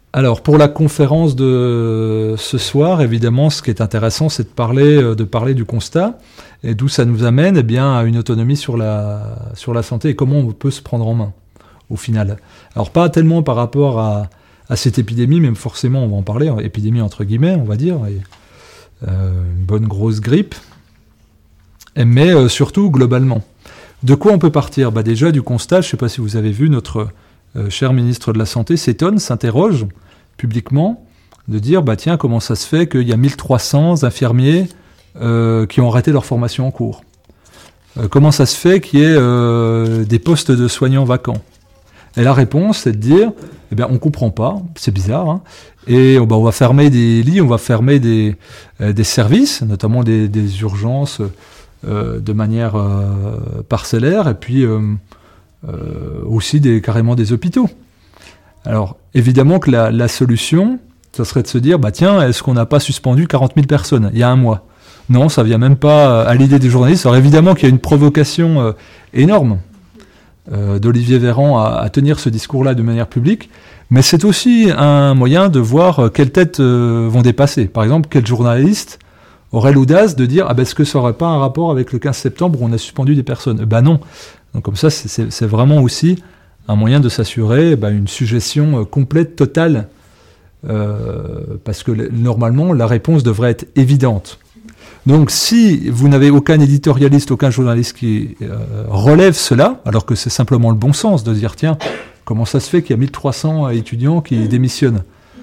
Alors, pour la conférence de ce soir, évidemment, ce qui est intéressant, c'est de parler du constat et d'où ça nous amène, eh bien, à une autonomie sur la santé et comment on peut se prendre en main, au final. Alors, pas tellement par rapport à cette épidémie, même forcément, on va en parler, épidémie entre guillemets, on va dire, une bonne grosse grippe, mais surtout globalement. De quoi on peut partir ? Déjà, du constat, je ne sais pas si vous avez vu, notre cher ministre de la Santé s'interroge publiquement, de dire, tiens, comment ça se fait qu'il y a 1300 infirmiers qui ont arrêté leur formation en cours ? Comment ça se fait qu'il y ait des postes de soignants vacants ? Et la réponse, c'est de dire, on comprend pas, c'est bizarre, hein, et on va fermer des lits, on va fermer des services, notamment des urgences de manière parcellaire, et puis aussi carrément des hôpitaux. Alors, évidemment que la solution, ça serait de se dire, tiens, est-ce qu'on n'a pas suspendu 40 000 personnes il y a un mois ? Non, ça vient même pas à l'idée des journalistes. Alors évidemment qu'il y a une provocation énorme d'Olivier Véran à tenir ce discours-là de manière publique, mais c'est aussi un moyen de voir quelles têtes vont dépasser. Par exemple, quel journaliste aurait l'audace de dire est-ce que ça n'aurait pas un rapport avec le 15 septembre où on a suspendu des personnes ? Non. Donc comme ça, c'est vraiment aussi un moyen de s'assurer une suggestion complète, totale, parce que normalement, la réponse devrait être évidente. Donc si vous n'avez aucun éditorialiste, aucun journaliste qui relève cela, alors que c'est simplement le bon sens de dire tiens, comment ça se fait qu'il y a 1300 étudiants qui démissionnent ?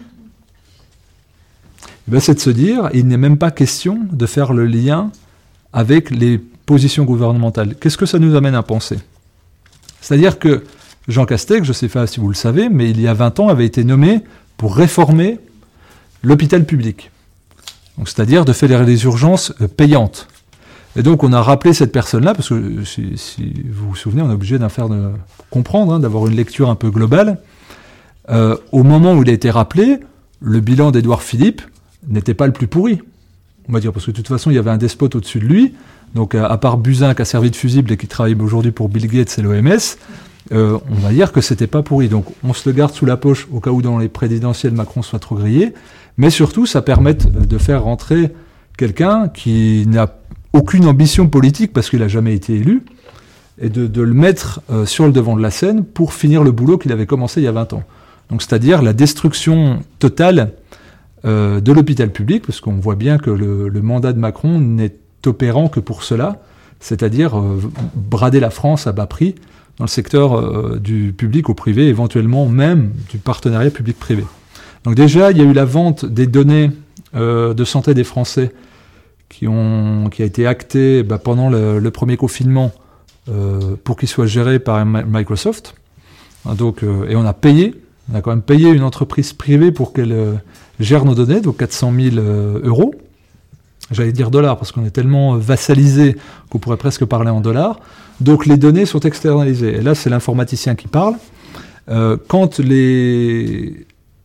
C'est de se dire, il n'est même pas question de faire le lien avec les positions gouvernementales. Qu'est-ce que ça nous amène à penser ? C'est-à-dire que Jean Castex, je ne sais pas si vous le savez, mais il y a 20 ans avait été nommé pour réformer l'hôpital public. Donc, c'est-à-dire de faire les urgences payantes. Et donc on a rappelé cette personne-là, parce que si vous vous souvenez, on est obligé de comprendre, d'avoir une lecture un peu globale. Au moment où il a été rappelé, le bilan d'Édouard Philippe n'était pas le plus pourri, on va dire, parce que de toute façon il y avait un despote au-dessus de lui, donc à part Buzyn qui a servi de fusible et qui travaille aujourd'hui pour Bill Gates et l'OMS, on va dire que c'était pas pourri. Donc on se le garde sous la poche au cas où dans les présidentielles Macron soit trop grillé, mais surtout ça permet de faire rentrer quelqu'un qui n'a aucune ambition politique parce qu'il n'a jamais été élu, et de le mettre sur le devant de la scène pour finir le boulot qu'il avait commencé il y a 20 ans. Donc c'est-à-dire la destruction totale de l'hôpital public, parce qu'on voit bien que le mandat de Macron n'est opérant que pour cela, c'est-à-dire brader la France à bas prix dans le secteur du public au privé, éventuellement même du partenariat public-privé. Donc déjà, il y a eu la vente des données de santé des Français qui a été actée pendant le premier confinement pour qu'il soit géré par Microsoft. Donc, et on a quand même payé une entreprise privée pour qu'elle gère nos données, donc 400 000 euros. J'allais dire dollars, parce qu'on est tellement vassalisé qu'on pourrait presque parler en dollars. Donc les données sont externalisées. Et là, c'est l'informaticien qui parle. Quand les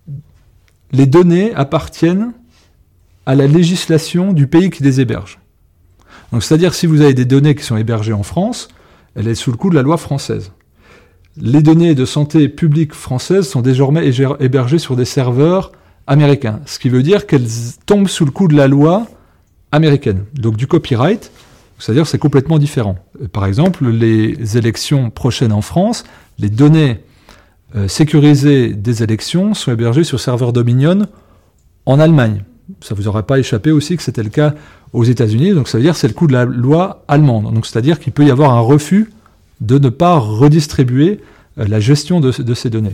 données appartiennent à la législation du pays qui les héberge. Donc, c'est-à-dire, si vous avez des données qui sont hébergées en France, elles sont sous le coup de la loi française. Les données de santé publique françaises sont désormais hébergées sur des serveurs américains, ce qui veut dire qu'elles tombent sous le coup de la loi américaine, donc du copyright, c'est-à-dire c'est complètement différent. Par exemple, les élections prochaines en France, les données sécurisées des élections sont hébergées sur serveurs Dominion en Allemagne. Ça vous aurait pas échappé aussi que c'était le cas aux États-Unis, donc ça veut dire que c'est le coup de la loi allemande. Donc c'est-à-dire qu'il peut y avoir un refus de ne pas redistribuer la gestion de ces données.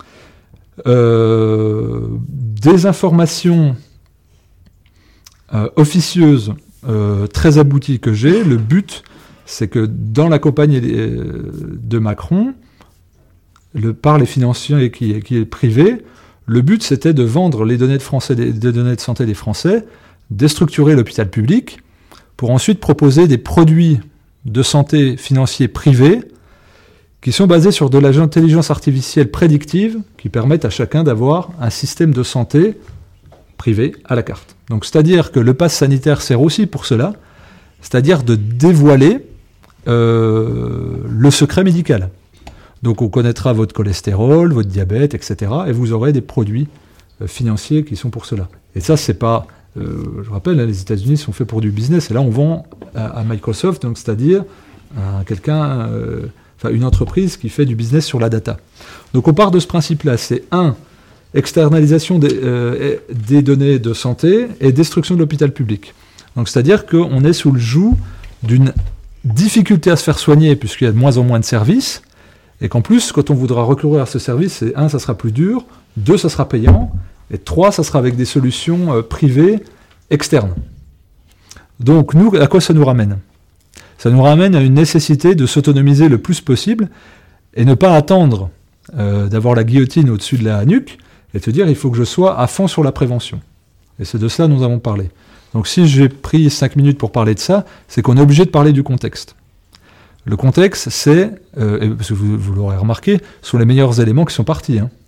Des informations officieuse très aboutie que j'ai, le but, c'est que dans la campagne de Macron, par les financiers qui est privé, le but c'était de vendre les données des données de santé des Français, déstructurer l'hôpital public, pour ensuite proposer des produits de santé financiers privés qui sont basés sur de l'intelligence artificielle prédictive qui permettent à chacun d'avoir un système de santé privé à la carte. Donc, c'est-à-dire que le pass sanitaire sert aussi pour cela, c'est-à-dire de dévoiler le secret médical. Donc, on connaîtra votre cholestérol, votre diabète, etc. Et vous aurez des produits financiers qui sont pour cela. Et ça, c'est pas... je rappelle, les États-Unis sont faits pour du business, et là, on vend à Microsoft, donc c'est-à-dire à quelqu'un... une entreprise qui fait du business sur la data. Donc on part de ce principe-là, c'est externalisation des données de santé et destruction de l'hôpital public. Donc c'est-à-dire qu'on est sous le joug d'une difficulté à se faire soigner puisqu'il y a de moins en moins de services, et qu'en plus, quand on voudra recourir à ce service, c'est 1, ça sera plus dur, 2, ça sera payant, et 3, ça sera avec des solutions privées externes. Donc nous, à quoi ça nous ramène ? Ça nous ramène à une nécessité de s'autonomiser le plus possible et ne pas attendre d'avoir la guillotine au-dessus de la nuque et te dire il faut que je sois à fond sur la prévention. Et c'est de ça que nous avons parlé. Donc si j'ai pris 5 minutes pour parler de ça, c'est qu'on est obligé de parler du contexte. Le contexte, c'est, parce que vous l'aurez remarqué, sont les meilleurs éléments qui sont partis. Hein.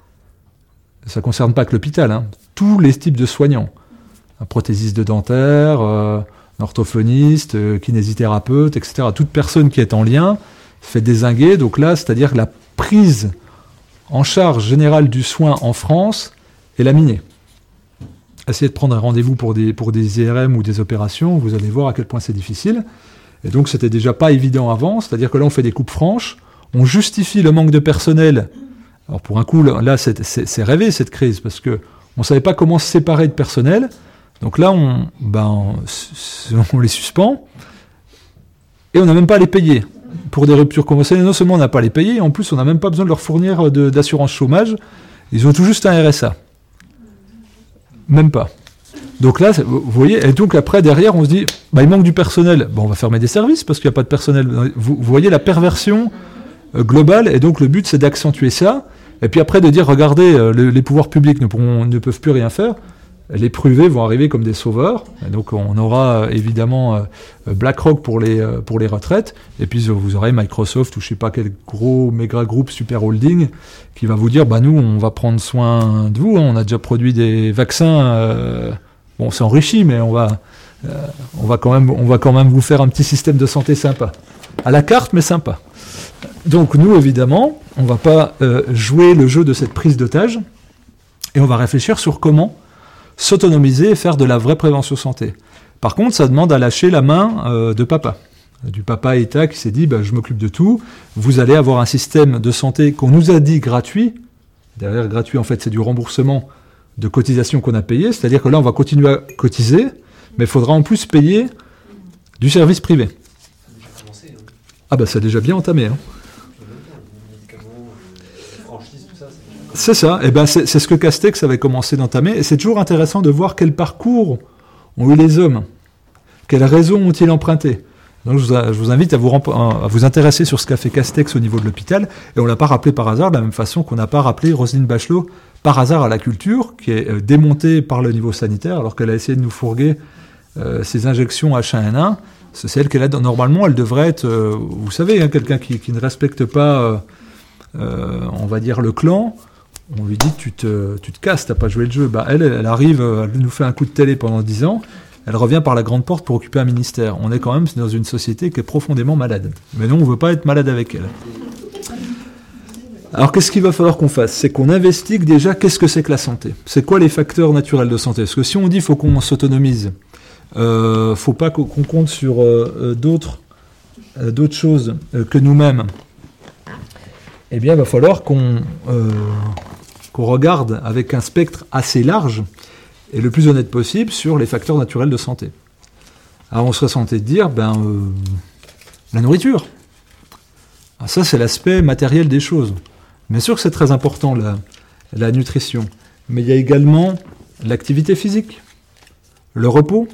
Ça ne concerne pas que l'hôpital, hein. Tous les types de soignants. Un prothésiste dentaire... orthophoniste, kinésithérapeute, etc. Toute personne qui est en lien fait dézinguer. Donc là, c'est-à-dire que la prise en charge générale du soin en France est laminée. Essayez de prendre un rendez-vous pour des IRM ou des opérations, vous allez voir à quel point c'est difficile. Et donc, c'était déjà pas évident avant. C'est-à-dire que là, on fait des coupes franches, on justifie le manque de personnel. Alors pour un coup, là, c'est rêvé cette crise, parce qu'on ne savait pas comment se séparer de personnel. Donc là, on les suspend et on n'a même pas à les payer. Pour des ruptures conventionnelles, non seulement on n'a pas à les payer, en plus on n'a même pas besoin de leur fournir d'assurance chômage. Ils ont tout juste un RSA. Même pas. Donc là, vous voyez, et donc après, derrière, on se dit, il manque du personnel. On va fermer des services parce qu'il n'y a pas de personnel. Vous voyez la perversion globale, et donc le but, c'est d'accentuer ça. Et puis après, de dire, regardez, les pouvoirs publics ne peuvent plus rien faire. Les privés vont arriver comme des sauveurs. Et donc on aura évidemment BlackRock pour les retraites, et puis vous aurez Microsoft ou je ne sais pas quel gros méga groupe super holding qui va vous dire nous on va prendre soin de vous, on a déjà produit des vaccins, on s'est enrichi, mais on va quand même vous faire un petit système de santé sympa. À la carte, mais sympa. Donc nous évidemment, on ne va pas jouer le jeu de cette prise d'otage, et on va réfléchir sur comment s'autonomiser et faire de la vraie prévention santé. Par contre, ça demande à lâcher la main de papa. Du papa État qui s'est dit, je m'occupe de tout, vous allez avoir un système de santé qu'on nous a dit gratuit. Derrière, gratuit, en fait, c'est du remboursement de cotisations qu'on a payées, c'est-à-dire que là, on va continuer à cotiser, mais il faudra en plus payer du service privé. Ça a déjà bien entamé. Hein. C'est ça, c'est ce que Castex avait commencé d'entamer, et c'est toujours intéressant de voir quel parcours ont eu les hommes, quelles raisons ont-ils emprunté. Donc je vous invite à vous intéresser sur ce qu'a fait Castex au niveau de l'hôpital, et on ne l'a pas rappelé par hasard, de la même façon qu'on n'a pas rappelé Roselyne Bachelot par hasard à la culture, qui est démontée par le niveau sanitaire, alors qu'elle a essayé de nous fourguer ses injections H1N1, c'est celle qu'elle a, normalement elle devrait être, vous savez, quelqu'un qui ne respecte pas, on va dire, le clan. On lui dit tu te casses, t'as pas joué le jeu. Elle arrive, elle nous fait un coup de télé pendant 10 ans, elle revient par la grande porte pour occuper un ministère. On est quand même dans une société qui est profondément malade. Mais non, on veut pas être malade avec elle. Alors qu'est-ce qu'il va falloir qu'on fasse ? C'est qu'on investigue déjà qu'est-ce que c'est que la santé. C'est quoi les facteurs naturels de santé ? Parce que si on dit faut qu'on s'autonomise, faut pas qu'on compte sur d'autres choses que nous-mêmes, eh bien il va falloir qu'on regarde avec un spectre assez large et le plus honnête possible sur les facteurs naturels de santé. Alors on serait tenté de dire, la nourriture. Alors ça c'est l'aspect matériel des choses. Bien sûr que c'est très important la nutrition, mais il y a également l'activité physique, le repos,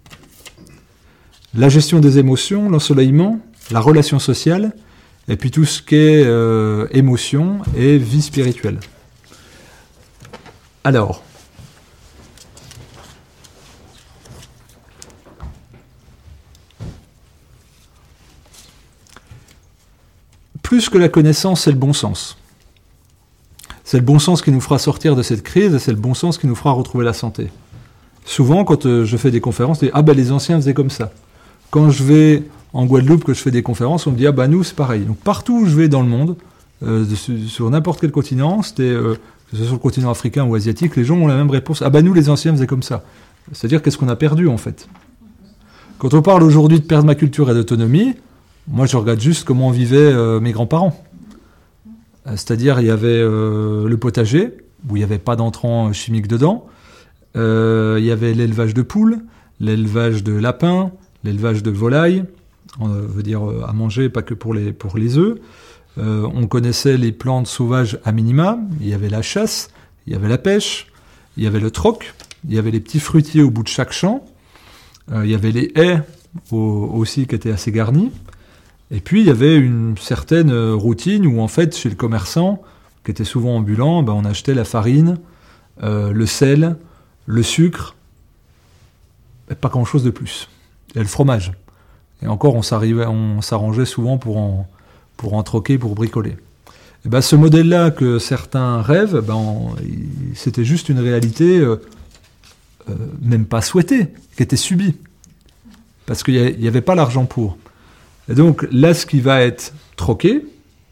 la gestion des émotions, l'ensoleillement, la relation sociale, et puis tout ce qui est émotion et vie spirituelle. Alors, plus que la connaissance, c'est le bon sens. C'est le bon sens qui nous fera sortir de cette crise, et c'est le bon sens qui nous fera retrouver la santé. Souvent, quand je fais des conférences, on dit « les anciens faisaient comme ça ». Quand je vais en Guadeloupe, que je fais des conférences, on me dit « nous, c'est pareil ». Donc partout où je vais dans le monde, sur n'importe quel continent, c'était, que ce soit sur le continent africain ou asiatique, les gens ont la même réponse. Ah bah nous, les anciens, faisaient comme ça. C'est-à-dire, qu'est-ce qu'on a perdu, en fait? Quand on parle aujourd'hui de permaculture et d'autonomie, moi, je regarde juste comment vivaient mes grands-parents. C'est-à-dire, il y avait le potager, où il n'y avait pas d'entrants chimiques dedans. Il y avait l'élevage de poules, l'élevage de lapins, l'élevage de volailles, on veut dire à manger, pas que pour les œufs. On connaissait les plantes sauvages à minima, il y avait la chasse, il y avait la pêche, il y avait le troc, il y avait les petits fruitiers au bout de chaque champ, il y avait les haies aussi qui étaient assez garnies, et puis il y avait une certaine routine où en fait chez le commerçant, qui était souvent ambulant, on achetait la farine, le sel, le sucre, et pas grand-chose de plus, et le fromage. Et encore, on s'arrangeait souvent pour en troquer, pour bricoler. Et ce modèle-là que certains rêvent, c'était juste une réalité même pas souhaitée, qui était subie. Parce qu'il n'y avait pas l'argent pour. Et donc là, ce qui va être troqué,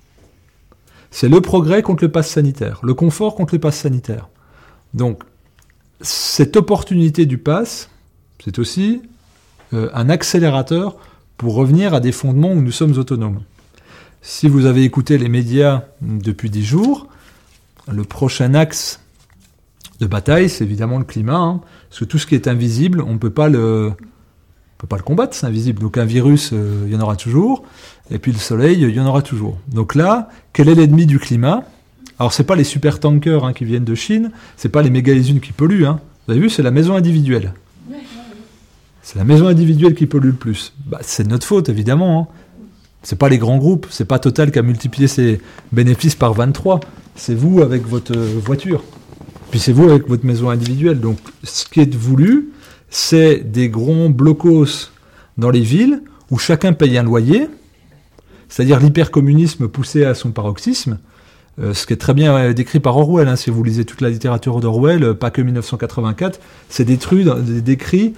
c'est le progrès contre le pass sanitaire, le confort contre le pass sanitaire. Donc, cette opportunité du pass, c'est aussi un accélérateur pour revenir à des fondements où nous sommes autonomes. Si vous avez écouté les médias depuis 10 jours, le prochain axe de bataille, c'est évidemment le climat, parce que tout ce qui est invisible, on ne peut pas le combattre, c'est invisible. Donc un virus, il y en aura toujours, et puis le soleil, il y en aura toujours. Donc là, quel est l'ennemi du climat? Alors c'est pas les super tankers qui viennent de Chine, c'est pas les méga-usines qui polluent. Vous avez vu, c'est la maison individuelle. C'est la maison individuelle qui pollue le plus. C'est de notre faute, évidemment. C'est pas les grands groupes, c'est pas Total qui a multiplié ses bénéfices par 23. C'est vous avec votre voiture. Puis c'est vous avec votre maison individuelle. Donc ce qui est voulu, c'est des grands blocos dans les villes où chacun paye un loyer, c'est-à-dire l'hypercommunisme poussé à son paroxysme, ce qui est très bien décrit par Orwell. Si vous lisez toute la littérature d'Orwell, pas que 1984, c'est décrit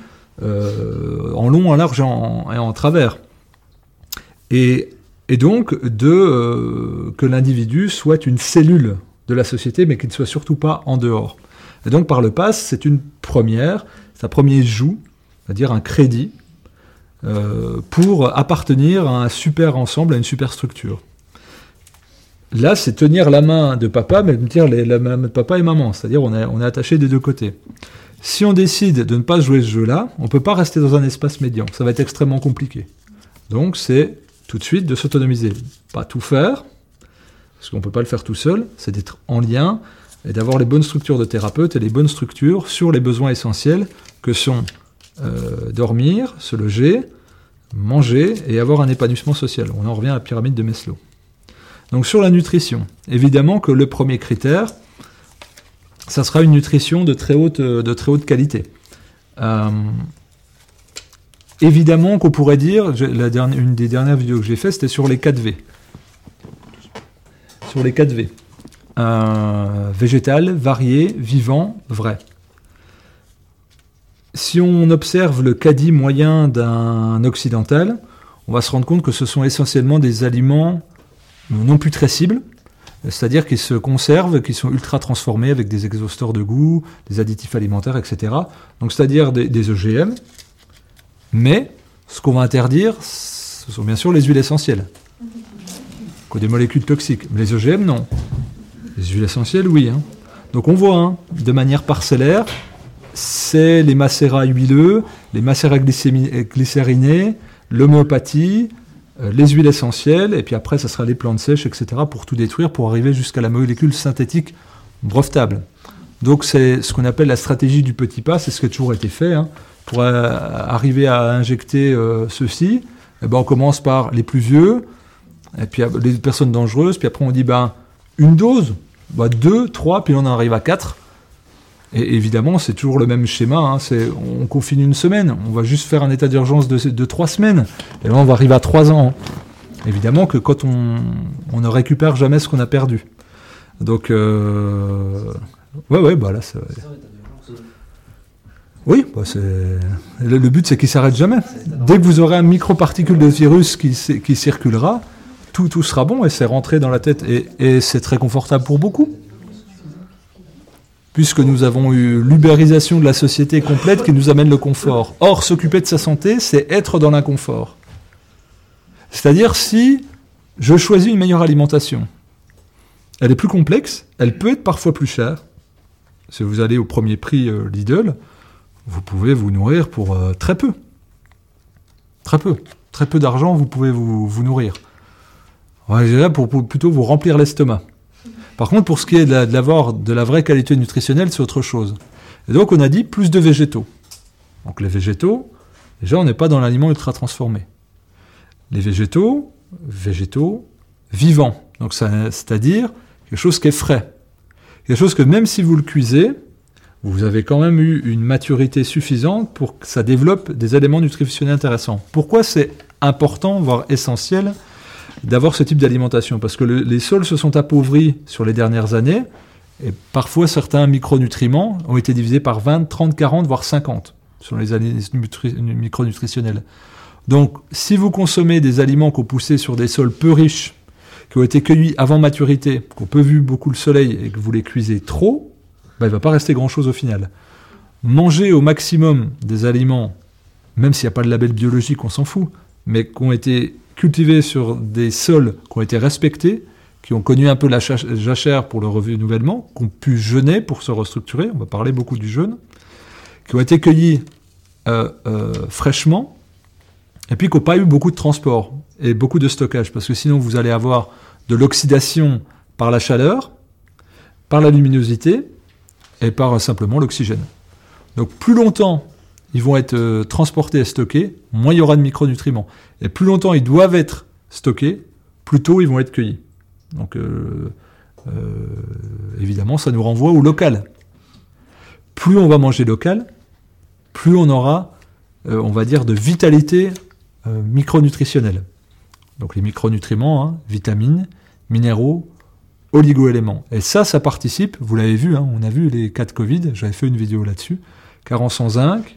en long, en large et en travers. Et donc, que l'individu soit une cellule de la société, mais qu'il ne soit surtout pas en dehors. Et donc, par le pass, c'est un premier joug, c'est-à-dire un crédit, pour appartenir à un super ensemble, à une super structure. Là, c'est tenir la main de papa, mais tenir la main de papa et maman, c'est-à-dire on est attaché des deux côtés. Si on décide de ne pas jouer ce jeu-là, on ne peut pas rester dans un espace médian, ça va être extrêmement compliqué. Donc, c'est tout de suite de s'autonomiser. Pas tout faire, parce qu'on ne peut pas le faire tout seul, c'est d'être en lien et d'avoir les bonnes structures de thérapeutes et les bonnes structures sur les besoins essentiels que sont dormir, se loger, manger et avoir un épanouissement social. On en revient à la pyramide de Maslow. Donc sur la nutrition, évidemment que le premier critère, ça sera une nutrition de très haute qualité. Évidemment qu'on pourrait dire, une des dernières vidéos que j'ai faites, c'était sur les 4V. Sur les 4V. Végétal, varié, vivant, vrai. Si on observe le caddie moyen d'un occidental, on va se rendre compte que ce sont essentiellement des aliments non plus très cibles, c'est-à-dire qu'ils se conservent, qu'ils sont ultra transformés avec des exhausteurs de goût, des additifs alimentaires, etc. Donc c'est-à-dire des OGM, mais ce qu'on va interdire, ce sont bien sûr les huiles essentielles, qui ont des molécules toxiques. Mais les OGM, non. Les huiles essentielles, oui. Donc on voit, de manière parcellaire, c'est les macérats huileux, les macérats glycérinés, l'homéopathie, les huiles essentielles, et puis après, ça sera les plantes sèches, etc., pour tout détruire, pour arriver jusqu'à la molécule synthétique brevetable. Donc c'est ce qu'on appelle la stratégie du petit pas, c'est ce qui a toujours été fait. Pour arriver à injecter ceci, on commence par les plus vieux, et puis les personnes dangereuses, puis après on dit, une dose, 2, 3, puis on en arrive à 4. Et évidemment, c'est toujours le même schéma. On confine une semaine. On va juste faire un état d'urgence de 3 semaines. Et là, on va arriver à 3 ans. Évidemment que quand on ne récupère jamais ce qu'on a perdu. Donc, là, c'est... Oui, le but, c'est qu'il ne s'arrête jamais. Dès que vous aurez un microparticule de virus qui circulera, tout sera bon, et c'est rentré dans la tête, et c'est très confortable pour beaucoup. Puisque nous avons eu l'ubérisation de la société complète qui nous amène le confort. Or, s'occuper de sa santé, c'est être dans l'inconfort. C'est-à-dire, si je choisis une meilleure alimentation, elle est plus complexe, elle peut être parfois plus chère. Si vous allez au premier prix Lidl, vous pouvez vous nourrir pour très peu. Très peu. Très peu d'argent, vous pouvez vous nourrir. Ouais, j'ai là pour plutôt vous remplir l'estomac. Par contre, pour ce qui est d'avoir de la vraie qualité nutritionnelle, c'est autre chose. Et donc, on a dit plus de végétaux. Donc, les végétaux, déjà, on n'est pas dans l'aliment ultra transformé. Les végétaux vivants. Donc, c'est-à-dire quelque chose qui est frais. Quelque chose que même si vous le cuisez, vous avez quand même eu une maturité suffisante pour que ça développe des éléments nutritionnels intéressants. Pourquoi c'est important, voire essentiel, d'avoir ce type d'alimentation? Parce que les sols se sont appauvris sur les dernières années, et parfois certains micronutriments ont été divisés par 20, 30, 40, voire 50 sur les analyses micronutritionnelles. Donc, si vous consommez des aliments qui ont poussé sur des sols peu riches, qui ont été cueillis avant maturité, qui ont peu vu beaucoup le soleil, et que vous les cuisez trop, il ne va pas rester grand-chose au final. Manger au maximum des aliments, même s'il n'y a pas de label biologique, on s'en fout, mais qui ont été cultivés sur des sols qui ont été respectés, qui ont connu un peu la jachère pour le renouvellement, qui ont pu jeûner pour se restructurer, on va parler beaucoup du jeûne, qui ont été cueillis fraîchement, et puis qui n'ont pas eu beaucoup de transport et beaucoup de stockage, parce que sinon vous allez avoir de l'oxydation par la chaleur, par la luminosité, et par simplement l'oxygène. Donc plus longtemps ils vont être transportés et stockés, moins il y aura de micronutriments. Et plus longtemps ils doivent être stockés, plus tôt ils vont être cueillis. Donc évidemment, ça nous renvoie au local. Plus on va manger local, plus on aura, on va dire, de vitalité micronutritionnelle. Donc les micronutriments, vitamines, minéraux, oligo-éléments. Et ça participe, vous l'avez vu, on a vu les cas de Covid, j'avais fait une vidéo là-dessus, carence en zinc,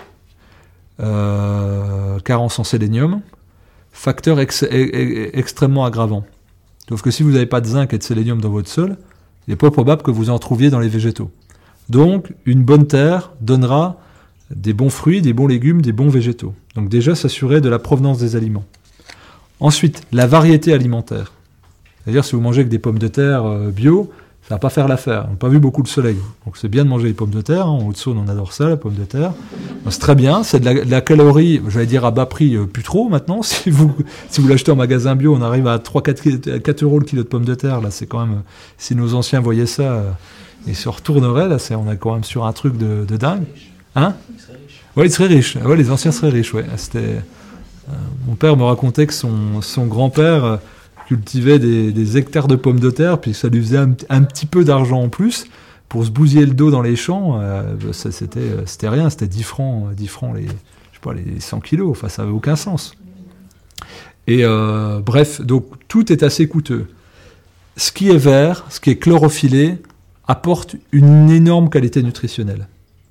carence en sélénium, facteur extrêmement aggravant. Sauf que si vous n'avez pas de zinc et de sélénium dans votre sol, il n'est pas probable que vous en trouviez dans les végétaux. Donc, une bonne terre donnera des bons fruits, des bons légumes, des bons végétaux. Donc déjà, s'assurer de la provenance des aliments. Ensuite, la variété alimentaire. C'est-à-dire, si vous mangez que des pommes de terre bio, ça ne va pas faire l'affaire. On n'a pas vu beaucoup le soleil. Donc c'est bien de manger les pommes de terre. En Haute-Saône, on adore ça, la pomme de terre. Donc, c'est très bien. C'est de la calorie, j'allais dire à bas prix, plus trop maintenant. Si vous l'achetez en magasin bio, on arrive à 4 euros le kilo de pommes de terre. Là, c'est quand même... Si nos anciens voyaient ça, ils se retourneraient. Là, on est quand même sur un truc de dingue. Hein ? Ouais, ils seraient riches. Ouais, les anciens seraient riches, ouais. Mon père me racontait que son grand-père cultivait des hectares de pommes de terre, puis ça lui faisait un petit peu d'argent en plus pour se bousiller le dos dans les champs. C'était rien, c'était 10 francs les 100 kilos. Enfin, ça n'avait aucun sens. Et bref, donc tout est assez coûteux. Ce qui est vert, ce qui est chlorophyllé, apporte une énorme qualité nutritionnelle.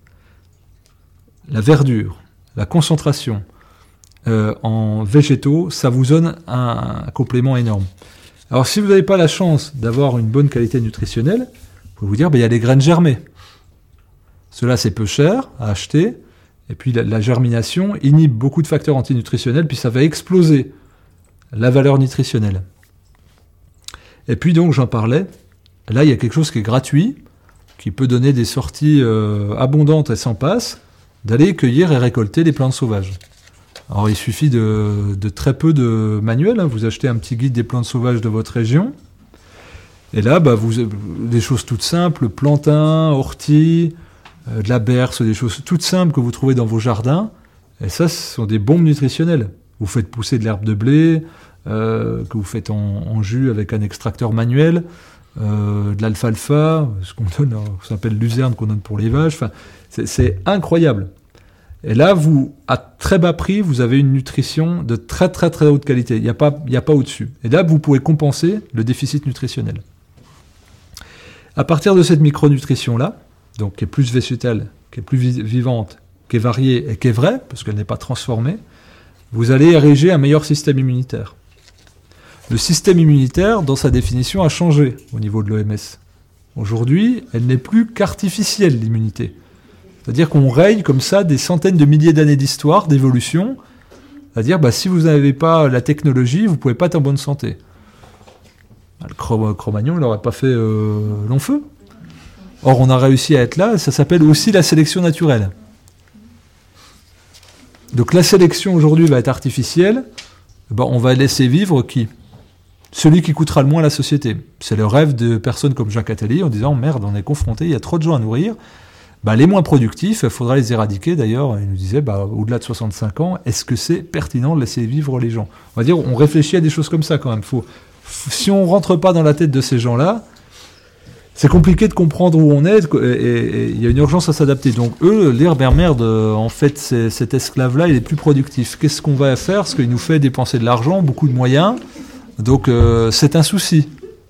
La verdure, la concentration en végétaux, ça vous donne un complément énorme. Alors si vous n'avez pas la chance d'avoir une bonne qualité nutritionnelle, vous pouvez vous dire, il y a les graines germées. Cela, c'est peu cher à acheter, et puis la germination inhibe beaucoup de facteurs antinutritionnels, puis ça va exploser la valeur nutritionnelle. Et puis donc, j'en parlais, là il y a quelque chose qui est gratuit, qui peut donner des sorties abondantes et sans passe, d'aller cueillir et récolter des plantes sauvages. Alors il suffit de très peu de manuels, vous achetez un petit guide des plantes sauvages de votre région, et là des choses toutes simples, plantain, ortie, de la berce, des choses toutes simples que vous trouvez dans vos jardins, et ça ce sont des bombes nutritionnelles. Vous faites pousser de l'herbe de blé, que vous faites en jus avec un extracteur manuel, de l'alfalfa, ce qu'on donne, ça s'appelle luzerne qu'on donne pour les vaches, enfin, c'est incroyable. Et là, à très bas prix, vous avez une nutrition de très très très haute qualité. Il n'y a pas au-dessus. Et là, vous pouvez compenser le déficit nutritionnel. À partir de cette micronutrition-là, donc qui est plus végétale, qui est plus vivante, qui est variée et qui est vraie, parce qu'elle n'est pas transformée, vous allez ériger un meilleur système immunitaire. Le système immunitaire, dans sa définition, a changé au niveau de l'OMS. Aujourd'hui, elle n'est plus qu'artificielle, l'immunité. C'est-à-dire qu'on raye comme ça des centaines de milliers d'années d'histoire, d'évolution. C'est-à-dire, si vous n'avez pas la technologie, vous ne pouvez pas être en bonne santé. Le Cro-Magnon, il n'aurait pas fait long feu. Or, on a réussi à être là, ça s'appelle aussi la sélection naturelle. Donc la sélection aujourd'hui va être artificielle, on va laisser vivre qui ? Celui qui coûtera le moins à la société. C'est le rêve de personnes comme Jacques Attali en disant « Merde, on est confronté, il y a trop de gens à nourrir ». Les moins productifs, il faudra les éradiquer. D'ailleurs, il nous disait, au-delà de 65 ans, est-ce que c'est pertinent de laisser vivre les gens ? On va dire, on réfléchit à des choses comme ça quand même. Si on ne rentre pas dans la tête de ces gens-là, c'est compliqué de comprendre où on est, et il y a une urgence à s'adapter. Donc eux, dire, merde, en fait, cet esclave-là, il est plus productif. Qu'est-ce qu'on va faire ? Parce qu'il nous fait dépenser de l'argent, beaucoup de moyens. Donc c'est un souci.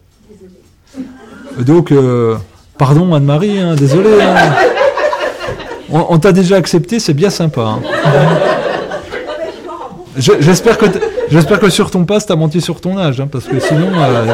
Donc, pardon Anne-Marie, désolé. On t'a déjà accepté, c'est bien sympa. J'espère que sur ton pass, t'as menti sur ton âge, parce que sinon...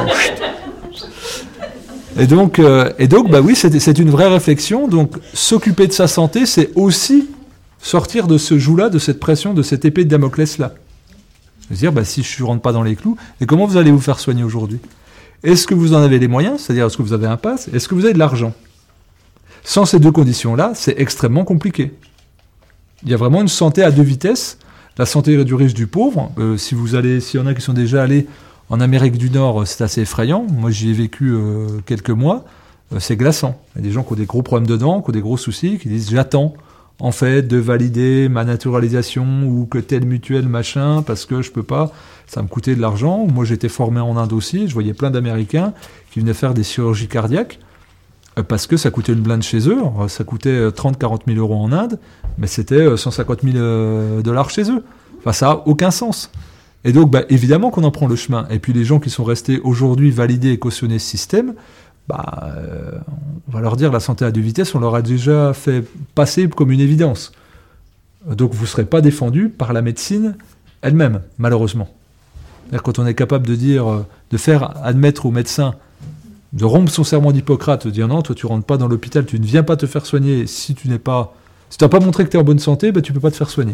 Et donc, oui, c'est une vraie réflexion. Donc, s'occuper de sa santé, c'est aussi sortir de ce joug-là, de cette pression, de cette épée de Damoclès-là. C'est-à-dire, si je ne rentre pas dans les clous, et comment vous allez vous faire soigner aujourd'hui ? Est-ce que vous en avez les moyens ? C'est-à-dire, est-ce que vous avez un pass ? Est-ce que vous avez de l'argent ? Sans ces deux conditions-là, c'est extrêmement compliqué. Il y a vraiment une santé à deux vitesses. La santé du riche, du pauvre. S'il y en a qui sont déjà allés en Amérique du Nord, c'est assez effrayant. Moi, j'y ai vécu quelques mois. C'est glaçant. Il y a des gens qui ont des gros problèmes de dents, qui ont des gros soucis, qui disent « J'attends, en fait, de valider ma naturalisation ou que telle mutuelle, machin, parce que je peux pas. Ça me coûtait de l'argent. » Moi, j'étais formé en Inde aussi. Je voyais plein d'Américains qui venaient faire des chirurgies cardiaques parce que ça coûtait une blinde chez eux. Ça coûtait 30-40 000 euros en Inde, mais c'était 150 000 $ chez eux. Enfin, ça n'a aucun sens. Et donc, évidemment qu'on en prend le chemin. Et puis les gens qui sont restés aujourd'hui validés et cautionnés ce système, on va leur dire la santé à deux vitesses, on leur a déjà fait passer comme une évidence. Donc vous ne serez pas défendus par la médecine elle-même, malheureusement. C'est-à-dire quand on est capable de faire admettre au médecin, de rompre son serment d'Hippocrate, de dire non, toi tu rentres pas dans l'hôpital, tu ne viens pas te faire soigner, si tu n'as pas montré que tu es en bonne santé, tu ne peux pas te faire soigner.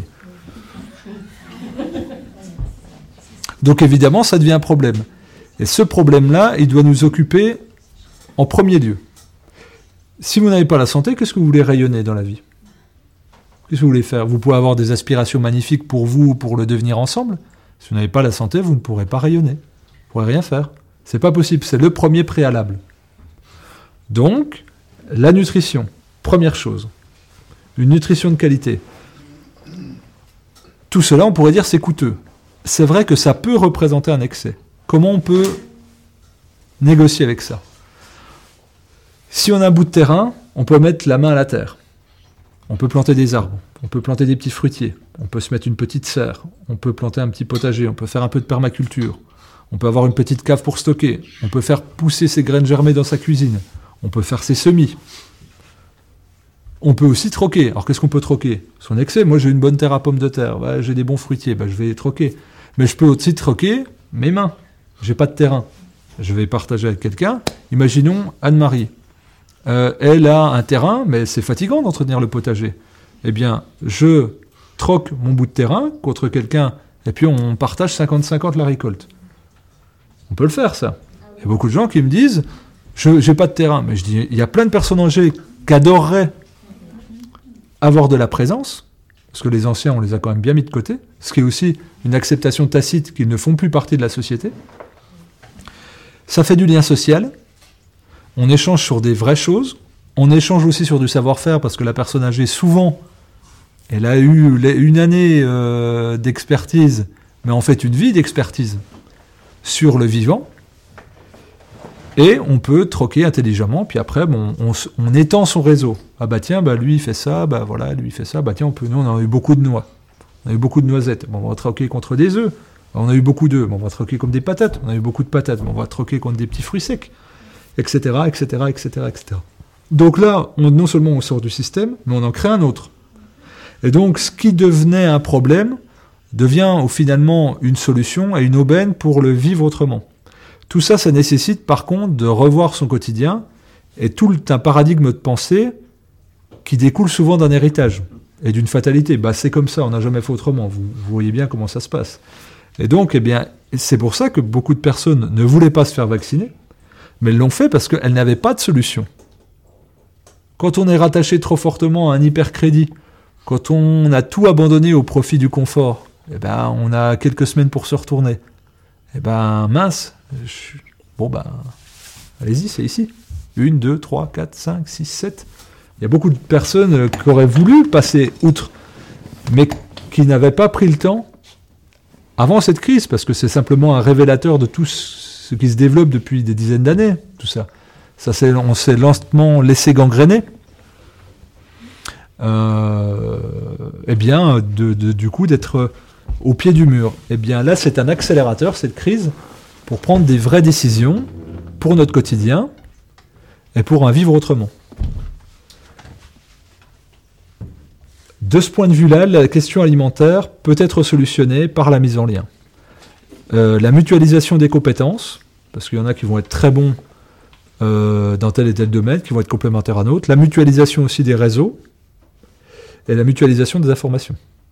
Donc évidemment, ça devient un problème. Et ce problème-là, il doit nous occuper en premier lieu. Si vous n'avez pas la santé, qu'est-ce que vous voulez rayonner dans la vie ? Qu'est-ce que vous voulez faire ? Vous pouvez avoir des aspirations magnifiques pour vous, pour le devenir ensemble. Si vous n'avez pas la santé, vous ne pourrez pas rayonner. Vous ne pourrez rien faire. C'est pas possible, c'est le premier préalable. Donc, la nutrition, première chose. Une nutrition de qualité. Tout cela, on pourrait dire, c'est coûteux. C'est vrai que ça peut représenter un excès. Comment on peut négocier avec ça ? Si on a un bout de terrain, on peut mettre la main à la terre. On peut planter des arbres, on peut planter des petits fruitiers, on peut se mettre une petite serre, on peut planter un petit potager, on peut faire un peu de permaculture, on peut avoir une petite cave pour stocker, on peut faire pousser ses graines germées dans sa cuisine, on peut faire ses semis. On peut aussi troquer. Alors qu'est-ce qu'on peut troquer ? Son excès, moi j'ai une bonne terre à pommes de terre, j'ai des bons fruitiers, je vais les troquer. Mais je peux aussi troquer mes mains. J'ai pas de terrain. Je vais partager avec quelqu'un. Imaginons Anne-Marie. Elle a un terrain, mais c'est fatigant d'entretenir le potager. Eh bien, je troque mon bout de terrain contre quelqu'un, et puis on partage 50-50 la récolte. On peut le faire, ça. Il y a beaucoup de gens qui me disent « j'ai pas de terrain ». Mais je dis, il y a plein de personnes âgées qui adoreraient avoir de la présence, parce que les anciens, on les a quand même bien mis de côté, ce qui est aussi une acceptation tacite qu'ils ne font plus partie de la société. Ça fait du lien social. On échange sur des vraies choses. On échange aussi sur du savoir-faire, parce que la personne âgée, souvent, elle a eu une année d'expertise, mais en fait une vie d'expertise sur le vivant. Et on peut troquer intelligemment, puis après, on étend son réseau. Ah tiens, lui il fait ça, voilà, lui il fait ça, tiens, nous on a eu beaucoup de noix. On a eu beaucoup de noisettes, on va troquer contre des œufs. On a eu beaucoup d'œufs, on va troquer comme des patates. On a eu beaucoup de patates, on va troquer contre des petits fruits secs, etc., etc., etc., etc. Donc là, non seulement on sort du système, mais on en crée un autre. Et donc, ce qui devenait un problème devient finalement une solution et une aubaine pour le vivre autrement. Tout ça, ça nécessite par contre de revoir son quotidien et tout un paradigme de pensée qui découle souvent d'un héritage et d'une fatalité. C'est comme ça, on n'a jamais fait autrement. Vous voyez bien comment ça se passe. Et donc, c'est pour ça que beaucoup de personnes ne voulaient pas se faire vacciner, mais elles l'ont fait parce qu'elles n'avaient pas de solution. Quand on est rattaché trop fortement à un hypercrédit, quand on a tout abandonné au profit du confort, on a quelques semaines pour se retourner. Mince, allez-y, c'est ici. 1, 2, 3, 4, 5, 6, 7. Il y a beaucoup de personnes qui auraient voulu passer outre, mais qui n'avaient pas pris le temps avant cette crise, parce que c'est simplement un révélateur de tout ce qui se développe depuis des dizaines d'années, tout ça. On s'est lentement laissé gangréner. Du coup, d'être au pied du mur. Là, c'est un accélérateur, cette crise, pour prendre des vraies décisions pour notre quotidien et pour un vivre autrement. De ce point de vue-là, la question alimentaire peut être solutionnée par la mise en lien. La mutualisation des compétences, parce qu'il y en a qui vont être très bons dans tel et tel domaine, qui vont être complémentaires à d'autres. La mutualisation aussi des réseaux et la mutualisation des informations.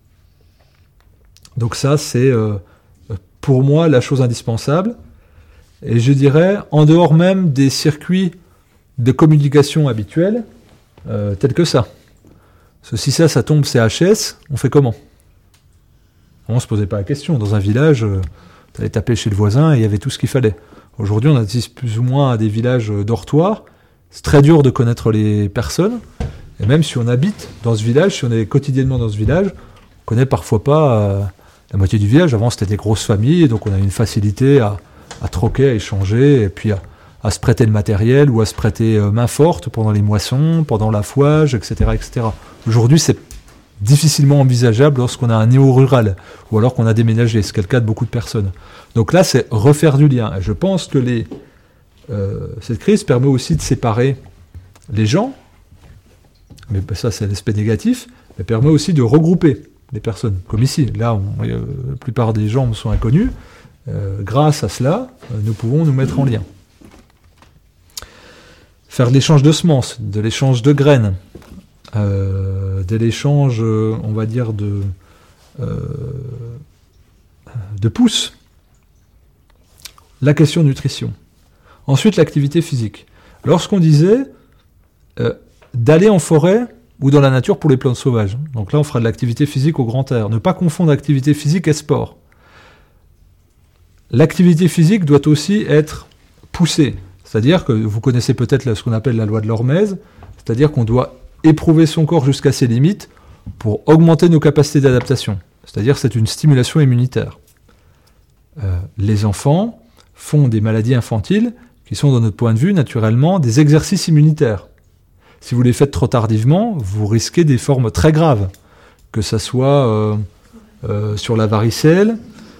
Donc ça, c'est pour moi la chose indispensable. Et je dirais, en dehors même des circuits de communication habituels, tels que ça. Si ça tombe CHS, on fait comment ? On ne se posait pas la question. Dans un village, tu allais taper chez le voisin et il y avait tout ce qu'il fallait. Aujourd'hui, on assiste plus ou moins à des villages dortoirs. C'est très dur de connaître les personnes. Et même si on habite dans ce village, si on est quotidiennement dans ce village, on ne connaît parfois pas la moitié du village. Avant, c'était des grosses familles, et donc on a une facilité à troquer, à échanger, et puis à se prêter le matériel ou à se prêter main forte pendant les moissons, pendant l'affouage, etc., etc. Aujourd'hui, c'est difficilement envisageable lorsqu'on a un néo-rural ou alors qu'on a déménagé. C'est le cas de beaucoup de personnes. Donc là, c'est refaire du lien. Et je pense que cette crise permet aussi de séparer les gens, mais ça, c'est l'aspect négatif, mais permet aussi de regrouper les personnes. Comme ici, là, la plupart des gens sont inconnus. Grâce à cela, nous pouvons nous mettre en lien. Faire de l'échange de semences, de l'échange de graines, de l'échange, on va dire, de pousses. La question de nutrition. Ensuite, l'activité physique. Lorsqu'on disait d'aller en forêt ou dans la nature pour les plantes sauvages, donc là on fera de l'activité physique au grand air. Ne pas confondre activité physique et sport. L'activité physique doit aussi être poussée. C'est-à-dire que vous connaissez peut-être ce qu'on appelle la loi de l'hormèse, c'est-à-dire qu'on doit éprouver son corps jusqu'à ses limites pour augmenter nos capacités d'adaptation. C'est-à-dire que c'est une stimulation immunitaire. Les enfants font des maladies infantiles qui sont, de notre point de vue, naturellement, des exercices immunitaires. Si vous les faites trop tardivement, vous risquez des formes très graves, que ça soit sur la varicelle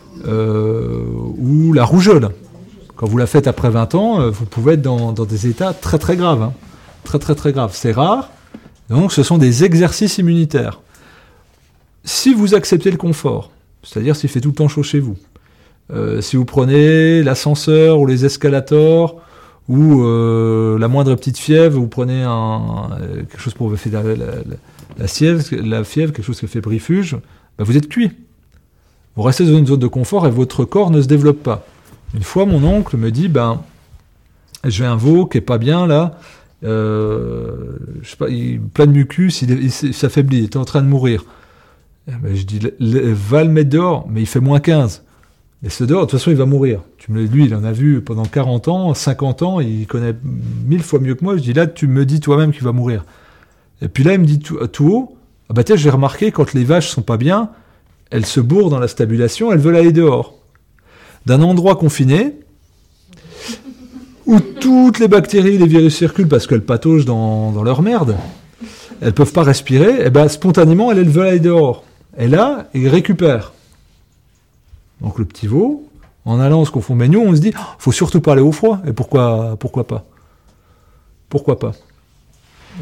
ou la rougeole. Quand vous la faites après 20 ans, vous pouvez être dans des états très très graves. Hein. Très très très graves. C'est rare. Donc ce sont des exercices immunitaires. Si vous acceptez le confort, c'est-à-dire s'il fait tout le temps chaud chez vous, si vous prenez l'ascenseur ou les escalators ou la moindre petite fièvre, vous prenez quelque chose pour faire la fièvre, quelque chose qui fait brifuge, vous êtes cuit. Vous restez dans une zone de confort et votre corps ne se développe pas. Une fois, mon oncle me dit, j'ai un veau qui est pas bien là, je sais pas, il est plein de mucus, il s'affaiblit, il était en train de mourir. Je dis, va le mettre dehors, mais il fait moins 15. Laisse-le dehors, de toute façon il va mourir. Lui, il en a vu pendant 40 ans, 50 ans, il connaît 1000 fois mieux que moi. Je dis, là, tu me dis toi-même qu'il va mourir. Et puis là, il me dit tout haut, tiens, j'ai remarqué, quand les vaches sont pas bien, elles se bourrent dans la stabulation, elles veulent aller dehors. D'un endroit confiné, où toutes les bactéries, les virus circulent parce qu'elles pataugent dans leur merde, elles peuvent pas respirer, spontanément, elles veulent aller dehors. Et là, ils récupèrent. Donc le petit veau, en allant on se confond, mais nous, on se dit, faut surtout pas aller au froid. Et pourquoi pas ? Pourquoi pas ?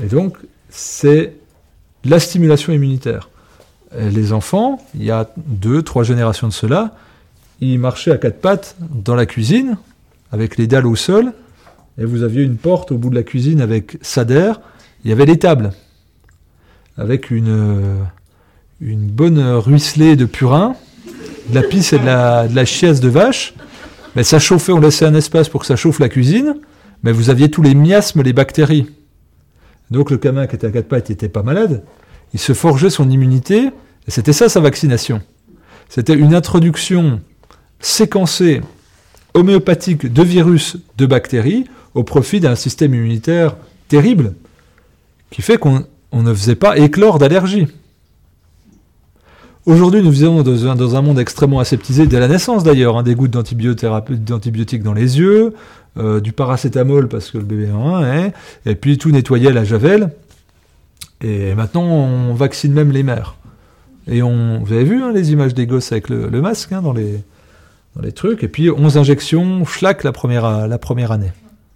Et donc, c'est la stimulation immunitaire. les enfants, il y a 2-3 générations de cela, ils marchaient à 4 pattes dans la cuisine, avec les dalles au sol, et vous aviez une porte au bout de la cuisine avec Sader, il y avait les tables, avec une bonne ruisselée de purin, de la pisse et de la chiasse de vache, mais ça chauffait, on laissait un espace pour que ça chauffe la cuisine, mais vous aviez tous les miasmes, les bactéries. Donc le gamin qui était à 4 pattes, il n'était pas malade, il se forgeait son immunité, et c'était ça sa vaccination. C'était une introduction séquencée, homéopathique de virus, de bactéries, au profit d'un système immunitaire terrible, qui fait qu'on ne faisait pas éclore d'allergie. Aujourd'hui, nous vivons dans un monde extrêmement aseptisé, dès la naissance d'ailleurs, des gouttes d'antibiotiques dans les yeux, du paracétamol parce que le bébé en a un, et puis tout nettoyer à la javel. Et maintenant, on vaccine même les mères. Et vous avez vu les images des gosses avec le masque dans les trucs, et puis 11 injections, schlac, la première année.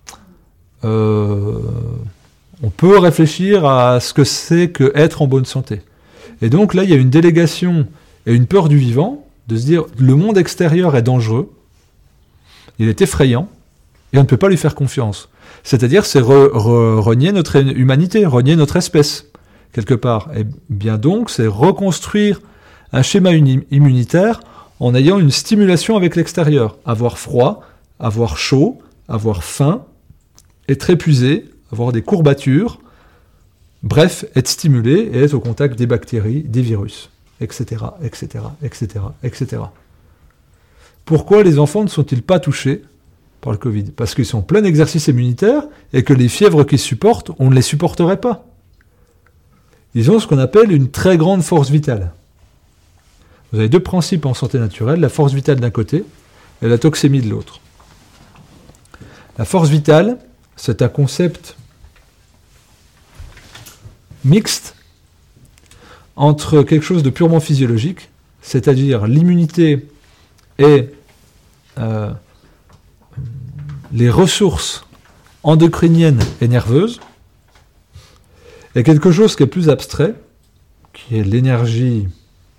On peut réfléchir à ce que c'est qu'être en bonne santé. Et donc là, il y a une délégation et une peur du vivant, de se dire, le monde extérieur est dangereux, il est effrayant, et on ne peut pas lui faire confiance. C'est-à-dire, c'est renier notre humanité, renier notre espèce, quelque part. Et bien donc, c'est reconstruire un schéma immunitaire en ayant une stimulation avec l'extérieur. Avoir froid, avoir chaud, avoir faim, être épuisé, avoir des courbatures, bref, être stimulé et être au contact des bactéries, des virus, etc., etc., etc., etc. Pourquoi les enfants ne sont-ils pas touchés par le Covid ? Parce qu'ils sont en plein exercice immunitaire et que les fièvres qu'ils supportent, on ne les supporterait pas. Ils ont ce qu'on appelle une très grande force vitale. Vous avez 2 principes en santé naturelle, la force vitale d'un côté et la toxémie de l'autre. La force vitale, c'est un concept mixte entre quelque chose de purement physiologique, c'est-à-dire l'immunité et les ressources endocriniennes et nerveuses, et quelque chose qui est plus abstrait, qui est l'énergie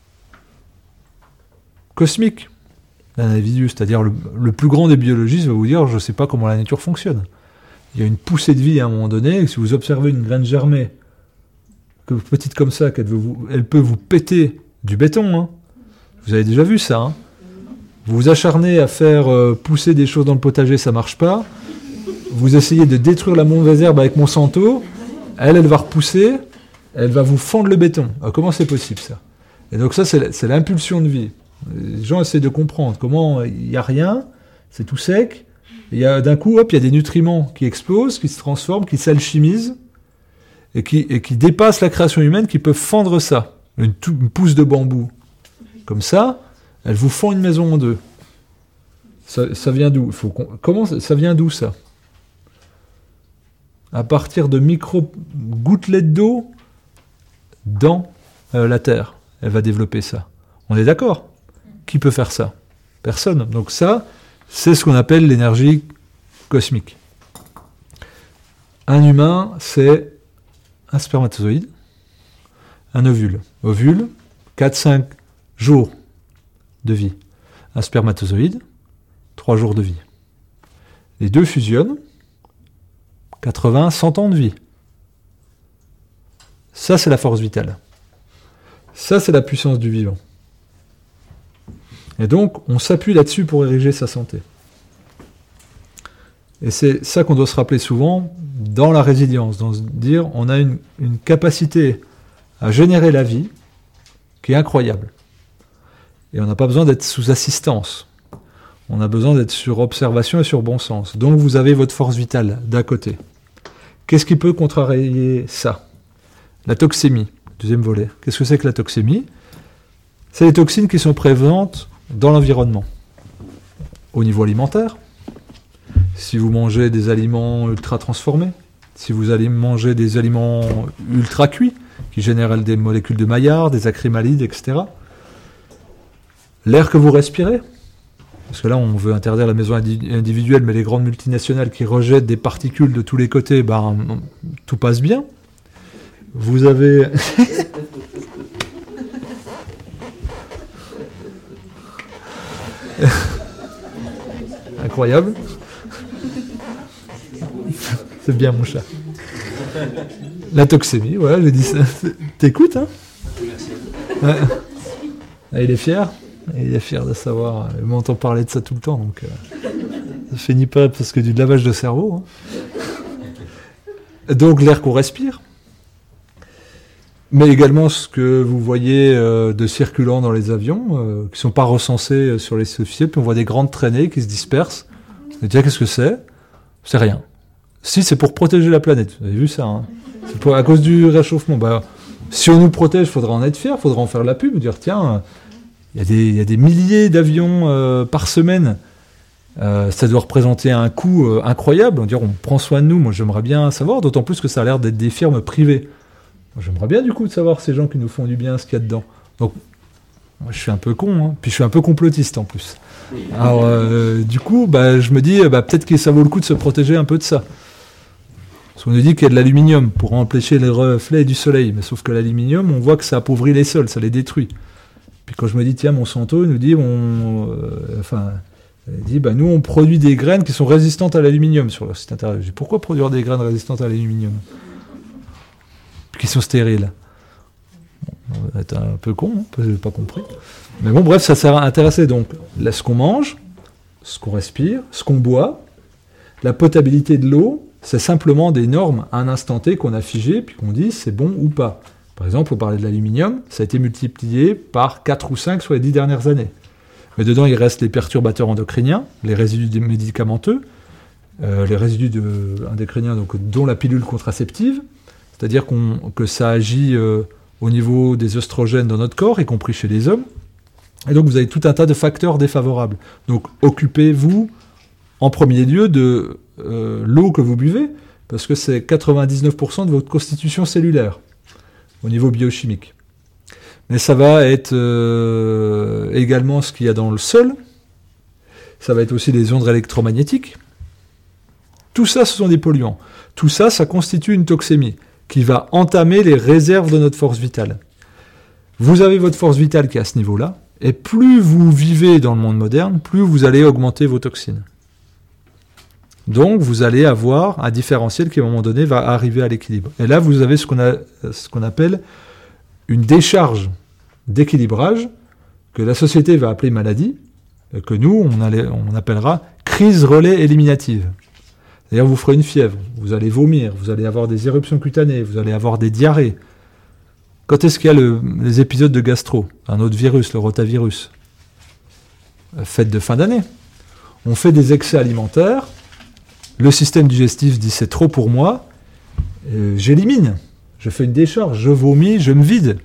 cosmique d'un individu, c'est-à-dire le plus grand des biologistes va vous dire, je ne sais pas comment la nature fonctionne. Il y a une poussée de vie à un moment donné, et si vous observez une graine germée, petite comme ça, elle peut vous péter du béton. Vous avez déjà vu ça. Vous vous acharnez à faire pousser des choses dans le potager, ça ne marche pas. Vous essayez de détruire la mauvaise herbe avec Monsanto, elle va repousser, elle va vous fendre le béton. Alors, comment c'est possible ça ? Et donc ça, c'est l'impulsion de vie. Les gens essaient de comprendre comment il n'y a rien, c'est tout sec, et d'un coup, hop, il y a des nutriments qui explosent, qui se transforment, qui s'alchimisent, et qui dépassent la création humaine, qui peuvent fendre ça. Une pousse de bambou, comme ça, elle vous fend une maison en 2. Ça vient d'où ? Ça vient d'où ça ? À partir de micro-gouttelettes d'eau dans la Terre. Elle va développer ça. On est d'accord ? Qui peut faire ça ? Personne. Donc ça, c'est ce qu'on appelle l'énergie cosmique. Un humain, c'est un spermatozoïde, un ovule. Ovule, 4-5 jours de vie. Un spermatozoïde, 3 jours de vie. Les 2 fusionnent, 80-100 ans de vie. Ça, c'est la force vitale. Ça, c'est la puissance du vivant. Et donc, on s'appuie là-dessus pour ériger sa santé. Et c'est ça qu'on doit se rappeler souvent dans la résilience, dans se dire on a une capacité à générer la vie qui est incroyable. Et on n'a pas besoin d'être sous assistance. On a besoin d'être sur observation et sur bon sens. Donc vous avez votre force vitale d'un côté. Qu'est-ce qui peut contrarier ça ? La toxémie, deuxième volet. Qu'est-ce que c'est que la toxémie ? C'est les toxines qui sont présentes dans l'environnement. Au niveau alimentaire, si vous mangez des aliments ultra transformés, si vous allez manger des aliments ultra cuits, qui génèrent des molécules de Maillard, des acrymalides, etc. L'air que vous respirez, parce que là on veut interdire la maison individuelle, mais les grandes multinationales qui rejettent des particules de tous les côtés, tout passe bien. Vous avez... Incroyable. C'est bien mon chat. La toxémie, voilà, j'ai dit ça. T'écoutes, hein? Ouais. Ah, il est fier. Il est fier de savoir. Il m'entend parler de ça tout le temps, donc ça finit pas parce que du lavage de cerveau. Hein. Donc l'air qu'on respire, mais également ce que vous voyez de circulant dans les avions, qui sont pas recensés sur les officiers, puis on voit des grandes traînées qui se dispersent. Et tiens, qu'est-ce que c'est? C'est rien. Si, c'est pour protéger la planète. Vous avez vu ça, hein? C'est à cause du réchauffement. Bah, si on nous protège, il faudra en être fier, il faudra en faire la pub, dire tiens, il y a des milliers d'avions par semaine. Ça doit représenter un coût incroyable. On prend soin de nous. Moi, j'aimerais bien savoir, d'autant plus que ça a l'air d'être des firmes privées. Moi, j'aimerais bien, du coup, de savoir ces gens qui nous font du bien, ce qu'il y a dedans. Donc, moi, je suis un peu con, hein. Puis je suis un peu complotiste, en plus. Alors, du coup, je me dis, peut-être que ça vaut le coup de se protéger un peu de ça. Parce qu'on nous dit qu'il y a de l'aluminium pour empêcher les reflets du soleil. Mais sauf que l'aluminium, on voit que ça appauvrit les sols, ça les détruit. Puis quand je me dis, tiens, Monsanto, il nous dit, il dit, nous, on produit des graines qui sont résistantes à l'aluminium sur leur site internet. Je dis, pourquoi produire des graines résistantes à l'aluminium? Qui sont stériles. On va être un peu con, hein, parce que je n'ai pas compris. Mais bon, bref, ça sert à intéresser. Donc, là, ce qu'on mange, ce qu'on respire, ce qu'on boit, la potabilité de l'eau, c'est simplement des normes à un instant T qu'on a figées, puis qu'on dit c'est bon ou pas. Par exemple, on parlait de l'aluminium, ça a été multiplié par 4 ou 5 sur les 10 dernières années. Mais dedans, il reste les perturbateurs endocriniens, les résidus médicamenteux, les résidus endocriniens, donc, dont la pilule contraceptive, c'est-à-dire que ça agit au niveau des œstrogènes dans notre corps, y compris chez les hommes. Et donc, vous avez tout un tas de facteurs défavorables. Donc, occupez-vous en premier lieu de l'eau que vous buvez, parce que c'est 99% de votre constitution cellulaire, au niveau biochimique. Mais ça va être également ce qu'il y a dans le sol, ça va être aussi les ondes électromagnétiques. Tout ça, ce sont des polluants. Tout ça, ça constitue une toxémie, qui va entamer les réserves de notre force vitale. Vous avez votre force vitale qui est à ce niveau-là, et plus vous vivez dans le monde moderne, plus vous allez augmenter vos toxines. Donc, vous allez avoir un différentiel qui, à un moment donné, va arriver à l'équilibre. Et là, vous avez ce qu'on appelle une décharge d'équilibrage, que la société va appeler maladie, et que nous, on appellera crise relais éliminative. C'est-à-dire, vous ferez une fièvre, vous allez vomir, vous allez avoir des éruptions cutanées, vous allez avoir des diarrhées. Quand est-ce qu'il y a les épisodes de gastro? Un autre virus, le rotavirus. Fête de fin d'année. On fait des excès alimentaires, le système digestif dit c'est trop pour moi, j'élimine, je fais une décharge, je vomis, je me vide.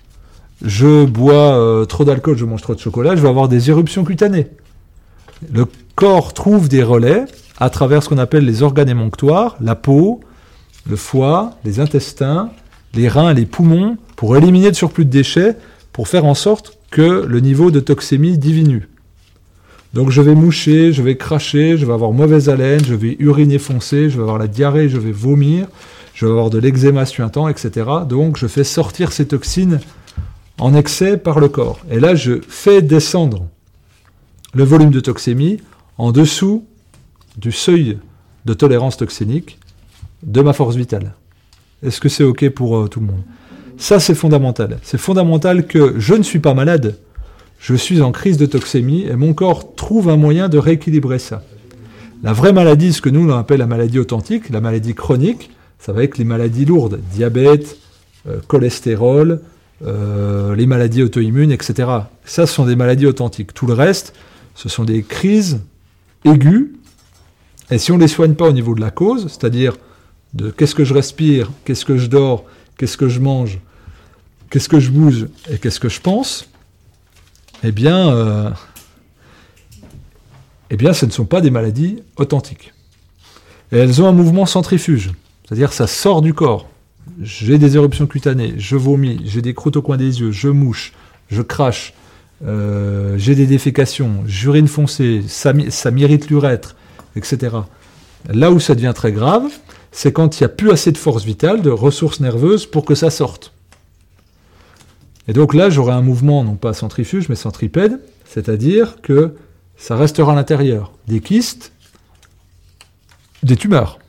Je bois trop d'alcool, je mange trop de chocolat, je vais avoir des éruptions cutanées. Le corps trouve des relais à travers ce qu'on appelle les organes émonctoires, la peau, le foie, les intestins, les reins, les poumons, pour éliminer le surplus de déchets, pour faire en sorte que le niveau de toxémie diminue. Donc je vais moucher, je vais cracher, je vais avoir mauvaise haleine, je vais uriner foncé, je vais avoir la diarrhée, je vais vomir, je vais avoir de l'eczéma suintant, etc. Donc je fais sortir ces toxines en excès par le corps. Et là, je fais descendre le volume de toxémie en dessous du seuil de tolérance toxénique de ma force vitale. Est-ce que c'est OK pour tout le monde? Ça, c'est fondamental. C'est fondamental que je ne suis pas malade. Je suis en crise de toxémie et mon corps trouve un moyen de rééquilibrer ça. La vraie maladie, ce que nous on appelle la maladie authentique, la maladie chronique, ça va être les maladies lourdes, diabète, cholestérol, les maladies auto-immunes, etc. Ça, ce sont des maladies authentiques. Tout le reste, ce sont des crises aiguës. Et si on ne les soigne pas au niveau de la cause, c'est-à-dire de qu'est-ce que je respire, qu'est-ce que je dors, qu'est-ce que je mange, qu'est-ce que je bouge et qu'est-ce que je pense, eh bien, ce ne sont pas des maladies authentiques. Et elles ont un mouvement centrifuge, c'est-à-dire ça sort du corps. J'ai des éruptions cutanées, je vomis, j'ai des croûtes au coin des yeux, je mouche, je crache, j'ai des défécations, j'urine foncé, ça m'irrite l'urètre, etc. Là où ça devient très grave, c'est quand il n'y a plus assez de force vitale, de ressources nerveuses pour que ça sorte. Et donc là, j'aurai un mouvement, non pas centrifuge, mais centripède, c'est-à-dire que ça restera à l'intérieur. Des kystes, des tumeurs.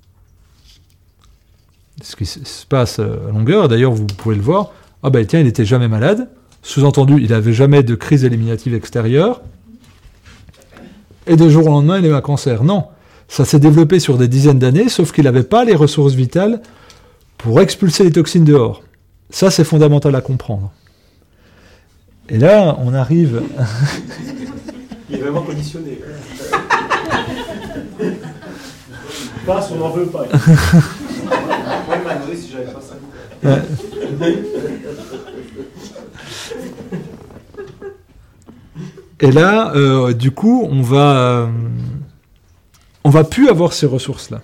Ce qui se passe à longueur, d'ailleurs vous pouvez le voir, ah ben tiens, il n'était jamais malade, sous-entendu, il n'avait jamais de crise éliminative extérieure, et de jour au lendemain, il a eu un cancer. Non, ça s'est développé sur des dizaines d'années, sauf qu'il n'avait pas les ressources vitales pour expulser les toxines dehors. Ça, c'est fondamental à comprendre. Et là, on arrive... Il est vraiment conditionné. Passe, on n'en veut pas. Moi, il m'a demandé si j'avais pas ça. Ouais. Et là, du coup, on va plus avoir ces ressources-là.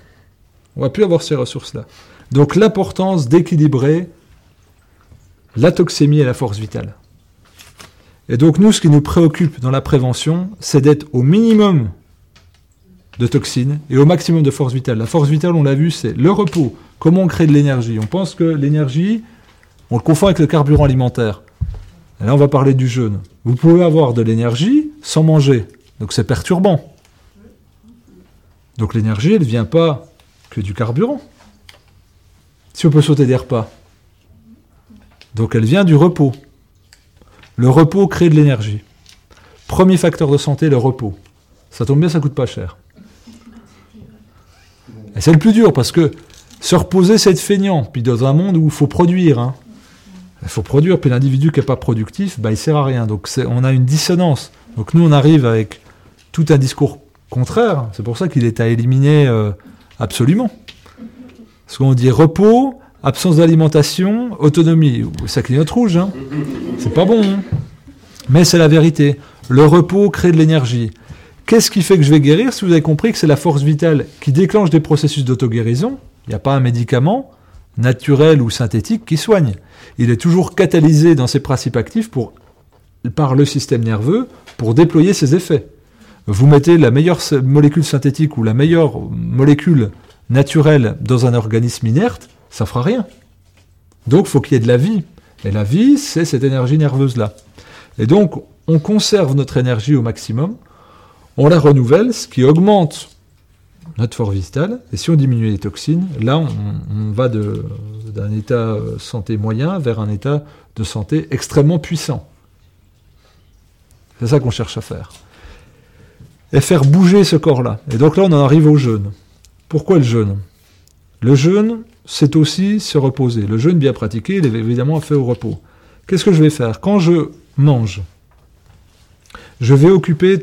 Donc, l'importance d'équilibrer la toxémie et la force vitale. Et donc, nous, ce qui nous préoccupe dans la prévention, c'est d'être au minimum de toxines et au maximum de force vitale. La force vitale, on l'a vu, c'est le repos. Comment on crée de l'énergie? On pense que l'énergie, on le confond avec le carburant alimentaire. Et là, on va parler du jeûne. Vous pouvez avoir de l'énergie sans manger. Donc, c'est perturbant. Donc, l'énergie, elle ne vient pas que du carburant. Si on peut sauter des repas. Donc, elle vient du repos. Le repos crée de l'énergie. Premier facteur de santé, le repos. Ça tombe bien, ça coûte pas cher. Et c'est le plus dur, parce que se reposer, c'est être feignant. Puis dans un monde où il faut produire. Il faut produire, puis l'individu qui n'est pas productif, il ne sert à rien. Donc on a une dissonance. Donc nous, on arrive avec tout un discours contraire. C'est pour ça qu'il est à éliminer absolument. Parce qu'on dit repos, absence d'alimentation, autonomie. Ça clignote rouge. C'est pas bon. Mais c'est la vérité. Le repos crée de l'énergie. Qu'est-ce qui fait que je vais guérir? Si vous avez compris que c'est la force vitale qui déclenche des processus d'auto-guérison, il n'y a pas un médicament naturel ou synthétique qui soigne. Il est toujours catalysé dans ses principes actifs par le système nerveux pour déployer ses effets. Vous mettez la meilleure molécule synthétique ou la meilleure molécule naturelle dans un organisme inerte, ça ne fera rien. Donc il faut qu'il y ait de la vie. Et la vie, c'est cette énergie nerveuse-là. Et donc, on conserve notre énergie au maximum, on la renouvelle, ce qui augmente notre force vitale, et si on diminue les toxines, là on va d'un état santé moyen vers un état de santé extrêmement puissant. C'est ça qu'on cherche à faire. Et faire bouger ce corps-là. Et donc là on en arrive au jeûne. Pourquoi le jeûne? Le jeûne, c'est aussi se reposer. Le jeûne bien pratiqué, il est évidemment fait au repos. Qu'est-ce que je vais faire? Quand je mange, je vais occuper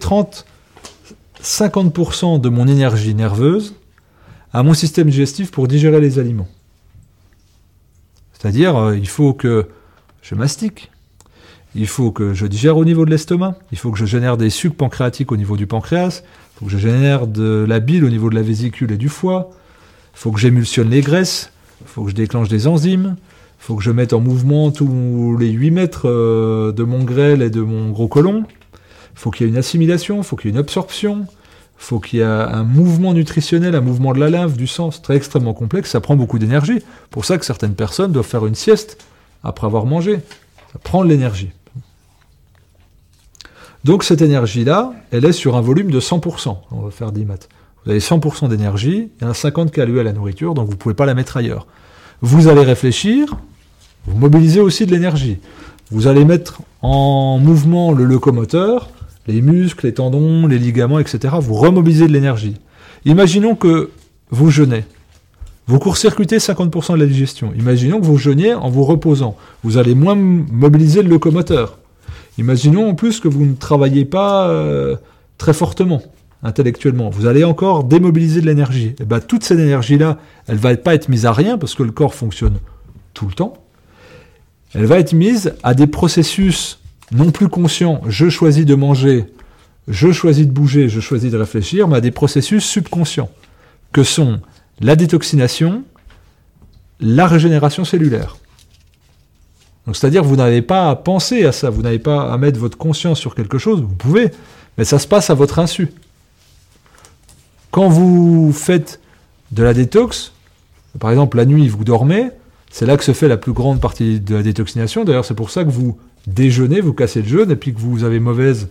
50% de mon énergie nerveuse à mon système digestif pour digérer les aliments. C'est-à-dire, il faut que je mastique, il faut que je digère au niveau de l'estomac, il faut que je génère des sucs pancréatiques au niveau du pancréas, il faut que je génère de la bile au niveau de la vésicule et du foie, il faut que j'émulsionne les graisses, il faut que je déclenche des enzymes, il faut que je mette en mouvement tous les 8 mètres de mon grêle et de mon gros côlon. Il faut qu'il y ait une assimilation, il faut qu'il y ait une absorption, il faut qu'il y ait un mouvement nutritionnel, un mouvement de la lymphe, du sang, c'est extrêmement complexe, ça prend beaucoup d'énergie. C'est pour ça que certaines personnes doivent faire une sieste après avoir mangé. Ça prend de l'énergie. Donc cette énergie-là, elle est sur un volume de 100%. On va faire 10 maths. Vous avez 100% d'énergie, il y en a 50 qui est alloué à la nourriture, donc vous ne pouvez pas la mettre ailleurs. Vous allez réfléchir, vous mobilisez aussi de l'énergie. Vous allez mettre en mouvement le locomoteur, les muscles, les tendons, les ligaments, etc. Vous remobilisez de l'énergie. Imaginons que vous jeûnez. Vous court-circuitez 50% de la digestion. Imaginons que vous jeûniez en vous reposant. Vous allez moins mobiliser le locomoteur. Imaginons en plus que vous ne travaillez pas très fortement, intellectuellement. Vous allez encore démobiliser de l'énergie. Et bien, toute cette énergie-là, elle ne va pas être mise à rien parce que le corps fonctionne tout le temps. Elle va être mise à des processus non plus conscients. Je choisis de manger, je choisis de bouger, je choisis de réfléchir, mais à des processus subconscients, que sont la détoxination, la régénération cellulaire. Donc, c'est-à-dire que vous n'avez pas à penser à ça, vous n'avez pas à mettre votre conscience sur quelque chose, vous pouvez, mais ça se passe à votre insu. Quand vous faites de la détox, par exemple la nuit vous dormez, c'est là que se fait la plus grande partie de la détoxination. D'ailleurs, c'est pour ça que vous déjeunez, vous cassez le jeûne, et puis que vous avez mauvaise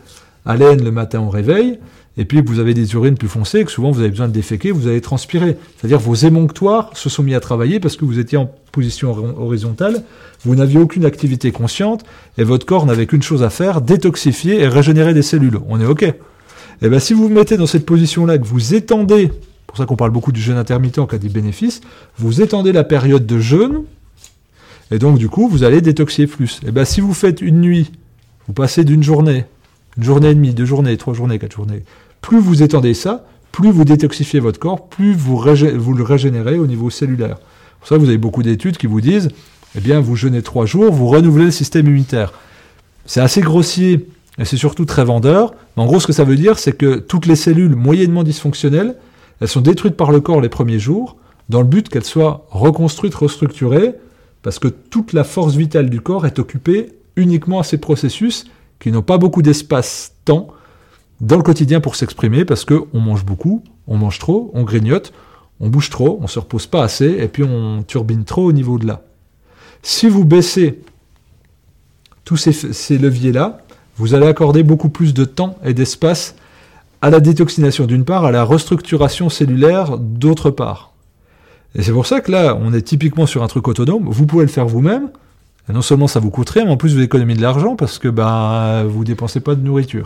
haleine le matin au réveil, et puis vous avez des urines plus foncées, que souvent vous avez besoin de déféquer, vous allez transpirer. C'est-à-dire vos émonctoires se sont mis à travailler parce que vous étiez en position horizontale, vous n'aviez aucune activité consciente, et votre corps n'avait qu'une chose à faire, détoxifier et régénérer des cellules. On est OK. Et bien si vous vous mettez dans cette position-là, que vous étendez, c'est pour ça qu'on parle beaucoup du jeûne intermittent qui a des bénéfices, vous étendez la période de jeûne, et donc du coup vous allez détoxifier plus. Et bien si vous faites une nuit, vous passez d'une journée, une journée et demie, 2 journées, 3 journées, 4 journées, plus vous étendez ça, plus vous détoxifiez votre corps, plus vous le régénérez au niveau cellulaire. Pour ça, vous avez beaucoup d'études qui vous disent, eh bien, vous jeûnez 3 jours, vous renouvelez le système immunitaire. C'est assez grossier, et c'est surtout très vendeur. Mais en gros, ce que ça veut dire, c'est que toutes les cellules moyennement dysfonctionnelles, elles sont détruites par le corps les premiers jours, dans le but qu'elles soient reconstruites, restructurées, parce que toute la force vitale du corps est occupée uniquement à ces processus qui n'ont pas beaucoup d'espace-temps dans le quotidien pour s'exprimer, parce qu'on mange beaucoup, on mange trop, on grignote, on bouge trop, on ne se repose pas assez, et puis on turbine trop au niveau de là. Si vous baissez tous ces leviers-là, vous allez accorder beaucoup plus de temps et d'espace à la détoxination d'une part, à la restructuration cellulaire d'autre part. Et c'est pour ça que là, on est typiquement sur un truc autonome, vous pouvez le faire vous-même, et non seulement ça vous coûte rien, mais en plus vous économisez de l'argent, parce que vous ne dépensez pas de nourriture.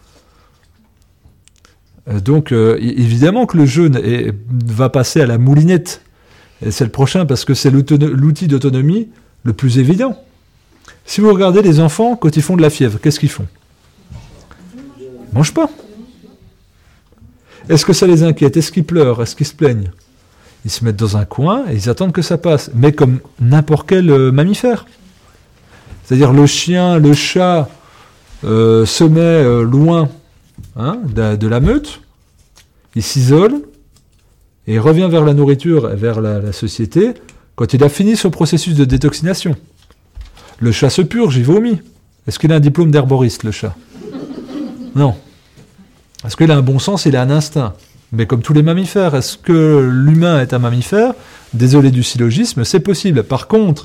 Donc évidemment que le jeûne va passer à la moulinette, et c'est le prochain parce que c'est l'outil d'autonomie le plus évident. Si vous regardez les enfants, quand ils font de la fièvre, qu'est-ce qu'ils font ? Ils ne mangent pas. Est-ce que ça les inquiète ? Est-ce qu'ils pleurent ? Est-ce qu'ils se plaignent ? Ils se mettent dans un coin et ils attendent que ça passe, mais comme n'importe quel mammifère. C'est-à-dire le chien, le chat se met loin de la meute, il s'isole et il revient vers la nourriture et vers la société quand il a fini son processus de détoxination. Le chat se purge, il vomit. Est-ce qu'il a un diplôme d'herboriste, le chat ? Non. Est-ce qu'il a un bon sens ? Il a un instinct. Mais comme tous les mammifères, est-ce que l'humain est un mammifère ? Désolé du syllogisme, c'est possible. Par contre,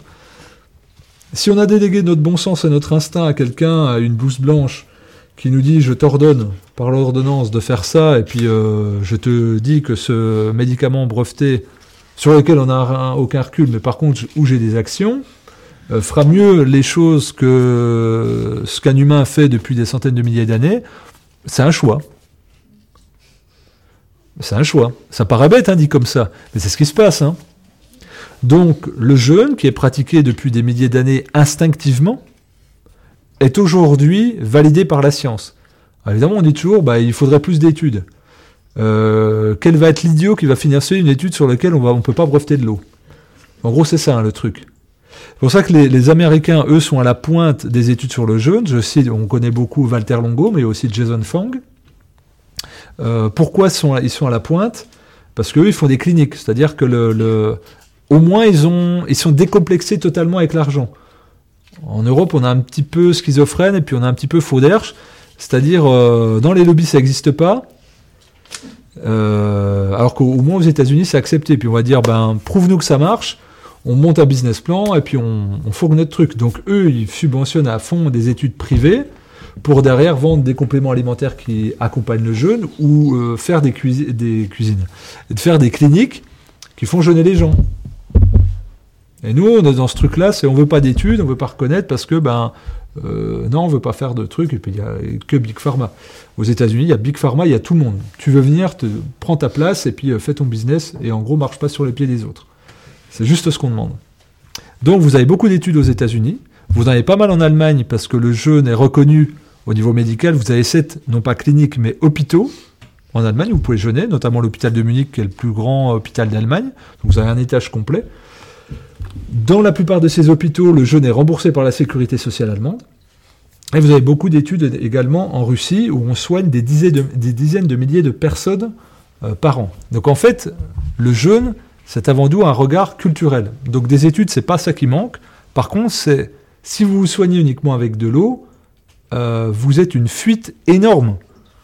si on a délégué notre bon sens et notre instinct à quelqu'un, à une blouse blanche, qui nous dit « je t'ordonne par l'ordonnance de faire ça, et puis je te dis que ce médicament breveté, sur lequel on n'a aucun recul, mais par contre où j'ai des actions, fera mieux les choses que ce qu'un humain fait depuis des centaines de milliers d'années », c'est un choix. C'est un choix. Ça paraît bête, dit comme ça, mais c'est ce qui se passe. Donc le jeûne, qui est pratiqué depuis des milliers d'années instinctivement, est aujourd'hui validé par la science. Alors évidemment, on dit toujours, il faudrait plus d'études. Quel va être l'idiot qui va financer une étude sur laquelle on ne peut pas breveter de l'eau ? En gros, c'est ça, le truc. C'est pour ça que les Américains, eux, sont à la pointe des études sur le jeûne. On connaît beaucoup Walter Longo, mais aussi Jason Fung. Pourquoi ils sont à la pointe ? Parce qu'eux, ils font des cliniques. C'est-à-dire que au moins, ils sont décomplexés totalement avec l'argent. En Europe, on a un petit peu schizophrène et puis on a un petit peu faux d'herche. C'est-à-dire, dans les lobbies, ça n'existe pas. Alors qu'au moins aux États-Unis, c'est accepté. Puis on va dire, prouve-nous que ça marche. On monte un business plan et puis on fourgue notre truc. Donc eux, ils subventionnent à fond des études privées pour derrière vendre des compléments alimentaires qui accompagnent le jeûne ou faire des cuisines. Et faire des cliniques qui font jeûner les gens. Et nous, on est dans ce truc-là, on ne veut pas d'études, on ne veut pas reconnaître parce que, non, on ne veut pas faire de trucs, et puis il n'y a que Big Pharma. Aux États-Unis, il y a Big Pharma, il y a tout le monde. Tu veux venir, prends ta place, et puis fais ton business, et en gros, marche pas sur les pieds des autres. C'est juste ce qu'on demande. Donc, vous avez beaucoup d'études aux États-Unis, vous en avez pas mal en Allemagne, parce que le jeûne est reconnu au niveau médical, vous avez 7, non pas cliniques, mais hôpitaux. En Allemagne, vous pouvez jeûner, notamment l'hôpital de Munich, qui est le plus grand hôpital d'Allemagne. Donc, vous avez un étage complet. Dans la plupart de ces hôpitaux, le jeûne est remboursé par la sécurité sociale allemande. Et vous avez beaucoup d'études également en Russie où on soigne des dizaines de milliers de personnes par an. Donc en fait, le jeûne, c'est avant tout un regard culturel. Donc des études, c'est pas ça qui manque. Par contre, si vous vous soignez uniquement avec de l'eau, vous êtes une fuite énorme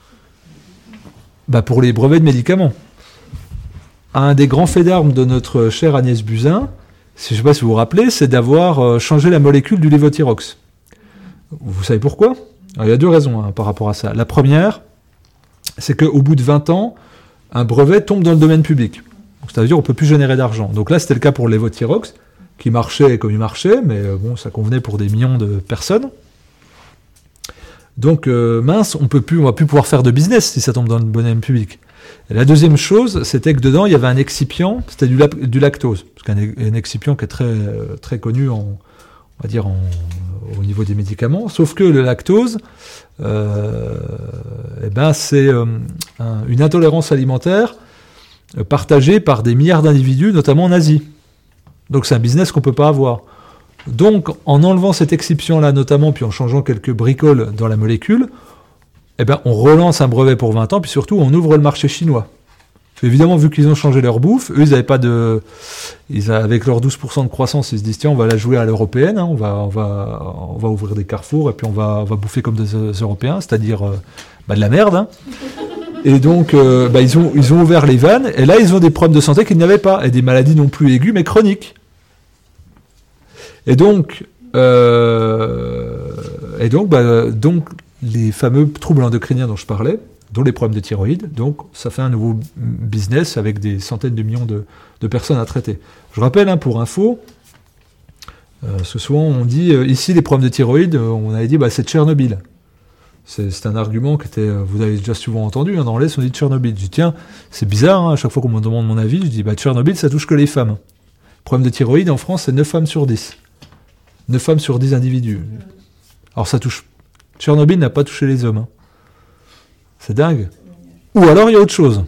pour les brevets de médicaments. Un des grands faits d'armes de notre chère Agnès Buzyn, je ne sais pas si vous vous rappelez, c'est d'avoir changé la molécule du lévothyrox. Vous savez pourquoi ? Alors, il y a deux raisons par rapport à ça. La première, c'est qu'au bout de 20 ans, un brevet tombe dans le domaine public. Donc, c'est-à-dire qu'on ne peut plus générer d'argent. Donc là, c'était le cas pour le Levothyrox, qui marchait comme il marchait, mais ça convenait pour des millions de personnes. Donc, mince, on va plus pouvoir faire de business si ça tombe dans le domaine public. Et la deuxième chose, c'était que dedans, il y avait un excipient, c'était du lactose. Parce qu'un excipient qui est très, très connu au niveau des médicaments. Sauf que le lactose, c'est une intolérance alimentaire partagée par des milliards d'individus, notamment en Asie. Donc c'est un business qu'on ne peut pas avoir. Donc en enlevant cet excipient-là notamment, puis en changeant quelques bricoles dans la molécule, on relance un brevet pour 20 ans, puis surtout on ouvre le marché chinois. Évidemment, vu qu'ils ont changé leur bouffe, eux, ils n'avaient pas avec leurs 12% de croissance, ils se disent, tiens, on va la jouer à l'européenne, hein, on va ouvrir des carrefours, et puis on va bouffer comme des Européens, c'est-à-dire de la merde. Hein. Et donc, ils ont ouvert les vannes, et là, ils ont des problèmes de santé qu'ils n'avaient pas, et des maladies non plus aiguës, mais chroniques. Et donc, les fameux troubles endocriniens dont je parlais, dont les problèmes de thyroïde, donc ça fait un nouveau business avec des centaines de millions de personnes à traiter. Je rappelle, pour info, ce souvent on dit, ici les problèmes de thyroïde, on avait dit c'est Tchernobyl. C'est un argument vous avez déjà souvent entendu, dans l'Est on dit Tchernobyl. Je dis tiens, c'est bizarre, à chaque fois qu'on me demande mon avis, je dis Tchernobyl ça touche que les femmes. Le problème de thyroïde en France c'est 9 femmes sur 10. 9 femmes sur 10 individus. Alors Tchernobyl n'a pas touché les hommes. C'est dingue. Ou alors il y a autre chose.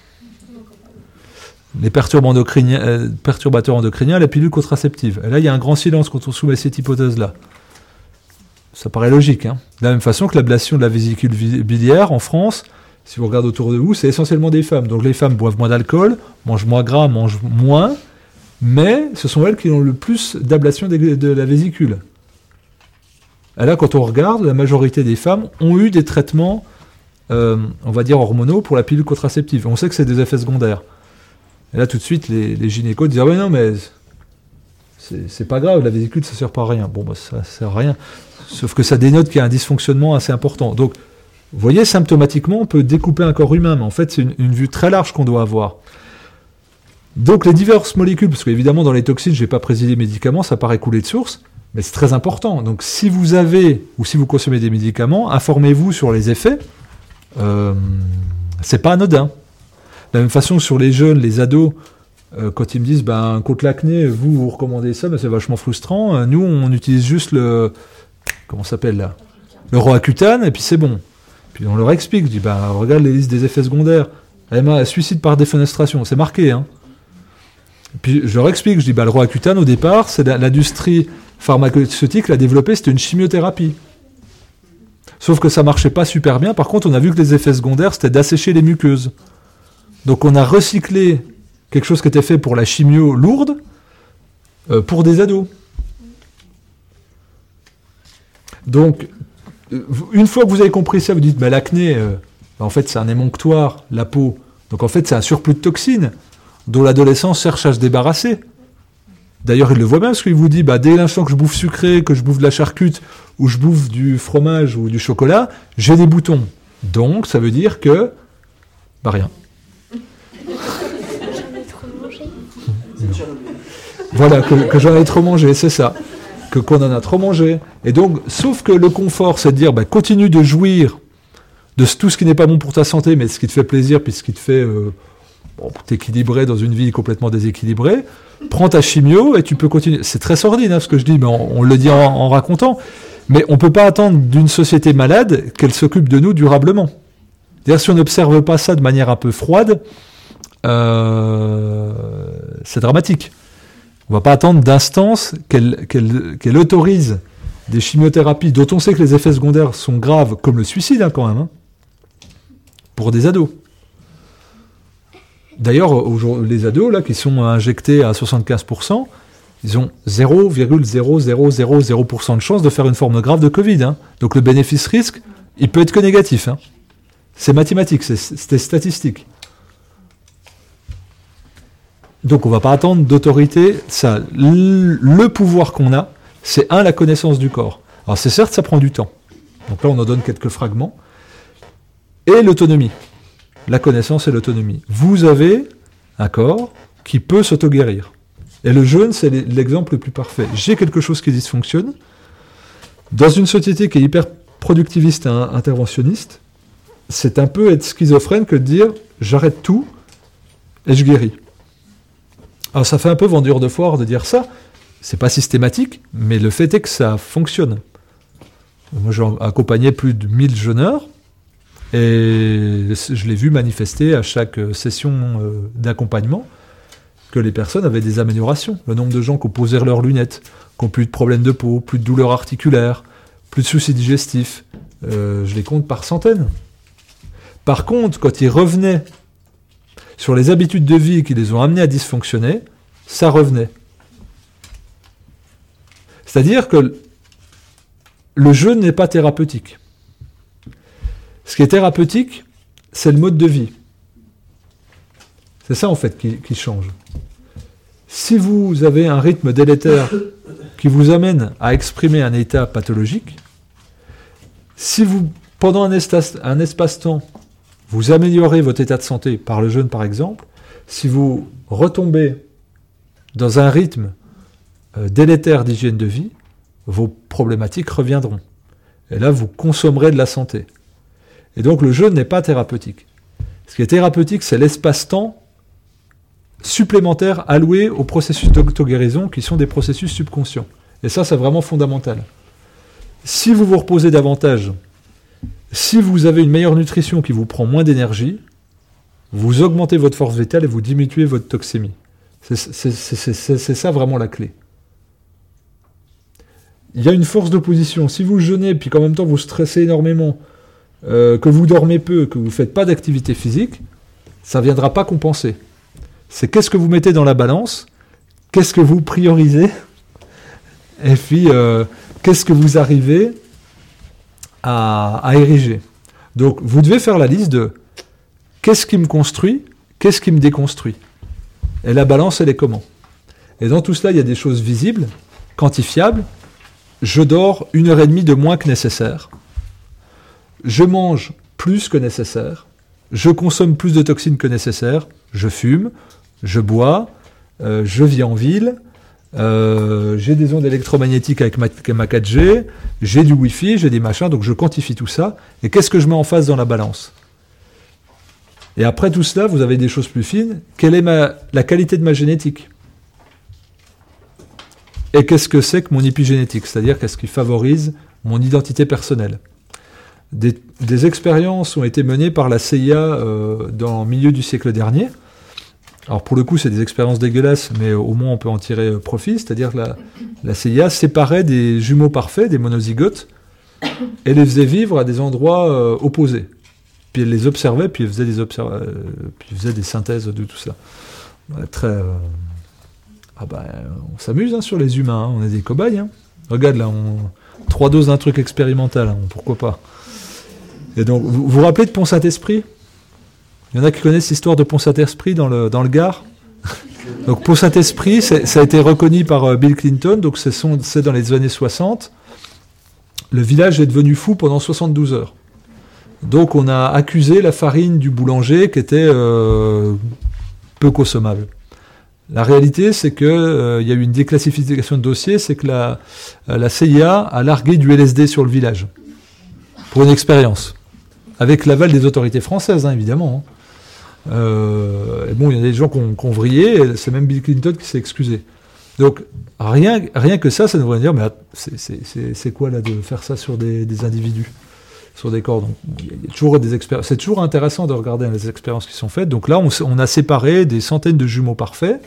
Les perturbateurs endocriniens, la pilule contraceptive. Et là, il y a un grand silence quand on soumet cette hypothèse-là. Ça paraît logique. De la même façon que l'ablation de la vésicule biliaire en France, si vous regardez autour de vous, c'est essentiellement des femmes. Donc les femmes boivent moins d'alcool, mangent moins gras, mangent moins, mais ce sont elles qui ont le plus d'ablation de la vésicule. Et là, quand on regarde, la majorité des femmes ont eu des traitements on va dire hormonaux pour la pilule contraceptive. On sait que c'est des effets secondaires. Et là, tout de suite, les gynécos disent « Ah ouais, non, mais c'est pas grave, la vésicule, ça sert pas à rien. » Bon, ça sert à rien. Sauf que ça dénote qu'il y a un dysfonctionnement assez important. Donc, vous voyez, symptomatiquement, on peut découper un corps humain, mais en fait, c'est une vue très large qu'on doit avoir. Donc, les diverses molécules, parce qu'évidemment, dans les toxines, je n'ai pas précisé les médicaments, ça paraît couler de source, mais c'est très important. Donc, si vous avez, ou si vous consommez des médicaments, informez-vous sur les effets. C'est pas anodin. De la même façon sur les jeunes, les ados, quand ils me disent contre l'acné, vous recommandez ça, c'est vachement frustrant. Nous, on utilise juste le Roaccutane et puis c'est bon. Puis on leur explique, je dis regarde les listes des effets secondaires. Suicide par défenestration, c'est marqué. Puis je leur explique, je dis le Roaccutane au départ, c'est l'industrie pharmaceutique l'a développé, c'était une chimiothérapie. Sauf que ça marchait pas super bien. Par contre, on a vu que les effets secondaires, c'était d'assécher les muqueuses. Donc on a recyclé quelque chose qui était fait pour la chimio lourde pour des ados. Donc, une fois que vous avez compris ça, vous dites, l'acné, en fait, c'est un émonctoire, la peau. Donc en fait, c'est un surplus de toxines dont l'adolescent cherche à se débarrasser. D'ailleurs, il le voit bien, parce qu'il vous dit, dès l'instant que je bouffe sucré, que je bouffe de la charcute, ou je bouffe du fromage ou du chocolat, j'ai des boutons. Donc, ça veut dire que... rien. Voilà, que j'en ai trop mangé, c'est ça. Qu'on en a trop mangé. Et donc, sauf que le confort, c'est de dire, continue de jouir de tout ce qui n'est pas bon pour ta santé, mais ce qui te fait plaisir, puis ce qui te fait t'équilibrer dans une vie complètement déséquilibrée. Prends ta chimio et tu peux continuer. C'est très sordide, ce que je dis, mais on le dit en racontant. Mais on ne peut pas attendre d'une société malade qu'elle s'occupe de nous durablement. C'est-à-dire, si on n'observe pas ça de manière un peu froide, c'est dramatique. On ne va pas attendre d'instance qu'elle autorise des chimiothérapies dont on sait que les effets secondaires sont graves, comme le suicide quand même, pour des ados. D'ailleurs, les ados là, qui sont injectés à 75%, ils ont 0,0000% de chance de faire une forme grave de Covid. Donc le bénéfice-risque, il peut être que négatif. C'est mathématique, c'est statistique. Donc on ne va pas attendre d'autorité. Ça, le pouvoir qu'on a, c'est la connaissance du corps. Alors c'est certes, ça prend du temps. Donc là, on en donne quelques fragments. Et l'autonomie. La connaissance et l'autonomie. Vous avez un corps qui peut s'auto-guérir. Et le jeûne, c'est l'exemple le plus parfait. J'ai quelque chose qui dysfonctionne. Dans une société qui est hyper productiviste et interventionniste, c'est un peu être schizophrène que de dire « j'arrête tout et je guéris ». Alors ça fait un peu vendeur de foire de dire ça. C'est pas systématique, mais le fait est que ça fonctionne. Moi, j'ai accompagné plus de 1000 jeûneurs et je l'ai vu manifester à chaque session d'accompagnement que les personnes avaient des améliorations. Le nombre de gens qui ont posé leurs lunettes, qui n'ont plus de problèmes de peau, plus de douleurs articulaires, plus de soucis digestifs, je les compte par centaines. Par contre, quand ils revenaient sur les habitudes de vie qui les ont amenés à dysfonctionner, ça revenait. C'est-à-dire que le jeûne n'est pas thérapeutique. Ce qui est thérapeutique, c'est le mode de vie. C'est ça en fait qui change. Si vous avez un rythme délétère qui vous amène à exprimer un état pathologique, si vous, pendant un espace-temps, vous améliorez votre état de santé par le jeûne par exemple, si vous retombez dans un rythme délétère d'hygiène de vie, vos problématiques reviendront. Et là, vous consommerez de la santé. Et donc le jeûne n'est pas thérapeutique. Ce qui est thérapeutique, c'est l'espace-temps supplémentaires alloués aux processus d'auto-guérison qui sont des processus subconscients. Et ça, c'est vraiment fondamental. Si vous vous reposez davantage, si vous avez une meilleure nutrition qui vous prend moins d'énergie, vous augmentez votre force vitale et vous diminuez votre toxémie. C'est ça vraiment la clé. Il y a une force d'opposition. Si vous jeûnez, puis qu'en même temps vous stressez énormément, que vous dormez peu, que vous ne faites pas d'activité physique, ça ne viendra pas compenser. C'est qu'est-ce que vous mettez dans la balance, qu'est-ce que vous priorisez, et puis qu'est-ce que vous arrivez à ériger. Donc vous devez faire la liste de qu'est-ce qui me construit, qu'est-ce qui me déconstruit. Et la balance, elle est comment? Et dans tout cela, il y a des choses visibles, quantifiables. Je dors 1h30 de moins que nécessaire. Je mange plus que nécessaire. Je consomme plus de toxines que nécessaire. Je fume. Je bois, je vis en ville, j'ai des ondes électromagnétiques avec ma 4G, j'ai du Wi-Fi, j'ai des machins, donc je quantifie tout ça. Et qu'est-ce que je mets en face dans la balance? Et après tout cela, vous avez des choses plus fines. Quelle est la qualité de ma génétique? Et qu'est-ce que c'est que mon épigénétique? C'est-à-dire qu'est-ce qui favorise mon identité personnelle? Des expériences ont été menées par la CIA dans le milieu du siècle dernier. Alors pour le coup, c'est des expériences dégueulasses, mais au moins on peut en tirer profit. C'est-à-dire que la CIA séparait des jumeaux parfaits, des monozygotes, et les faisait vivre à des endroits opposés. Puis elle les observait, puis elle faisait des synthèses de tout ça. On s'amuse sur les humains, on est des cobayes. Regarde là, 3 doses d'un truc expérimental, pourquoi pas. Et donc, vous vous rappelez de Pont-Saint-Esprit? Il y en a qui connaissent l'histoire de Pont-Saint-Esprit dans le Gard. Donc Pont-Saint-Esprit, ça a été reconnu par Bill Clinton, donc c'est dans les années 60. Le village est devenu fou pendant 72 heures. Donc on a accusé la farine du boulanger qui était peu consommable. La réalité, c'est qu'il y a eu une déclassification de dossier, c'est que la CIA a largué du LSD sur le village, pour une expérience, avec l'aval des autorités françaises, évidemment. Et bon, il y a des gens qui ont vrillé, et c'est même Bill Clinton qui s'est excusé. Donc, rien que ça nous voudrait dire, mais c'est quoi là de faire ça sur des individus, sur des corps? Donc, il y a toujours des expériences. C'est toujours intéressant de regarder les expériences qui sont faites. Donc là, on a séparé des centaines de jumeaux parfaits,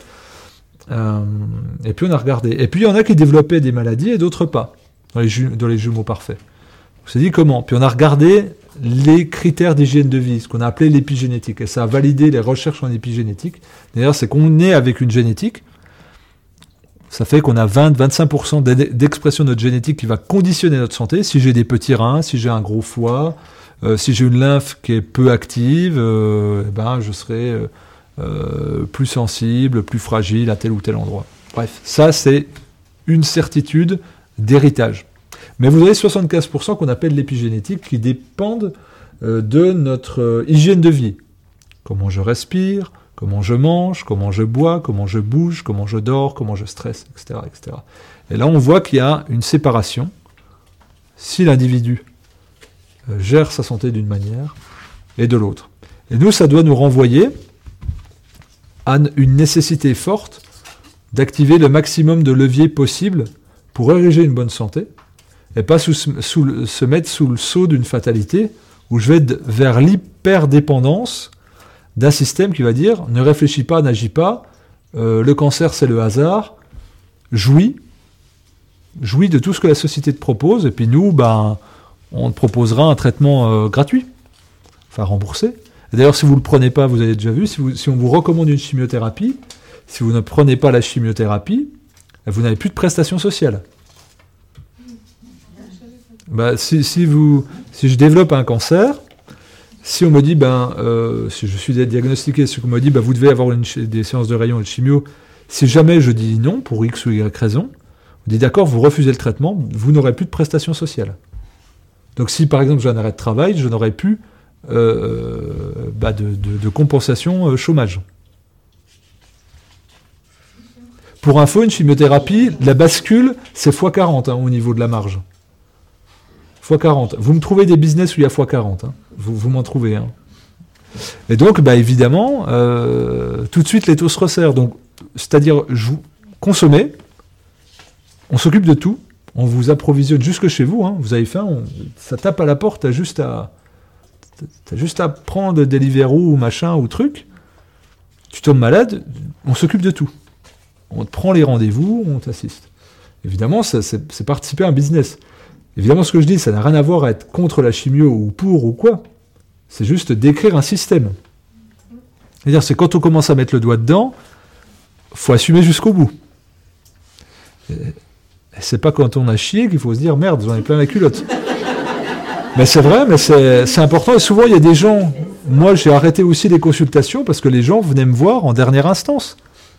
et puis on a regardé. Et puis il y en a qui développaient des maladies et d'autres pas, dans les jumeaux parfaits. On s'est dit comment? Puis on a regardé les critères d'hygiène de vie, ce qu'on a appelé l'épigénétique. Et ça a validé les recherches en épigénétique. D'ailleurs, c'est qu'on est avec une génétique. Ça fait qu'on a 20-25% d'expression de notre génétique qui va conditionner notre santé. Si j'ai des petits reins, si j'ai un gros foie, si j'ai une lymphe qui est peu active, je serai plus sensible, plus fragile à tel ou tel endroit. Bref, ça c'est une certitude d'héritage. Mais vous avez 75% qu'on appelle l'épigénétique qui dépendent de notre hygiène de vie. Comment je respire, comment je mange, comment je bois, comment je bouge, comment je dors, comment je stresse, etc., etc. Et là, on voit qu'il y a une séparation. Si l'individu gère sa santé d'une manière et de l'autre. Et nous, ça doit nous renvoyer à une nécessité forte d'activer le maximum de leviers possibles pour ériger une bonne santé, et pas se mettre sous le sceau d'une fatalité où je vais vers l'hyperdépendance d'un système qui va dire ne réfléchis pas, n'agis pas, le cancer c'est le hasard, jouis de tout ce que la société te propose, et puis nous, on te proposera un traitement gratuit, enfin remboursé. Et d'ailleurs, si vous ne le prenez pas, vous avez déjà vu, si on vous recommande une chimiothérapie, si vous ne prenez pas la chimiothérapie, vous n'avez plus de prestations sociales. Si je développe un cancer, si on me dit, si je suis diagnostiqué, si on me dit, vous devez avoir des séances de rayons et de chimio, si jamais je dis non, pour X ou Y raison, on dit d'accord, vous refusez le traitement, vous n'aurez plus de prestations sociales. Donc si par exemple j'ai un arrêt de travail, je n'aurai plus de compensation chômage. Pour info, une chimiothérapie, la bascule, c'est x40 au niveau de la marge. x40. Vous me trouvez des business où il y a x40. Vous m'en trouvez. Et donc, évidemment, tout de suite, les taux se resserrent. Donc, c'est-à-dire, consommez, on s'occupe de tout, on vous approvisionne jusque chez vous, vous avez faim, ça tape à la porte, t'as juste à prendre Deliveroo ou machin ou truc, tu tombes malade, on s'occupe de tout. On te prend les rendez-vous, on t'assiste. Évidemment, c'est participer à un business. Évidemment, ce que je dis, ça n'a rien à voir à être contre la chimio ou pour ou quoi. C'est juste décrire un système. C'est-à-dire, c'est quand on commence à mettre le doigt dedans, faut assumer jusqu'au bout. Et c'est pas quand on a chié qu'il faut se dire merde, j'en ai plein la culotte. Mais c'est vrai, mais c'est important. Et souvent, il y a des gens. Moi, j'ai arrêté aussi les consultations parce que les gens venaient me voir en dernière instance.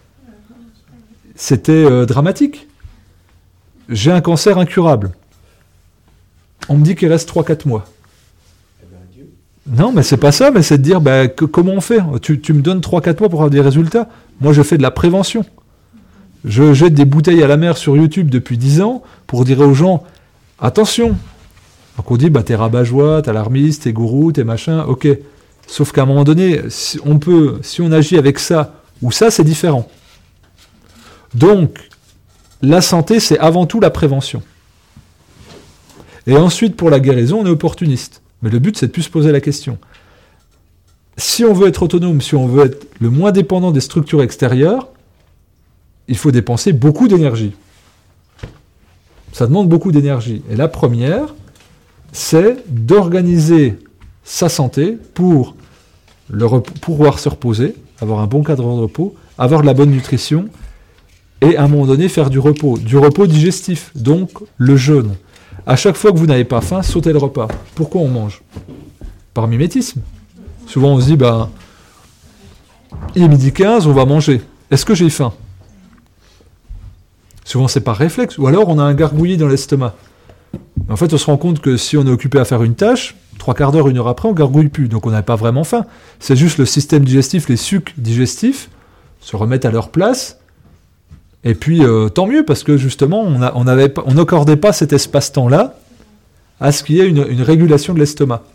C'était dramatique. J'ai un cancer incurable. On me dit qu'il reste 3-4 mois. Non, mais c'est pas ça, mais c'est de dire comment on fait. Tu me donnes 3-4 mois pour avoir des résultats. Moi, je fais de la prévention. Je jette des bouteilles à la mer sur YouTube depuis 10 ans pour dire aux gens attention. Donc on dit t'es rabat-joie, t'es alarmiste, t'es gourou, t'es machin, ok. Sauf qu'à un moment donné, si on agit avec ça ou ça, c'est différent. Donc, la santé, c'est avant tout la prévention. Et ensuite, pour la guérison, on est opportuniste. Mais le but, c'est de plus se poser la question. Si on veut être autonome, si on veut être le moins dépendant des structures extérieures, il faut dépenser beaucoup d'énergie. Ça demande beaucoup d'énergie. Et la première, c'est d'organiser sa santé pour pouvoir se reposer, avoir un bon cadre de repos, avoir de la bonne nutrition, et à un moment donné faire du repos digestif, donc le jeûne. À chaque fois que vous n'avez pas faim, sautez le repas. Pourquoi on mange ? Par mimétisme. Souvent on se dit, il est midi 15, on va manger. Est-ce que j'ai faim ? Souvent c'est par réflexe, ou alors on a un gargouillis dans l'estomac. En fait on se rend compte que si on est occupé à faire une tâche, 3/4 d'heure, 1 heure après, on gargouille plus, donc on n'a pas vraiment faim. C'est juste le système digestif, les sucs digestifs se remettent à leur place. Et puis, tant mieux, parce que justement, on n'accordait pas cet espace-temps-là à ce qu'il y ait une régulation de l'estomac.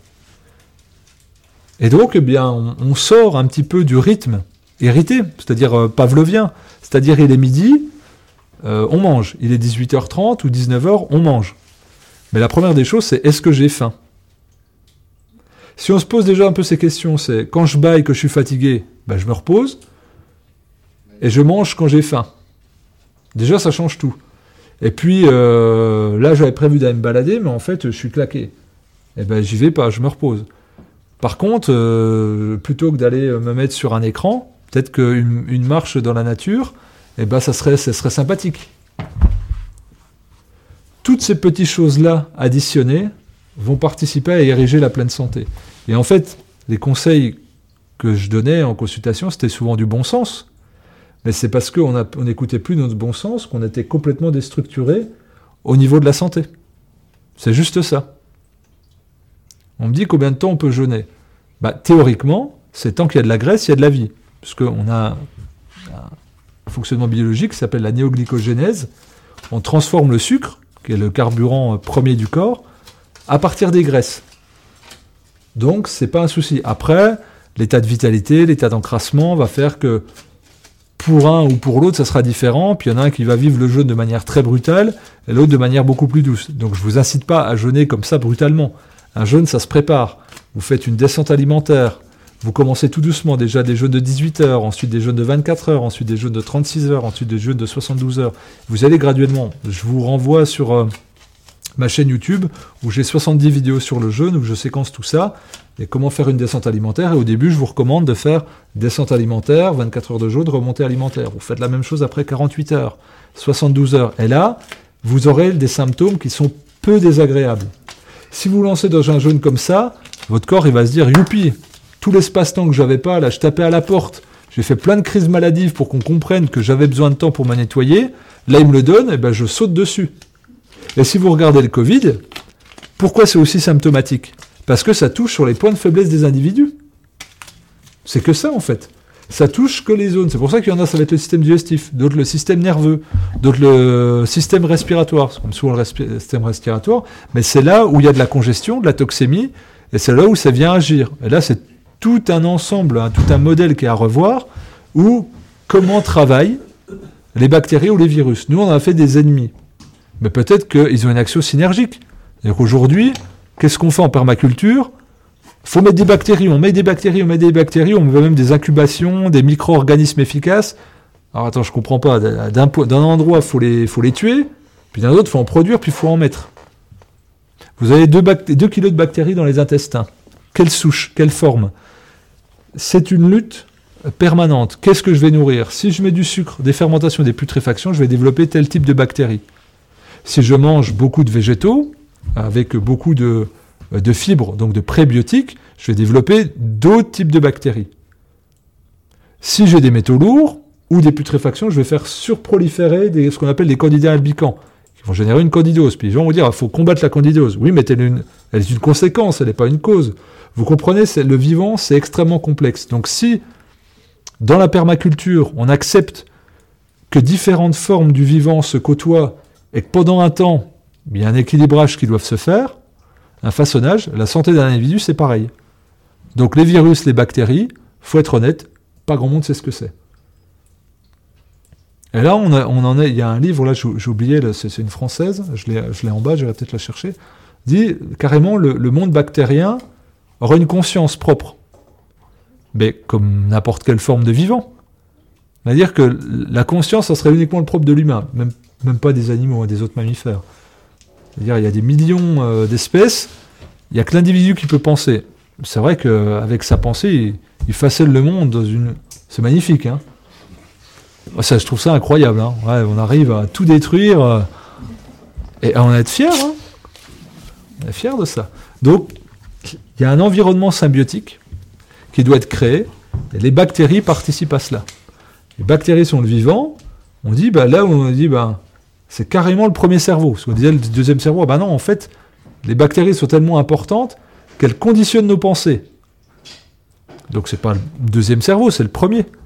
Et donc, on sort un petit peu du rythme hérité, c'est-à-dire pavlovien. C'est-à-dire, il est midi, on mange. Il est 18h30 ou 19h, on mange. Mais la première des choses, c'est est-ce que j'ai faim ? Si on se pose déjà un peu ces questions, c'est quand je baille, que je suis fatigué, je me repose, et je mange quand j'ai faim. Déjà, ça change tout. Et puis, là, j'avais prévu d'aller me balader, mais en fait, je suis claqué. J'y vais pas, je me repose. Par contre, plutôt que d'aller me mettre sur un écran, peut-être qu'une marche dans la nature, ça serait sympathique. Toutes ces petites choses-là, additionnées, vont participer à ériger la pleine santé. Et en fait, les conseils que je donnais en consultation, c'était souvent du bon sens. Mais c'est parce qu'on n'écoutait plus notre bon sens qu'on était complètement déstructuré au niveau de la santé. C'est juste ça. On me dit combien de temps on peut jeûner. Théoriquement, c'est tant qu'il y a de la graisse, il y a de la vie. Parce qu'on a un fonctionnement biologique qui s'appelle la néoglycogénèse. On transforme le sucre, qui est le carburant premier du corps, à partir des graisses. Donc, c'est pas un souci. Après, l'état de vitalité, l'état d'encrassement va faire que pour un ou pour l'autre, ça sera différent. Puis il y en a un qui va vivre le jeûne de manière très brutale et l'autre de manière beaucoup plus douce. Donc, je vous incite pas à jeûner comme ça brutalement. Un jeûne, ça se prépare. Vous faites une descente alimentaire. Vous commencez tout doucement, déjà des jeûnes de 18 heures, ensuite des jeûnes de 24 heures, ensuite des jeûnes de 36 heures, ensuite des jeûnes de 72 heures. Vous allez graduellement. Je vous renvoie sur ma chaîne YouTube où j'ai 70 vidéos sur le jeûne, où je séquence tout ça, et comment faire une descente alimentaire. Et au début, je vous recommande de faire descente alimentaire, 24 heures de jeûne, remontée alimentaire. Vous faites la même chose après 48 heures, 72 heures. Et là, vous aurez des symptômes qui sont peu désagréables. Si vous lancez dans un jeûne comme ça, votre corps il va se dire « Youpi !» Tout l'espace-temps que j'avais pas, là, je tapais à la porte. J'ai fait plein de crises maladives pour qu'on comprenne que j'avais besoin de temps pour me nettoyer. Là, il me le donne, et je saute dessus. Et si vous regardez le Covid, pourquoi c'est aussi symptomatique ? Parce que ça touche sur les points de faiblesse des individus. C'est que ça, en fait. Ça touche que les zones. C'est pour ça qu'il y en a, ça va être le système digestif, d'autres le système nerveux, d'autres le système respiratoire. C'est comme souvent le système respiratoire, mais c'est là où il y a de la congestion, de la toxémie, et c'est là où ça vient agir. Et là, c'est tout un ensemble, tout un modèle qui est à revoir, où comment travaillent les bactéries ou les virus. Nous, on a fait des ennemis. Mais peut-être qu'ils ont une action synergique. C'est-à-dire qu'aujourd'hui, qu'est-ce qu'on fait en permaculture ? Il faut mettre des bactéries, on met des bactéries, on met même des incubations, des micro-organismes efficaces. Alors attends, je comprends pas. D'un endroit, il faut les tuer, puis d'un autre, il faut en produire, puis il faut en mettre. Vous avez 2 kilos de bactéries dans les intestins. Quelle souche, quelle forme ? C'est une lutte permanente. Qu'est-ce que je vais nourrir ? Si je mets du sucre, des fermentations, des putréfactions, je vais développer tel type de bactéries. Si je mange beaucoup de végétaux, avec beaucoup de fibres, donc de prébiotiques, je vais développer d'autres types de bactéries. Si j'ai des métaux lourds ou des putréfactions, je vais faire surproliférer ce qu'on appelle des candidats albicans, qui vont générer une candidose. Puis les gens vont dire, il faut combattre la candidose. Oui, mais elle est une conséquence, elle n'est pas une cause. Vous comprenez, le vivant, c'est extrêmement complexe. Donc si, dans la permaculture, on accepte que différentes formes du vivant se côtoient et que pendant un temps, il y a un équilibrage qui doit se faire, un façonnage, la santé d'un individu, c'est pareil. Donc les virus, les bactéries, faut être honnête, pas grand monde sait ce que c'est. Et là, il y a un livre, là j'ai oublié, c'est une française, je l'ai en bas, je vais peut-être la chercher, dit carrément le monde bactérien aura une conscience propre, mais comme n'importe quelle forme de vivant. C'est-à-dire que la conscience, ça serait uniquement le propre de l'humain, même pas des animaux, des autres mammifères. C'est-à-dire il y a des millions d'espèces, il n'y a que l'individu qui peut penser. C'est vrai qu'avec sa pensée, il façonne le monde dans une... C'est magnifique, hein. Ça, je trouve ça incroyable, hein. Ouais, on arrive à tout détruire, et à en être fier, hein. On est fier de ça. Donc, il y a un environnement symbiotique qui doit être créé, et les bactéries participent à cela. Les bactéries sont le vivant, on dit, là où on dit, c'est carrément le premier cerveau. Parce qu'on disait le deuxième cerveau, non, en fait, les bactéries sont tellement importantes qu'elles conditionnent nos pensées. Donc c'est pas le deuxième cerveau, c'est le premier. Tu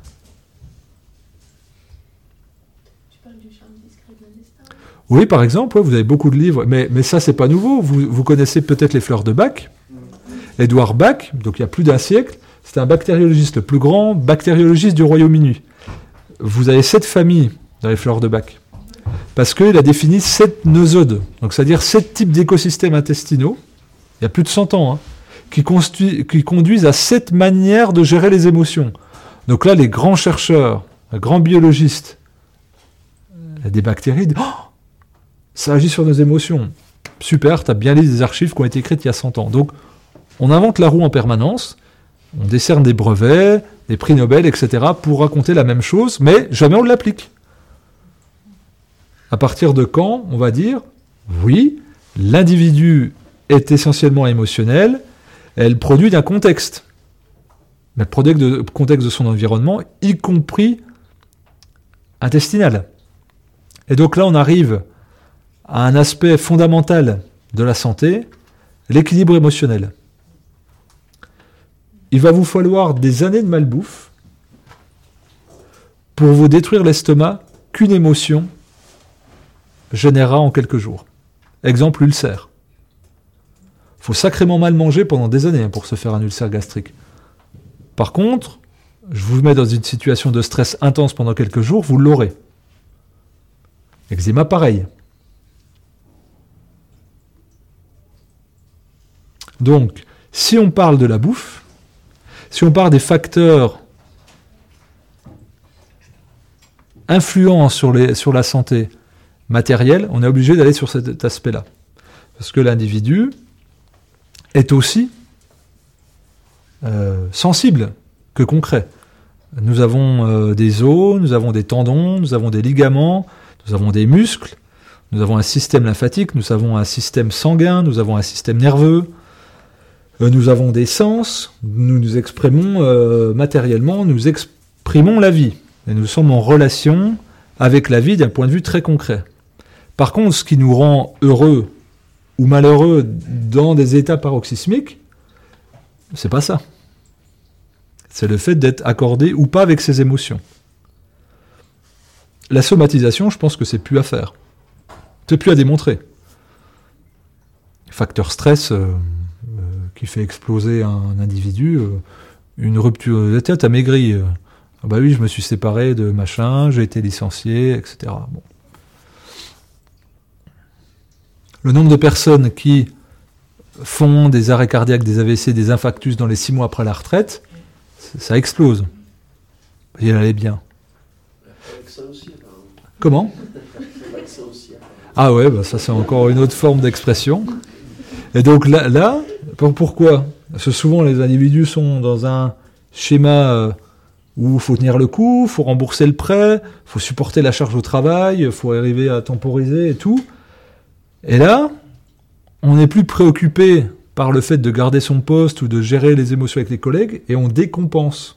parles du charme discret de l'intestin ? Oui, par exemple, vous avez beaucoup de livres, mais ça, c'est pas nouveau. Vous connaissez peut-être les fleurs de Bach. Édouard Bach, donc il y a plus d'un siècle, c'était un bactériologiste, le plus grand bactériologiste du Royaume-Uni. Vous avez 7 familles dans les fleurs de Bach. Parce qu'il a défini 7 nosodes, donc c'est-à-dire 7 types d'écosystèmes intestinaux, il y a plus de 100 ans, qui conduisent à 7 manières de gérer les émotions. Donc là, les grands chercheurs, les grands biologistes, il y a des bactéries, ça agit sur nos émotions. Super, tu as bien lu des archives qui ont été écrites il y a 100 ans. Donc, on invente la roue en permanence, on décerne des brevets, des prix Nobel, etc., pour raconter la même chose, mais jamais on l'applique. À partir de quand, on va dire, oui, l'individu est essentiellement émotionnel, elle produit d'un contexte. Mais elle produit du contexte de son environnement, y compris intestinal. Et donc là, on arrive à un aspect fondamental de la santé, l'équilibre émotionnel. Il va vous falloir des années de malbouffe pour vous détruire l'estomac qu'une émotion générera en quelques jours. Exemple, ulcère. Il faut sacrément mal manger pendant des années pour se faire un ulcère gastrique. Par contre, je vous mets dans une situation de stress intense pendant quelques jours, vous l'aurez. Eczéma, pareil. Donc, si on parle de la bouffe, si on parle des facteurs influents sur la santé matérielle, on est obligé d'aller sur cet aspect-là. Parce que l'individu est aussi sensible que concret. Nous avons des os, nous avons des tendons, nous avons des ligaments, nous avons des muscles, nous avons un système lymphatique, nous avons un système sanguin, nous avons un système nerveux, nous avons des sens, nous nous exprimons matériellement, nous exprimons la vie. Et nous sommes en relation avec la vie d'un point de vue très concret. Par contre, ce qui nous rend heureux ou malheureux dans des états paroxysmiques, c'est pas ça. C'est le fait d'être accordé ou pas avec ses émotions. La somatisation, je pense que c'est plus à faire. C'est plus à démontrer. Facteur stress qui fait exploser un individu, une rupture. Tiens, t'as maigri. Ah bah oui, je me suis séparé de machin, j'ai été licencié, etc. Bon. Le nombre de personnes qui font des arrêts cardiaques, des AVC, des infarctus dans les 6 mois après la retraite, ça explose. Et elle allait bien. Comment ? Ah ouais, bah ça c'est encore une autre forme d'expression. Et donc là pourquoi ? Parce que souvent les individus sont dans un schéma où il faut tenir le coup, il faut rembourser le prêt, il faut supporter la charge au travail, il faut arriver à temporiser et tout. Et là, on n'est plus préoccupé par le fait de garder son poste ou de gérer les émotions avec les collègues, et on décompense.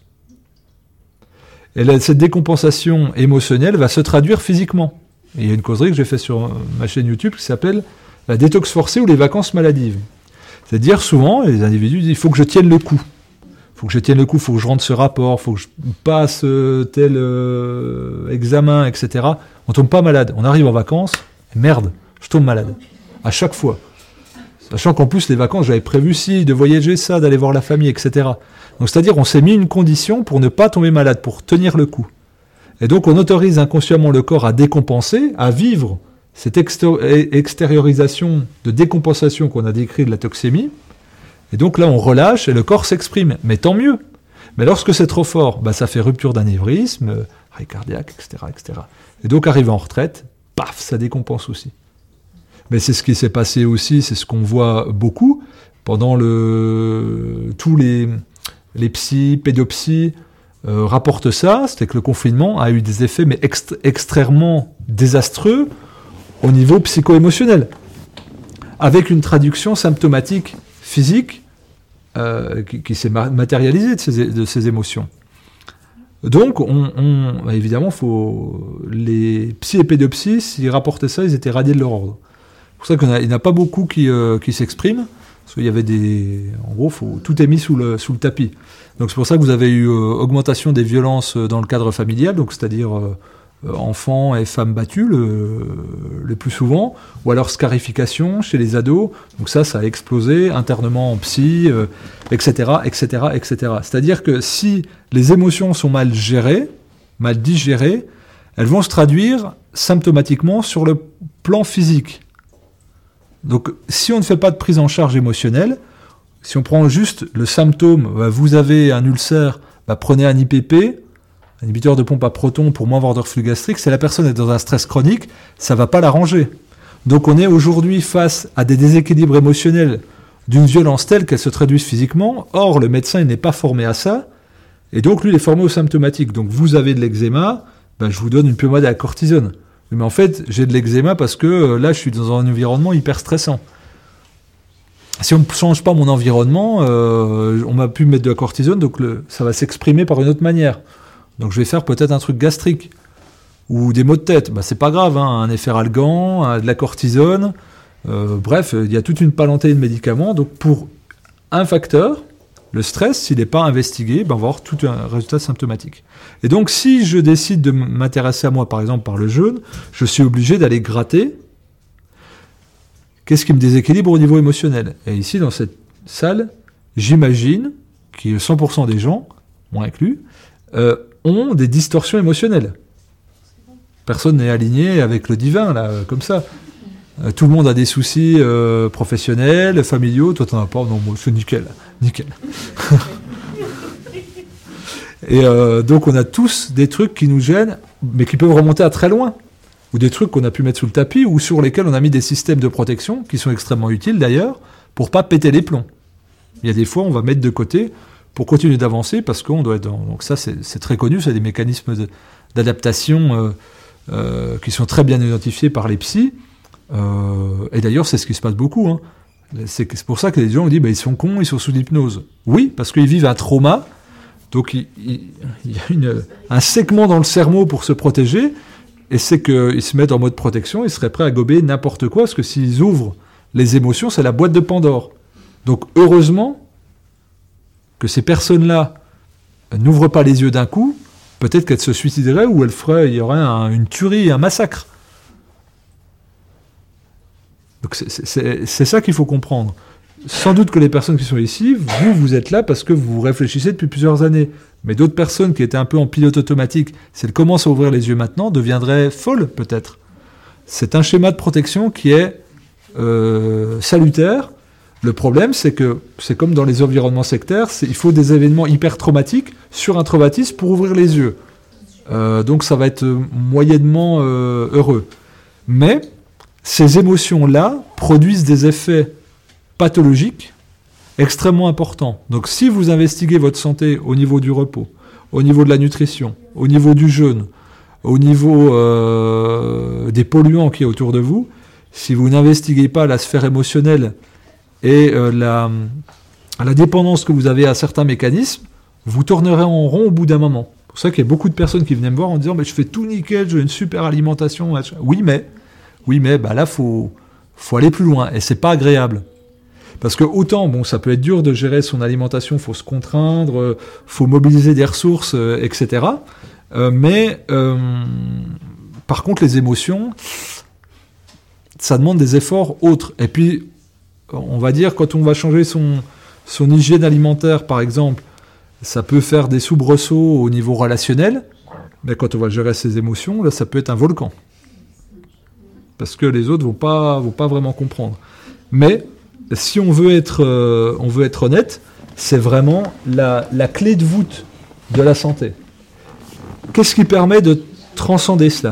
Et là, cette décompensation émotionnelle va se traduire physiquement. Et il y a une causerie que j'ai faite sur ma chaîne YouTube qui s'appelle « La détox forcée ou les vacances maladives ». C'est-à-dire, souvent, les individus disent « il faut que je tienne le coup ». Il faut que je tienne le coup, il faut que je rentre ce rapport, il faut que je passe tel examen, etc. On tombe pas malade. On arrive en vacances, et merde, je tombe malade. À chaque fois. Sachant qu'en plus, les vacances, j'avais prévu de voyager ça, d'aller voir la famille, etc. Donc, c'est-à-dire, on s'est mis une condition pour ne pas tomber malade, pour tenir le coup. Et donc, on autorise inconsciemment le corps à décompenser, à vivre cette extériorisation de décompensation qu'on a décrit de la toxémie. Et donc là, on relâche et le corps s'exprime. Mais tant mieux. Mais lorsque c'est trop fort, ça fait rupture d'anévrisme, arrêt cardiaque, etc., etc. Et donc, arrivé en retraite, paf, ça décompense aussi. Mais c'est ce qui s'est passé aussi, c'est ce qu'on voit beaucoup pendant tous les psys, pédopsies rapportent ça, c'était que le confinement a eu des effets mais extrêmement désastreux au niveau psycho-émotionnel, avec une traduction symptomatique physique qui s'est matérialisée de ces émotions. Donc, évidemment, les psys et pédopsies, s'ils rapportaient ça, ils étaient radiés de leur ordre. C'est pour ça qu'il n'y en a pas beaucoup qui s'expriment, parce qu'il y avait en gros, tout est mis sous le tapis. Donc c'est pour ça que vous avez eu augmentation des violences dans le cadre familial, donc c'est-à-dire enfants et femmes battus le plus souvent, ou alors scarification chez les ados. Donc ça a explosé internement en psy, etc., etc., etc. C'est-à-dire que si les émotions sont mal gérées, mal digérées, elles vont se traduire symptomatiquement sur le plan physique. Donc, si on ne fait pas de prise en charge émotionnelle, si on prend juste le symptôme, vous avez un ulcère, prenez un IPP, un inhibiteur de pompe à protons pour moins avoir de reflux gastrique. Si la personne est dans un stress chronique, ça ne va pas l'arranger. Donc, on est aujourd'hui face à des déséquilibres émotionnels d'une violence telle qu'elle se traduise physiquement. Or, le médecin il n'est pas formé à ça, et donc lui il est formé aux symptomatiques. Donc, vous avez de l'eczéma, je vous donne une pommade à la cortisone. Mais en fait, j'ai de l'eczéma parce que là, je suis dans un environnement hyper stressant. Si on ne change pas mon environnement, on m'a pu mettre de la cortisone, donc ça va s'exprimer par une autre manière. Donc je vais faire peut-être un truc gastrique ou des maux de tête. C'est pas grave, un efferalgan, de la cortisone, Bref, il y a toute une palanquée de médicaments. Donc pour un facteur, le stress, s'il n'est pas investigué, on va avoir tout un résultat symptomatique. Et donc si je décide de m'intéresser à moi, par exemple par le jeûne, je suis obligé d'aller gratter qu'est-ce qui me déséquilibre au niveau émotionnel. Et ici, dans cette salle, j'imagine que 100% des gens, moi inclus, ont des distorsions émotionnelles. Personne n'est aligné avec le divin, là, comme ça. Tout le monde a des soucis professionnels, familiaux. Toi, t'en as pas? Non, moi, c'est nickel. Nickel. Et donc, on a tous des trucs qui nous gênent, mais qui peuvent remonter à très loin. Ou des trucs qu'on a pu mettre sous le tapis, ou sur lesquels on a mis des systèmes de protection, qui sont extrêmement utiles, d'ailleurs, pour pas péter les plombs. Il y a des fois, on va mettre de côté pour continuer d'avancer, parce qu'on doit être dans... Donc ça, c'est très connu, c'est des mécanismes d'adaptation qui sont très bien identifiés par les psys. Et d'ailleurs, c'est ce qui se passe beaucoup. Hein. C'est pour ça que les gens ont dit ils sont cons, ils sont sous l'hypnose. Oui, parce qu'ils vivent un trauma, donc il y a un segment dans le cerveau pour se protéger, et c'est qu'ils se mettent en mode protection, ils seraient prêts à gober n'importe quoi, parce que s'ils ouvrent les émotions, c'est la boîte de Pandore. Donc heureusement que ces personnes-là n'ouvrent pas les yeux d'un coup, peut-être qu'elles se suicideraient ou il y aurait une tuerie, un massacre. Donc c'est ça qu'il faut comprendre. Sans doute que les personnes qui sont ici, vous êtes là parce que vous réfléchissez depuis plusieurs années. Mais d'autres personnes qui étaient un peu en pilote automatique, si elles commencent à ouvrir les yeux maintenant, deviendraient folles peut-être. C'est un schéma de protection qui est salutaire. Le problème, c'est que c'est comme dans les environnements sectaires, il faut des événements hyper traumatiques sur un traumatisme pour ouvrir les yeux. Donc ça va être moyennement heureux. Mais ces émotions-là produisent des effets pathologiques extrêmement importants. Donc si vous investiguez votre santé au niveau du repos, au niveau de la nutrition, au niveau du jeûne, au niveau des polluants qui est autour de vous, si vous n'investiguez pas la sphère émotionnelle et la dépendance que vous avez à certains mécanismes, vous tournerez en rond au bout d'un moment. C'est pour ça qu'il y a beaucoup de personnes qui venaient me voir en disant je fais tout nickel, j'ai une super alimentation. Oui, mais là, faut aller plus loin et c'est pas agréable. Parce que autant, ça peut être dur de gérer son alimentation, faut se contraindre, faut mobiliser des ressources, etc. Mais par contre, les émotions, ça demande des efforts autres. Et puis, on va dire, quand on va changer son hygiène alimentaire, par exemple, ça peut faire des soubresauts au niveau relationnel, mais quand on va gérer ses émotions, là, ça peut être un volcan. Parce que les autres vont pas vraiment comprendre. Mais si on veut être honnête, c'est vraiment la clé de voûte de la santé. Qu'est-ce qui permet de transcender cela?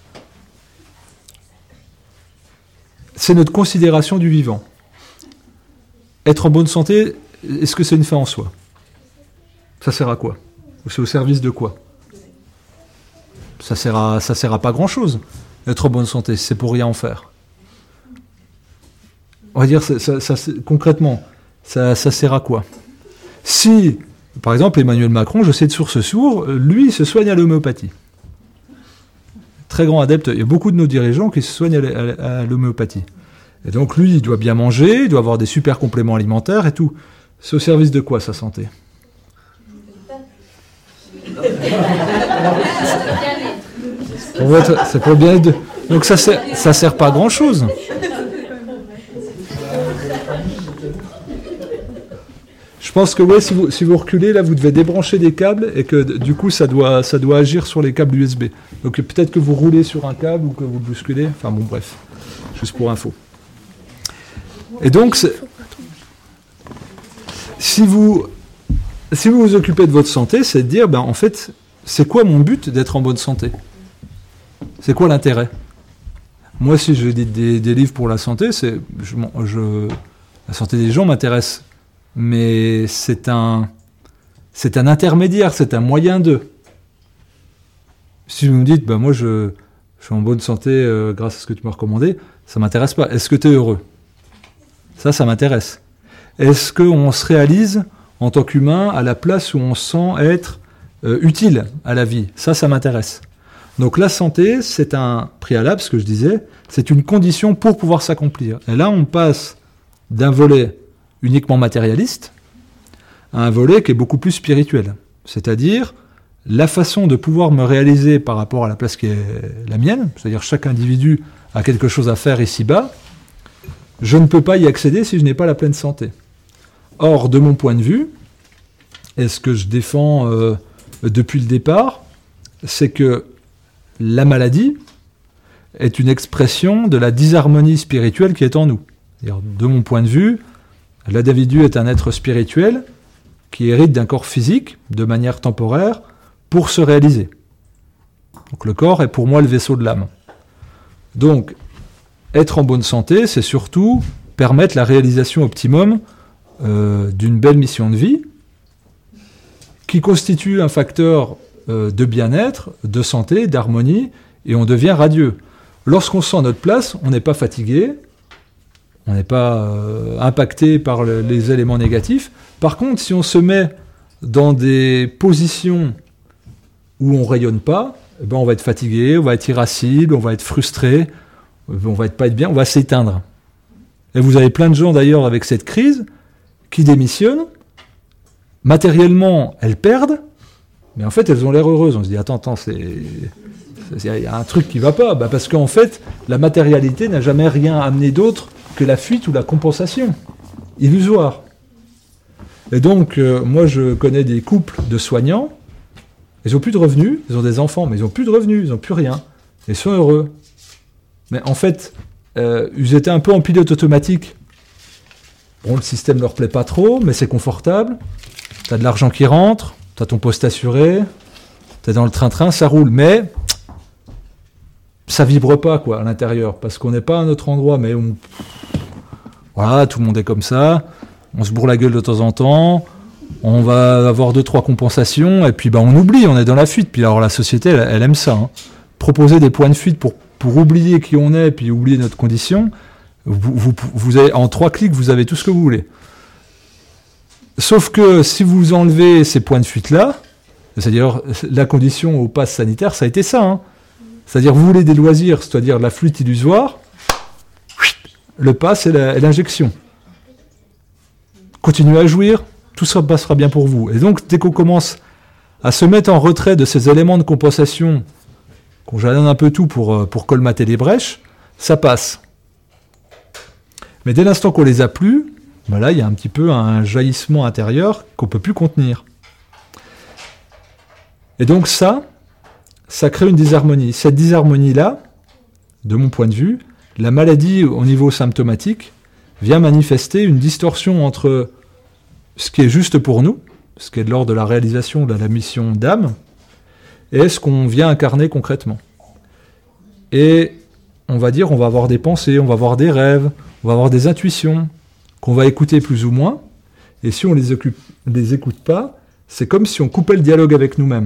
C'est notre considération du vivant. Être en bonne santé, est-ce que c'est une fin en soi? Ça sert à quoi? Ou c'est au service de quoi? Ça sert à pas grand-chose. Être en bonne santé, c'est pour rien en faire. On va dire, concrètement, ça sert à quoi? Si, par exemple, Emmanuel Macron, je sais de source sûre, lui, il se soigne à l'homéopathie. Très grand adepte, il y a beaucoup de nos dirigeants qui se soignent à l'homéopathie. Et donc lui, il doit bien manger, il doit avoir des super compléments alimentaires et tout. C'est au service de quoi, sa santé? C'est pour le bien-être. Donc ça sert pas à grand-chose. Je pense que si vous reculez, là, vous devez débrancher des câbles et que du coup, ça doit agir sur les câbles USB. Donc peut-être que vous roulez sur un câble ou que vous le bousculez. Enfin bon, bref, juste pour info. Et donc, si vous vous occupez de votre santé, c'est de dire, en fait, c'est quoi mon but d'être en bonne santé? C'est quoi l'intérêt? Moi, si je lis des livres pour la santé, la santé des gens m'intéresse. Mais c'est un intermédiaire, c'est un moyen de. Si vous me dites, moi je suis en bonne santé grâce à ce que tu m'as recommandé, ça ne m'intéresse pas. Est-ce que tu es heureux? Ça m'intéresse. Est-ce qu'on se réalise en tant qu'humain à la place où on sent être utile à la vie? Ça m'intéresse. Donc la santé, c'est un préalable, ce que je disais, c'est une condition pour pouvoir s'accomplir. Et là, on passe d'un volet uniquement matérialiste à un volet qui est beaucoup plus spirituel. C'est-à-dire la façon de pouvoir me réaliser par rapport à la place qui est la mienne, c'est-à-dire chaque individu a quelque chose à faire ici-bas, je ne peux pas y accéder si je n'ai pas la pleine santé. Or, de mon point de vue, et ce que je défends depuis le départ, c'est que la maladie est une expression de la disharmonie spirituelle qui est en nous. C'est-à-dire, de mon point de vue, l'individu est un être spirituel qui hérite d'un corps physique de manière temporaire pour se réaliser. Donc le corps est pour moi le vaisseau de l'âme. Donc, être en bonne santé, c'est surtout permettre la réalisation optimum d'une belle mission de vie qui constitue un facteur de bien-être, de santé, d'harmonie, et on devient radieux. Lorsqu'on sent notre place, on n'est pas fatigué, on n'est pas impacté par les éléments négatifs. Par contre, si on se met dans des positions où on ne rayonne pas, eh ben on va être fatigué, on va être irascible, on va être frustré, on va pas être bien, on va s'éteindre. Et vous avez plein de gens d'ailleurs avec cette crise qui démissionnent, matériellement elles perdent, mais en fait elles ont l'air heureuses. On se dit attends, il y a un truc qui ne va pas, parce qu'en fait la matérialité n'a jamais rien amené d'autre que la fuite ou la compensation, illusoire. Et donc moi je connais des couples de soignants, ils n'ont plus de revenus, ils ont des enfants, mais ils n'ont plus de revenus, ils n'ont plus rien, ils sont heureux. Mais en fait, ils étaient un peu en pilote automatique. Bon, le système ne leur plaît pas trop, mais c'est confortable. Tu as de l'argent qui rentre, tu as ton poste assuré, tu es dans le train-train, ça roule. Mais ça vibre pas quoi, à l'intérieur, parce qu'on n'est pas à un autre endroit. Mais voilà, tout le monde est comme ça. On se bourre la gueule de temps en temps. On va avoir 2-3 compensations, et puis on oublie, on est dans la fuite. Puis alors la société, elle aime ça. Hein. Proposer des points de fuite pour oublier qui on est, puis oublier notre condition, vous avez, en 3 clics, vous avez tout ce que vous voulez. Sauf que si vous enlevez ces points de fuite-là, c'est-à-dire la condition au pass sanitaire, ça a été ça. Hein. C'est-à-dire vous voulez des loisirs, c'est-à-dire la flûte illusoire, le pass et l'injection. Continuez à jouir, tout ça passera bien pour vous. Et donc, dès qu'on commence à se mettre en retrait de ces éléments de compensation, qu'on jalonne un peu tout pour colmater les brèches, ça passe. Mais dès l'instant qu'on les a plus, là, il y a un petit peu un jaillissement intérieur qu'on ne peut plus contenir. Et donc ça crée une disharmonie. Cette disharmonie-là, de mon point de vue, la maladie au niveau symptomatique vient manifester une distorsion entre ce qui est juste pour nous, ce qui est de l'ordre de la réalisation de la mission d'âme, et ce qu'on vient incarner concrètement. Et on va dire, on va avoir des pensées, on va avoir des rêves, on va avoir des intuitions, qu'on va écouter plus ou moins, et si on les écoute pas, c'est comme si on coupait le dialogue avec nous-mêmes.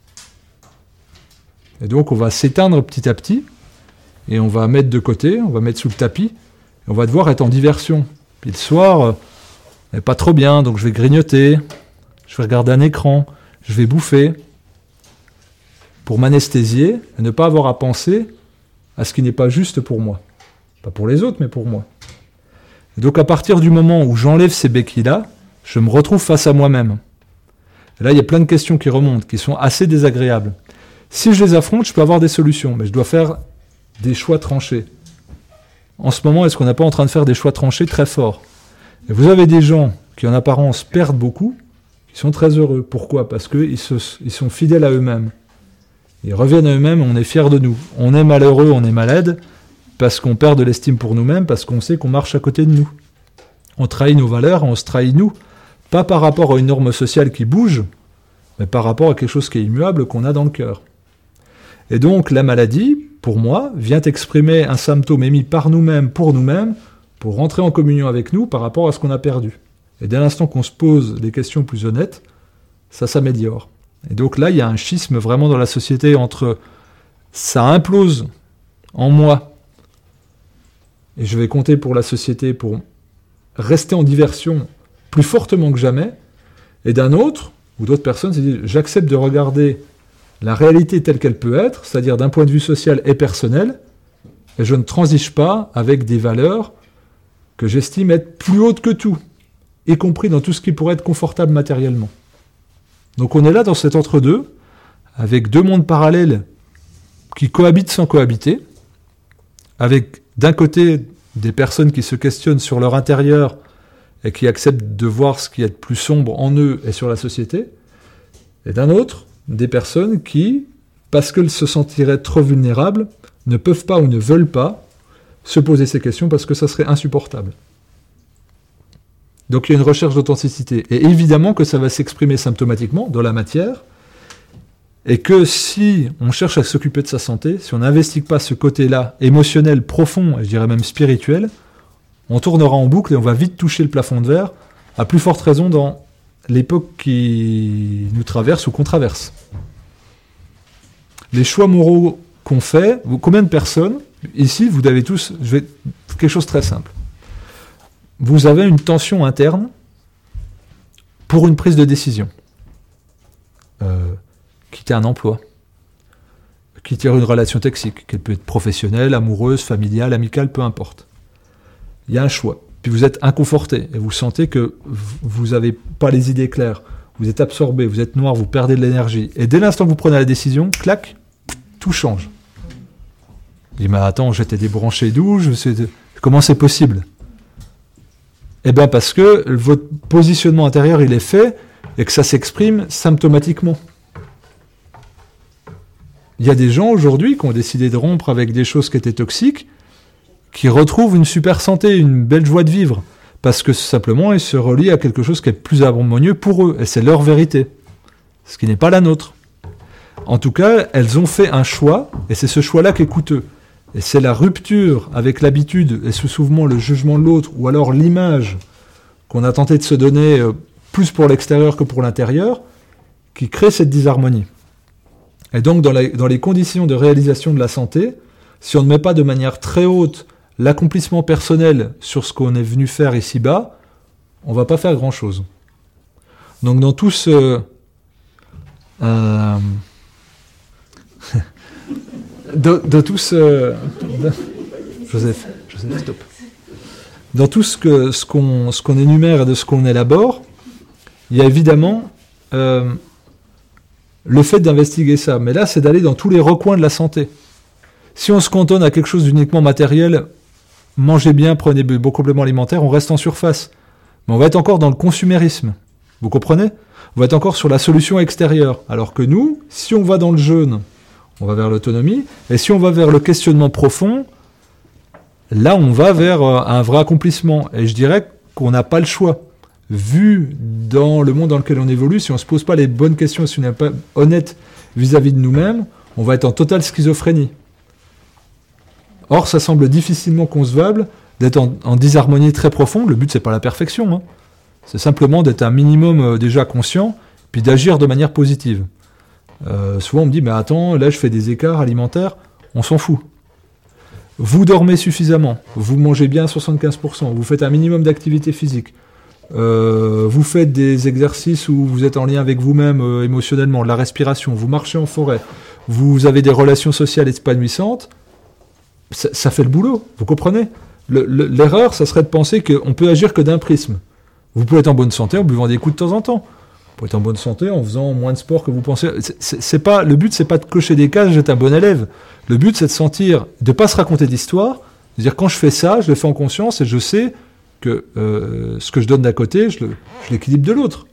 Et donc on va s'éteindre petit à petit, et on va mettre de côté, on va mettre sous le tapis, et on va devoir être en diversion. Puis le soir, n'est pas trop bien, donc je vais grignoter, je vais regarder un écran, je vais bouffer, pour m'anesthésier et ne pas avoir à penser à ce qui n'est pas juste pour moi. Pas pour les autres, mais pour moi. Et donc à partir du moment où j'enlève ces béquilles-là, je me retrouve face à moi-même. Et là, il y a plein de questions qui remontent, qui sont assez désagréables. Si je les affronte, je peux avoir des solutions, mais je dois faire des choix tranchés. En ce moment, est-ce qu'on n'est pas en train de faire des choix tranchés très forts ? Et vous avez des gens qui, en apparence, perdent beaucoup, qui sont très heureux. Pourquoi ? Parce qu'ils sont fidèles à eux-mêmes. Ils reviennent à eux-mêmes, on est fiers de nous. On est malheureux, on est malade, parce qu'on perd de l'estime pour nous-mêmes, parce qu'on sait qu'on marche à côté de nous. On trahit nos valeurs, on se trahit nous, pas par rapport à une norme sociale qui bouge, mais par rapport à quelque chose qui est immuable, qu'on a dans le cœur. Et donc, la maladie, pour moi, vient exprimer un symptôme émis par nous-mêmes, pour rentrer en communion avec nous par rapport à ce qu'on a perdu. Et dès l'instant qu'on se pose des questions plus honnêtes, ça s'améliore. Et donc là, il y a un schisme vraiment dans la société entre ça implose en moi, et je vais compter pour la société pour rester en diversion plus fortement que jamais, et d'un autre, ou d'autres personnes se disent, j'accepte de regarder la réalité telle qu'elle peut être, c'est-à-dire d'un point de vue social et personnel, et je ne transige pas avec des valeurs que j'estime être plus hautes que tout, y compris dans tout ce qui pourrait être confortable matériellement. Donc on est là dans cet entre-deux, avec deux mondes parallèles qui cohabitent sans cohabiter, avec d'un côté des personnes qui se questionnent sur leur intérieur et qui acceptent de voir ce qui est plus sombre en eux et sur la société, et d'un autre, des personnes qui, parce qu'elles se sentiraient trop vulnérables, ne peuvent pas ou ne veulent pas se poser ces questions parce que ça serait insupportable. Donc il y a une recherche d'authenticité. Et évidemment que ça va s'exprimer symptomatiquement dans la matière, et que si on cherche à s'occuper de sa santé, si on n'investigue pas ce côté-là émotionnel, profond, et je dirais même spirituel, on tournera en boucle et on va vite toucher le plafond de verre, à plus forte raison dans l'époque qui nous traverse ou qu'on traverse. Les choix moraux qu'on fait, combien de personnes, ici, vous avez tous, quelque chose de très simple. Vous avez une tension interne pour une prise de décision. Quitter un emploi, quitter une relation toxique, qu'elle peut être professionnelle, amoureuse, familiale, amicale, peu importe. Il y a un choix. Puis vous êtes inconforté et vous sentez que vous n'avez pas les idées claires, vous êtes absorbé, vous êtes noir, vous perdez de l'énergie. Et dès l'instant que vous prenez la décision, clac, tout change. Je dis, mais attends, j'étais débranché d'où ? Comment c'est possible ? Eh bien parce que votre positionnement intérieur, il est fait et que ça s'exprime symptomatiquement. Il y a des gens aujourd'hui qui ont décidé de rompre avec des choses qui étaient toxiques, qui retrouvent une super santé, une belle joie de vivre, parce que simplement ils se relient à quelque chose qui est plus harmonieux pour eux, et c'est leur vérité, ce qui n'est pas la nôtre. En tout cas, elles ont fait un choix, et c'est ce choix-là qui est coûteux. Et c'est la rupture avec l'habitude, et souvent le jugement de l'autre, ou alors l'image qu'on a tenté de se donner plus pour l'extérieur que pour l'intérieur, qui crée cette disharmonie. Et donc, dans les conditions de réalisation de la santé, si on ne met pas de manière très haute l'accomplissement personnel sur ce qu'on est venu faire ici-bas, on ne va pas faire grand-chose. Donc, dans tout ce... dans tout ce... Joseph, stop. Dans tout ce qu'on énumère et de ce qu'on élabore, il y a évidemment... le fait d'investiguer ça, mais là, c'est d'aller dans tous les recoins de la santé. Si on se cantonne à quelque chose d'uniquement matériel, mangez bien, prenez de beaux compléments alimentaires, on reste en surface. Mais on va être encore dans le consumérisme. Vous comprenez ? On va être encore sur la solution extérieure. Alors que nous, si on va dans le jeûne, on va vers l'autonomie, et si on va vers le questionnement profond, là, on va vers un vrai accomplissement. Et je dirais qu'on n'a pas le choix. Vu dans le monde dans lequel on évolue, si on ne se pose pas les bonnes questions, si on n'est pas honnête vis-à-vis de nous-mêmes, on va être en totale schizophrénie. Or, ça semble difficilement concevable d'être en disharmonie très profonde. Le but, c'est pas la perfection, hein. C'est simplement d'être un minimum déjà conscient, puis d'agir de manière positive. Souvent, on me dit, mais attends, là, je fais des écarts alimentaires, on s'en fout. Vous dormez suffisamment, vous mangez bien à 75%, vous faites un minimum d'activité physique, vous faites des exercices où vous êtes en lien avec vous-même émotionnellement, la respiration, vous marchez en forêt, vous avez des relations sociales épanouissantes, ça fait le boulot, vous comprenez ? L'erreur, ça serait de penser qu'on peut agir que d'un prisme. Vous pouvez être en bonne santé en buvant des coups de temps en temps. Vous pouvez être en bonne santé en faisant moins de sport que vous pensez. Le but, c'est pas de cocher des cases, j'étais un bon élève. Le but, c'est de pas se raconter d'histoire, de dire quand je fais ça, je le fais en conscience et je sais que ce que je donne d'un côté, je l'équilibre de l'autre.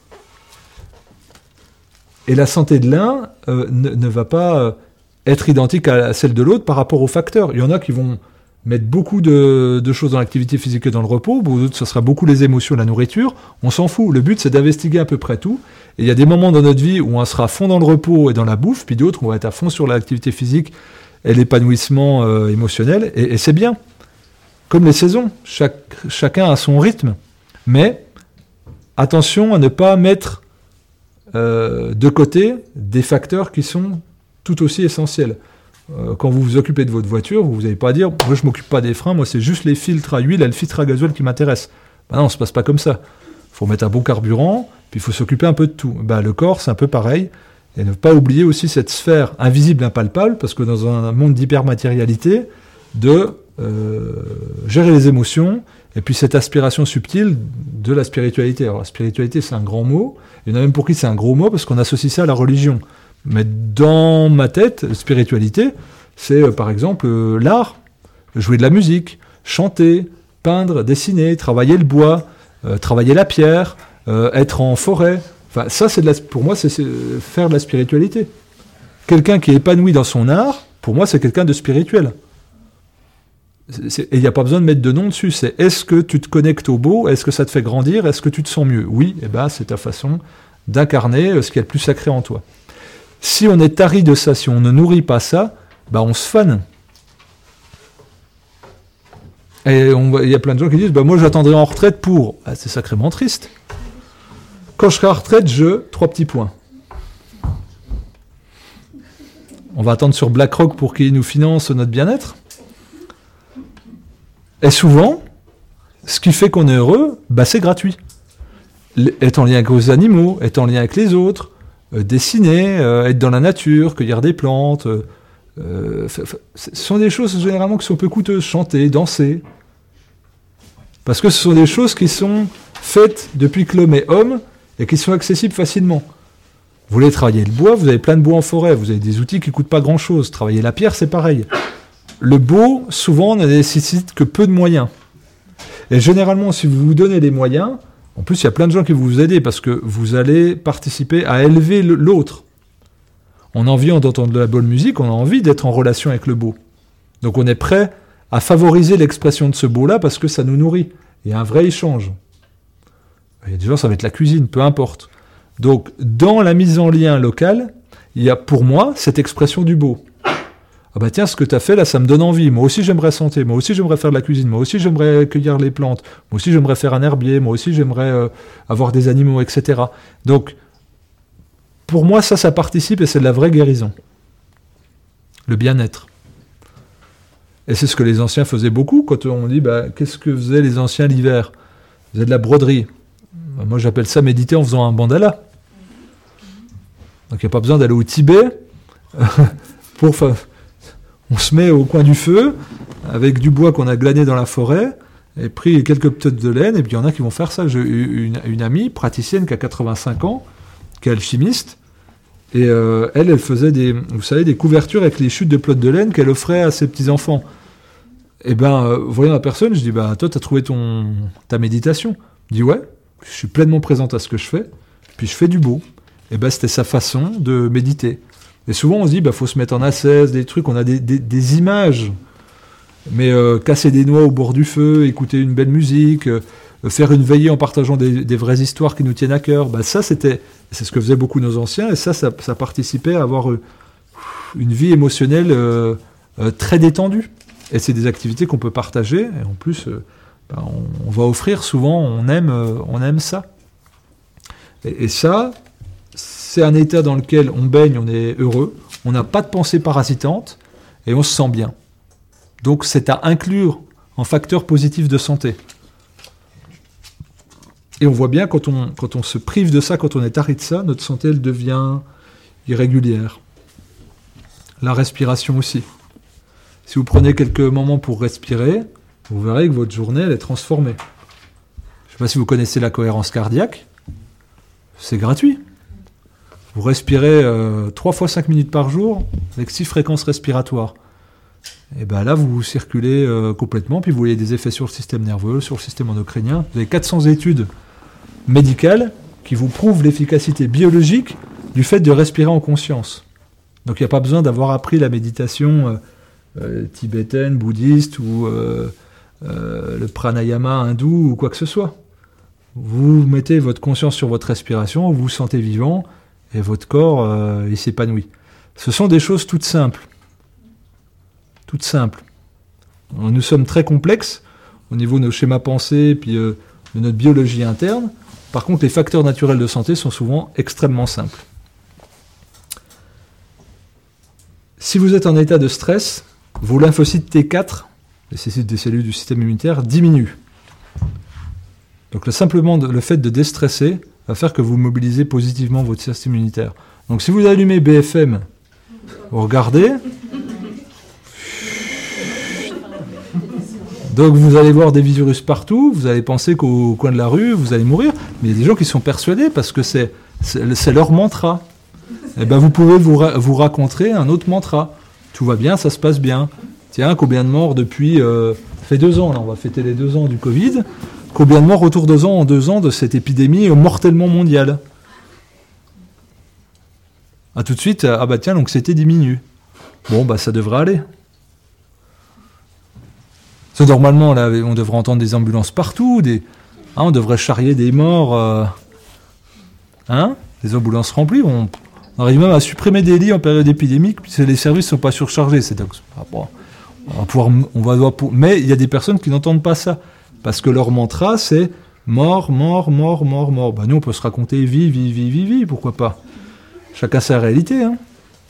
Et la santé de l'un ne va pas être identique à celle de l'autre par rapport aux facteurs. Il y en a qui vont mettre beaucoup de choses dans l'activité physique et dans le repos, d'autres, ce sera beaucoup les émotions, la nourriture. On s'en fout. Le but, c'est d'investiguer à peu près tout. Et il y a des moments dans notre vie où on sera à fond dans le repos et dans la bouffe, puis d'autres où on va être à fond sur l'activité physique et l'épanouissement émotionnel. Et c'est bien. Comme les saisons, chacun a son rythme. Mais attention à ne pas mettre de côté des facteurs qui sont tout aussi essentiels. Quand vous vous occupez de votre voiture, vous n'allez pas dire « moi je ne m'occupe pas des freins, moi c'est juste les filtres à huile et le filtre à gasoil qui m'intéressent ». Ben non, ça ne se passe pas comme ça. Il faut mettre un bon carburant, puis il faut s'occuper un peu de tout. Ben, le corps, c'est un peu pareil. Et ne pas oublier aussi cette sphère invisible, impalpable, parce que dans un monde d'hypermatérialité, de gérer les émotions, et puis cette aspiration subtile de la spiritualité. Alors la spiritualité, c'est un grand mot, il y en a même pour qui c'est un gros mot, parce qu'on associe ça à la religion. Mais dans ma tête, spiritualité, c'est par exemple l'art, jouer de la musique, chanter, peindre, dessiner, travailler le bois, travailler la pierre, être en forêt. Enfin, ça, pour moi, c'est faire de la spiritualité. Quelqu'un qui est épanoui dans son art, pour moi, c'est quelqu'un de spirituel. Et il n'y a pas besoin de mettre de nom dessus. C'est est-ce que tu te connectes au beau? Est-ce que ça te fait grandir? Est-ce que tu te sens mieux? Oui, et ben, c'est ta façon d'incarner ce qui est le plus sacré en toi. Si on est tari de ça, si on ne nourrit pas ça, ben on se fane. Et il y a plein de gens qui disent ben moi j'attendrai en retraite pour. Ah, c'est sacrément triste. Quand je serai en retraite, 3 petits points. On va attendre sur BlackRock pour qu'ils nous financent notre bien-être. Et souvent, ce qui fait qu'on est heureux, bah c'est gratuit. Être en lien avec les animaux, être en lien avec les autres, dessiner, être dans la nature, cueillir des plantes. Ce sont des choses généralement qui sont peu coûteuses. Chanter, danser. Parce que ce sont des choses qui sont faites depuis que l'homme est homme et qui sont accessibles facilement. Vous voulez travailler le bois, vous avez plein de bois en forêt, vous avez des outils qui ne coûtent pas grand-chose. Travailler la pierre, c'est pareil. Le beau, souvent, ne nécessite que peu de moyens. Et généralement, si vous vous donnez les moyens, en plus, il y a plein de gens qui vont vous aider parce que vous allez participer à élever l'autre. On a envie d'entendre de la bonne musique, on a envie d'être en relation avec le beau. Donc on est prêt à favoriser l'expression de ce beau-là parce que ça nous nourrit. Il y a un vrai échange. Il y a des gens, ça va être la cuisine, peu importe. Donc, dans la mise en lien locale, il y a pour moi cette expression du beau. Ah bah tiens, ce que tu as fait là, ça me donne envie. Moi aussi, j'aimerais chanter. Moi aussi, j'aimerais faire de la cuisine. Moi aussi, j'aimerais cueillir les plantes. Moi aussi, j'aimerais faire un herbier. Moi aussi, j'aimerais avoir des animaux, etc. Donc, pour moi, ça participe et c'est de la vraie guérison. Le bien-être. Et c'est ce que les anciens faisaient beaucoup. Quand on dit, bah, qu'est-ce que faisaient les anciens l'hiver? Ils faisaient de la broderie. Bah, moi, j'appelle ça méditer en faisant un bandala. Donc, il n'y a pas besoin d'aller au Tibet pour... On se met au coin du feu, avec du bois qu'on a glané dans la forêt, et pris quelques petites de laine, et puis il y en a qui vont faire ça. J'ai une amie, praticienne, qui a 85 ans, qui est alchimiste, et elle faisait des couvertures avec les chutes de pelotes de laine qu'elle offrait à ses petits-enfants. Et voyant la personne, je dis, toi, tu as trouvé ta méditation? Il dit, ouais, je suis pleinement présente à ce que je fais, puis je fais du beau. Et c'était sa façon de méditer. Et souvent, on se dit, faut se mettre en ascèse, des trucs, on a des images. Mais casser des noix au bord du feu, écouter une belle musique, faire une veillée en partageant des vraies histoires qui nous tiennent à cœur, c'est ce que faisaient beaucoup nos anciens, et ça participait à avoir une vie émotionnelle très détendue. Et c'est des activités qu'on peut partager, et en plus, on va offrir souvent, on aime ça. Et ça... c'est un état dans lequel on baigne, on est heureux, on n'a pas de pensée parasitante et on se sent bien. Donc c'est à inclure en facteur positif de santé. Et on voit bien quand on se prive de ça, quand on est tari de ça, notre santé elle devient irrégulière. La respiration aussi. Si vous prenez quelques moments pour respirer, vous verrez que votre journée elle est transformée. Je ne sais pas si vous connaissez la cohérence cardiaque, c'est gratuit. Vous respirez 3 fois 5 minutes par jour avec 6 fréquences respiratoires. Et là, vous circulez complètement, puis vous voyez des effets sur le système nerveux, sur le système endocrinien. Vous avez 400 études médicales qui vous prouvent l'efficacité biologique du fait de respirer en conscience. Donc il n'y a pas besoin d'avoir appris la méditation tibétaine, bouddhiste ou le pranayama hindou ou quoi que ce soit. Vous mettez votre conscience sur votre respiration, vous vous sentez vivant, et votre corps, il s'épanouit. Ce sont des choses toutes simples. Toutes simples. Nous sommes très complexes au niveau de nos schémas pensés et puis de notre biologie interne. Par contre, les facteurs naturels de santé sont souvent extrêmement simples. Si vous êtes en état de stress, vos lymphocytes T4, les cellules du système immunitaire, diminuent. Donc simplement le fait de déstresser va faire que vous mobilisez positivement votre système immunitaire. Donc si vous allumez BFM, vous regardez, donc vous allez voir des virus partout, vous allez penser qu'au coin de la rue, vous allez mourir, mais il y a des gens qui sont persuadés parce que c'est leur mantra. Et ben vous pouvez vous raconter un autre mantra. Tout va bien, ça se passe bien. Tiens, combien de morts depuis... ça fait 2 ans, là, on va fêter les 2 ans du Covid. Combien de morts autour de 2 ans en 2 ans de cette épidémie mortellement mondiale? Ah, tout de suite, ah bah tiens, l'anxiété diminue. Bon, bah ça devrait aller. Parce que normalement, là, on devrait entendre des ambulances partout, on devrait charrier des morts, des ambulances remplies. On arrive même à supprimer des lits en période épidémique, puisque les services ne sont pas surchargés. Mais il y a des personnes qui n'entendent pas ça, parce que leur mantra, c'est mort, mort, mort, mort, mort. Bah, nous, on peut se raconter vie, pourquoi pas. Chacun sa réalité, hein.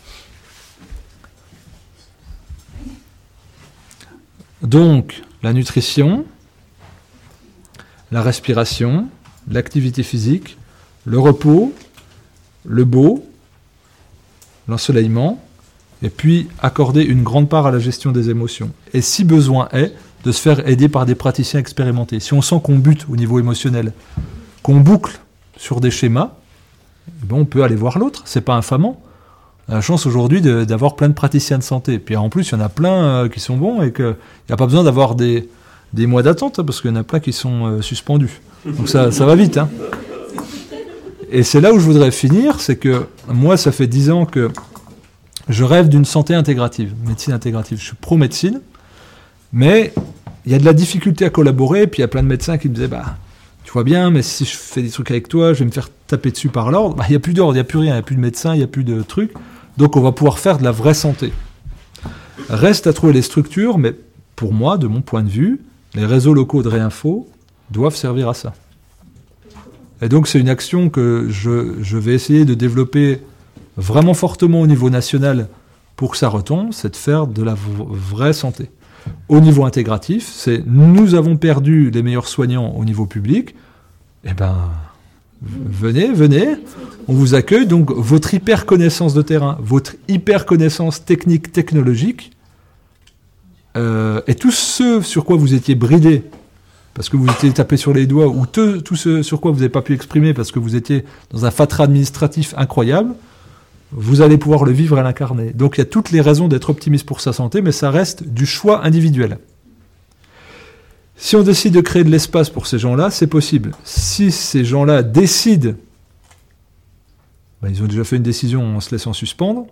Donc, la nutrition, la respiration, l'activité physique, le repos, le beau, l'ensoleillement, et puis accorder une grande part à la gestion des émotions. Et si besoin est, de se faire aider par des praticiens expérimentés. Si on sent qu'on bute au niveau émotionnel, qu'on boucle sur des schémas, on peut aller voir l'autre, c'est pas infamant. On a la chance aujourd'hui d'avoir plein de praticiens de santé. Puis en plus, il y en a plein qui sont bons et qu'il n'y a pas besoin d'avoir des mois d'attente, parce qu'il y en a plein qui sont suspendus. Donc ça va vite. Hein. Et c'est là où je voudrais finir, c'est que moi, ça fait 10 ans que je rêve d'une santé intégrative, médecine intégrative. Je suis pro-médecine, mais il y a de la difficulté à collaborer, puis il y a plein de médecins qui me disaient tu vois bien, mais si je fais des trucs avec toi, je vais me faire taper dessus par l'ordre. Il n'y a plus d'ordre, il n'y a plus rien, il n'y a plus de médecin, il n'y a plus de trucs. Donc on va pouvoir faire de la vraie santé. Reste à trouver les structures, mais pour moi, de mon point de vue, les réseaux locaux de Réinfo doivent servir à ça. Et donc c'est une action que je vais essayer de développer vraiment fortement au niveau national pour que ça retombe, c'est de faire de la vraie santé. Au niveau intégratif, c'est nous avons perdu les meilleurs soignants au niveau public, eh ben venez, on vous accueille. Donc votre hyper connaissance de terrain, votre hyper connaissance technique, technologique, et tout ce sur quoi vous étiez bridé, parce que vous étiez tapé sur les doigts, ou tout ce sur quoi vous n'avez pas pu exprimer parce que vous étiez dans un fatras administratif incroyable, vous allez pouvoir le vivre et l'incarner. Donc il y a toutes les raisons d'être optimiste pour sa santé, mais ça reste du choix individuel. Si on décide de créer de l'espace pour ces gens-là, c'est possible. Si ces gens-là décident, ils ont déjà fait une décision en se laissant suspendre,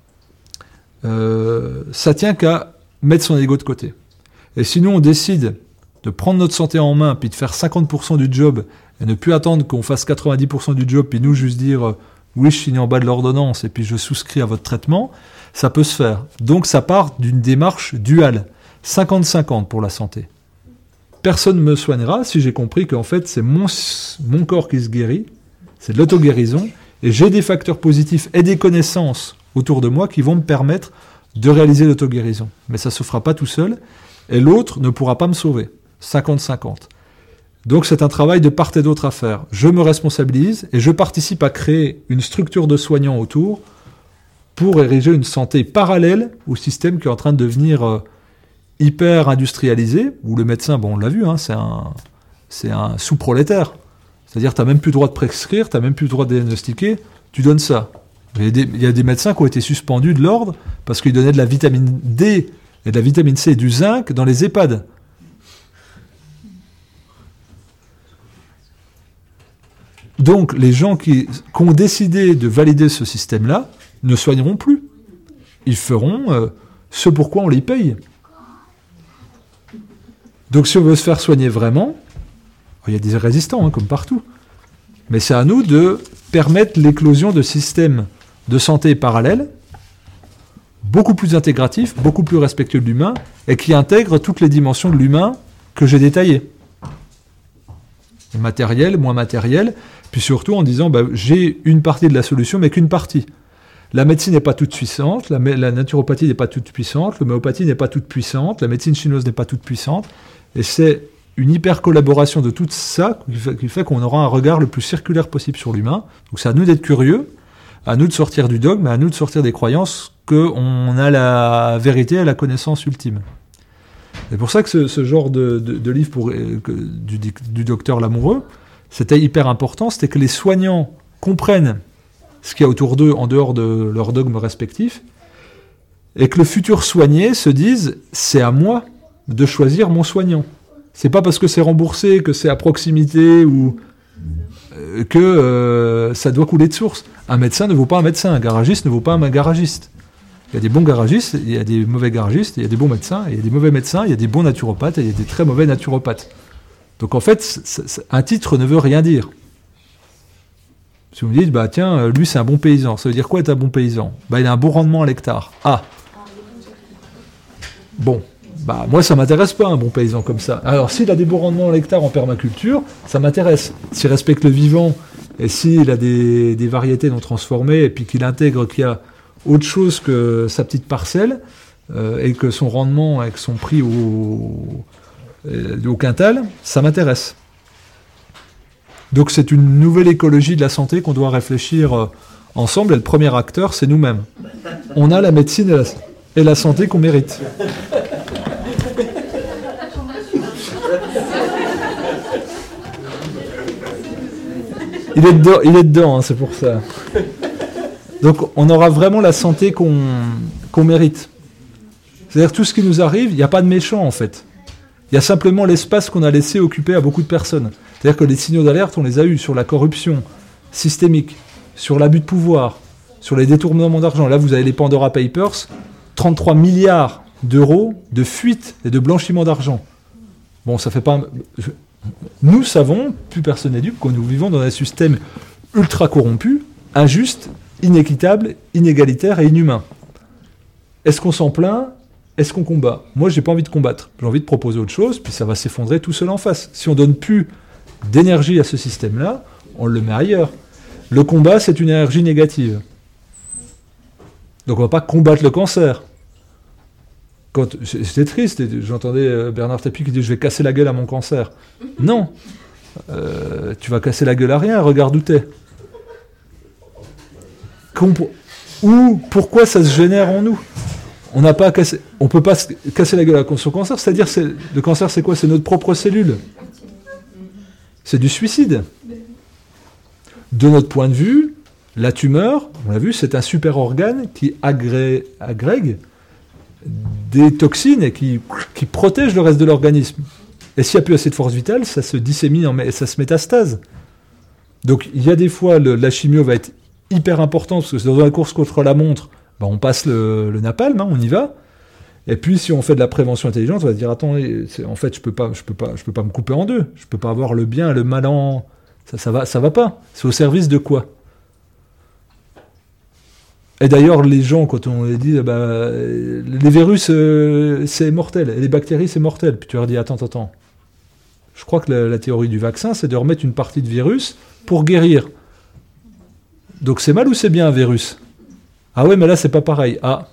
ça tient qu'à mettre son ego de côté. Et sinon on décide de prendre notre santé en main, puis de faire 50% du job, et ne plus attendre qu'on fasse 90% du job, puis nous juste dire oui, je signe en bas de l'ordonnance, et puis je souscris à votre traitement, ça peut se faire. Donc ça part d'une démarche duale, 50-50 pour la santé. Personne ne me soignera si j'ai compris qu'en fait c'est mon corps qui se guérit, c'est de l'auto-guérison, et j'ai des facteurs positifs et des connaissances autour de moi qui vont me permettre de réaliser l'auto-guérison. Mais ça ne se fera pas tout seul, et l'autre ne pourra pas me sauver. 50-50. Donc c'est un travail de part et d'autre à faire. Je me responsabilise et je participe à créer une structure de soignants autour pour ériger une santé parallèle au système qui est en train de devenir hyper industrialisé, où le médecin, on l'a vu, c'est un sous-prolétaire. C'est-à-dire tu n'as même plus le droit de prescrire, tu n'as même plus le droit de diagnostiquer, tu donnes ça. Il y a des médecins qui ont été suspendus de l'ordre parce qu'ils donnaient de la vitamine D et de la vitamine C et du zinc dans les EHPAD. Donc, les gens qui ont décidé de valider ce système-là ne soigneront plus. Ils feront ce pourquoi on les paye. Donc, si on veut se faire soigner vraiment, il y a des résistants, comme partout. Mais c'est à nous de permettre l'éclosion de systèmes de santé parallèles, beaucoup plus intégratifs, beaucoup plus respectueux de l'humain, et qui intègrent toutes les dimensions de l'humain que j'ai détaillées. Matériel, moins matériel, puis surtout en disant j'ai une partie de la solution, mais qu'une partie. La médecine n'est pas toute puissante, la naturopathie n'est pas toute puissante, l'homéopathie n'est pas toute puissante, la médecine chinoise n'est pas toute puissante, et c'est une hyper collaboration de tout ça qui fait qu'on aura un regard le plus circulaire possible sur l'humain. Donc c'est à nous d'être curieux, à nous de sortir du dogme, à nous de sortir des croyances qu'on a la vérité et la connaissance ultime. C'est pour ça que ce genre de livre du docteur Lamoureux, c'était hyper important, c'était que les soignants comprennent ce qu'il y a autour d'eux en dehors de leurs dogmes respectifs, et que le futur soigné se dise « c'est à moi de choisir mon soignant ». C'est pas parce que c'est remboursé, que c'est à proximité, ou que ça doit couler de source. Un médecin ne vaut pas un médecin, un garagiste ne vaut pas un garagiste. Il y a des bons garagistes, il y a des mauvais garagistes, il y a des bons médecins, il y a des mauvais médecins, il y a des bons naturopathes, et il y a des très mauvais naturopathes. Donc en fait, un titre ne veut rien dire. Si vous me dites, bah tiens, lui c'est un bon paysan, ça veut dire quoi être un bon paysan ? Bah il a un bon rendement à l'hectare. Ah. Bon, bah moi ça m'intéresse pas un bon paysan comme ça. Alors s'il a des bons rendements à l'hectare en permaculture, ça m'intéresse. S'il respecte le vivant et s'il a des variétés non transformées et puis qu'il intègre qu'il y a autre chose que sa petite parcelle et que son rendement avec son prix au quintal, ça m'intéresse. Donc c'est une nouvelle écologie de la santé qu'on doit réfléchir ensemble, et le premier acteur, c'est nous-mêmes. On a la médecine et la santé qu'on mérite. Il est dedans, hein, c'est pour ça. Donc on aura vraiment la santé qu'on mérite. C'est-à-dire tout ce qui nous arrive, il n'y a pas de méchant en fait. Il y a simplement l'espace qu'on a laissé occuper à beaucoup de personnes. C'est-à-dire que les signaux d'alerte, on les a eus sur la corruption systémique, sur l'abus de pouvoir, sur les détournements d'argent. Là, vous avez les Pandora Papers, 33 milliards d'euros de fuite et de blanchiment d'argent. Bon, ça fait pas... Nous savons, plus personne n'est dupe, que nous vivons dans un système ultra corrompu, injuste, inéquitable, inégalitaire et inhumain. Est-ce qu'on s'en plaint ? Est-ce qu'on combat ? Moi, j'ai pas envie de combattre. J'ai envie de proposer autre chose, puis ça va s'effondrer tout seul en face. Si on donne plus d'énergie à ce système-là, on le met ailleurs. Le combat, c'est une énergie négative. Donc on va pas combattre le cancer. C'était triste, j'entendais Bernard Tapie qui dit « je vais casser la gueule à mon cancer ». Non, tu vas casser la gueule à rien, regarde où t'es. Ou pourquoi ça se génère en nous ? On n'a pas cassé, on peut pas casser la gueule à son cancer, c'est-à-dire le cancer c'est quoi ? C'est notre propre cellule. C'est du suicide. De notre point de vue, la tumeur, on l'a vu, c'est un super organe qui agrègue des toxines et qui protège le reste de l'organisme. Et s'il n'y a plus assez de force vitale, ça se dissémine et ça se métastase. Donc il y a des fois, la chimio va être hyper importante, parce que c'est dans la course contre la montre, ben, on passe le napalm, hein, on y va. Et puis si on fait de la prévention intelligente, on va se dire, attends, en fait, je peux pas me couper en deux. Je peux pas avoir le bien et le mal en... Ça va pas. C'est au service de quoi ? Et d'ailleurs, les gens, quand on les dit, les virus, c'est mortel, et les bactéries, c'est mortel. Puis tu leur dis, attends. Je crois que la théorie du vaccin, c'est de remettre une partie de virus pour guérir. Donc c'est mal ou c'est bien un virus ? Ah ouais, mais là, c'est pas pareil. Ah.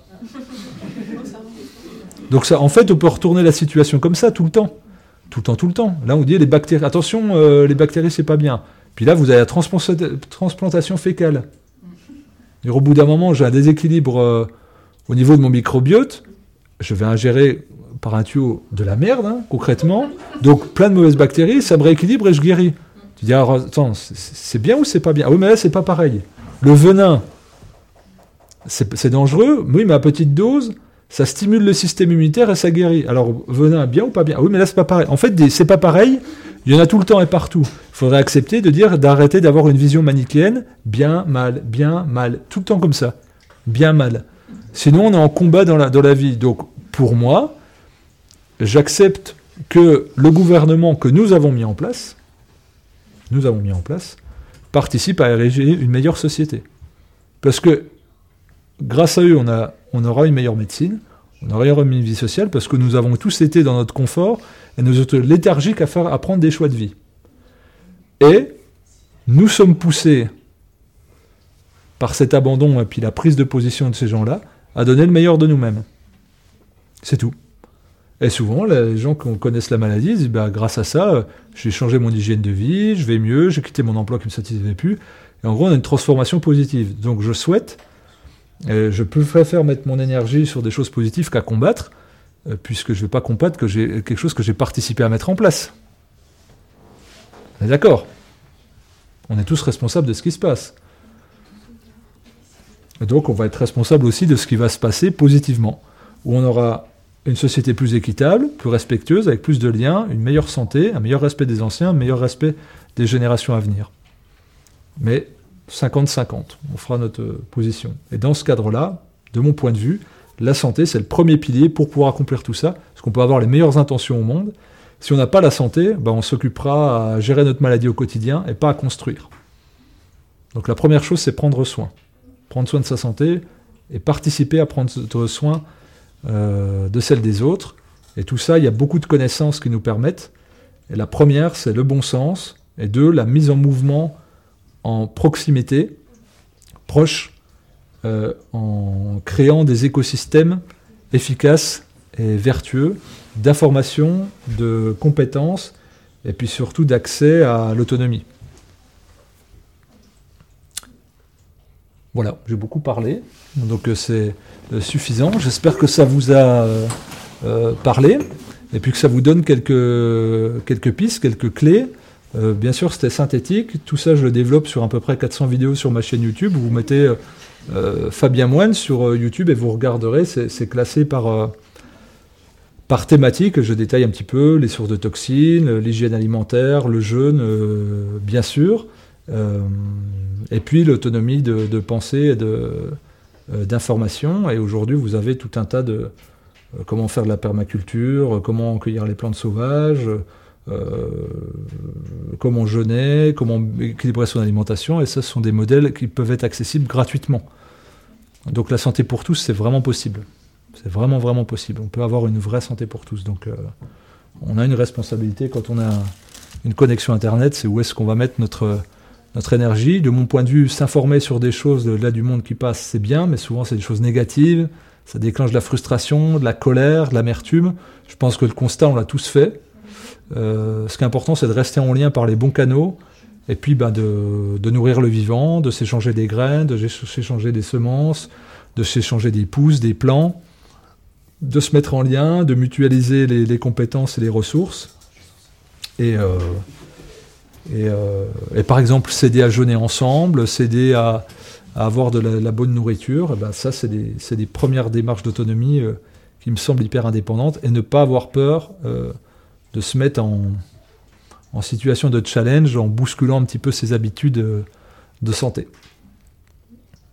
Donc ça, en fait, on peut retourner la situation comme ça tout le temps. Tout le temps. Là, on dit les bactéries. Attention, les bactéries, c'est pas bien. Puis là, vous avez la transplantation fécale. Et au bout d'un moment, j'ai un déséquilibre au niveau de mon microbiote. Je vais ingérer par un tuyau de la merde, hein, concrètement. Donc, plein de mauvaises bactéries, ça me rééquilibre et je guéris. Tu dis, alors, attends, c'est bien ou c'est pas bien ? Ah oui, mais là, c'est pas pareil. Le venin, c'est dangereux. Oui, mais à petite dose, ça stimule le système immunitaire et ça guérit. Alors, venin, bien ou pas bien ? Ah oui, mais là, c'est pas pareil. En fait, c'est pas pareil. Il y en a tout le temps et partout. Il faudrait accepter d'arrêter d'avoir une vision manichéenne, bien, mal, tout le temps comme ça. Bien, mal. Sinon, on est en combat dans la vie. Donc, pour moi, j'accepte que le gouvernement que nous avons mis en place, participe à ériger une meilleure société. Parce que, grâce à eux, on aura une meilleure médecine, on aura une vie sociale, parce que nous avons tous été dans notre confort et nous sommes léthargiques à prendre des choix de vie. Et nous sommes poussés par cet abandon et puis la prise de position de ces gens-là à donner le meilleur de nous-mêmes. C'est tout. Et souvent, les gens qui connaissent la maladie disent, grâce à ça, j'ai changé mon hygiène de vie, je vais mieux, j'ai quitté mon emploi qui ne me satisfaisait plus. Et en gros, on a une transformation positive. Donc je souhaite, je préfère mettre mon énergie sur des choses positives qu'à combattre, puisque je ne vais pas combattre quelque chose que j'ai participé à mettre en place. On est d'accord ? On est tous responsables de ce qui se passe. Et donc on va être responsable aussi de ce qui va se passer positivement, où on aura une société plus équitable, plus respectueuse, avec plus de liens, une meilleure santé, un meilleur respect des anciens, un meilleur respect des générations à venir. Mais 50-50, on fera notre position. Et dans ce cadre-là, de mon point de vue, la santé, c'est le premier pilier pour pouvoir accomplir tout ça, parce qu'on peut avoir les meilleures intentions au monde. Si on n'a pas la santé, on s'occupera à gérer notre maladie au quotidien et pas à construire. Donc la première chose, c'est prendre soin. Prendre soin de sa santé et participer à prendre soin de celle des autres. Et tout ça, il y a beaucoup de connaissances qui nous permettent. Et la première, c'est le bon sens. Et deux, la mise en mouvement en proximité, proche, en créant des écosystèmes efficaces et vertueux d'information, de compétences, et puis surtout d'accès à l'autonomie. Voilà, j'ai beaucoup parlé, donc c'est suffisant. J'espère que ça vous a parlé, et puis que ça vous donne quelques pistes, quelques clés. Bien sûr, c'était synthétique. Tout ça, je le développe sur à peu près 400 vidéos sur ma chaîne YouTube. Vous mettez Fabien Moine sur YouTube et vous regarderez, c'est classé par thématique. Je détaille un petit peu les sources de toxines, l'hygiène alimentaire, le jeûne, bien sûr, et puis l'autonomie de pensée et d'information. Et aujourd'hui, vous avez tout un tas de comment faire de la permaculture, comment cueillir les plantes sauvages, comment jeûner, comment équilibrer son alimentation. Et ça, ce sont des modèles qui peuvent être accessibles gratuitement. Donc la santé pour tous, c'est vraiment possible. C'est vraiment, vraiment possible. On peut avoir une vraie santé pour tous. Donc, on a une responsabilité quand on a une connexion Internet, c'est où est-ce qu'on va mettre notre énergie. De mon point de vue, s'informer sur des choses là du monde qui passe, c'est bien, mais souvent c'est des choses négatives. Ça déclenche de la frustration, de la colère, de l'amertume. Je pense que le constat, on l'a tous fait. Ce qui est important, c'est de rester en lien par les bons canaux, et puis de nourrir le vivant, de s'échanger des graines, de s'échanger des semences, de s'échanger des pousses, des plants, de se mettre en lien, de mutualiser les compétences et les ressources. Et par exemple, s'aider à jeûner ensemble, s'aider à avoir de la bonne nourriture, ça, c'est des premières démarches d'autonomie qui me semblent hyper indépendantes, et ne pas avoir peur de se mettre en situation de challenge, en bousculant un petit peu ses habitudes de santé.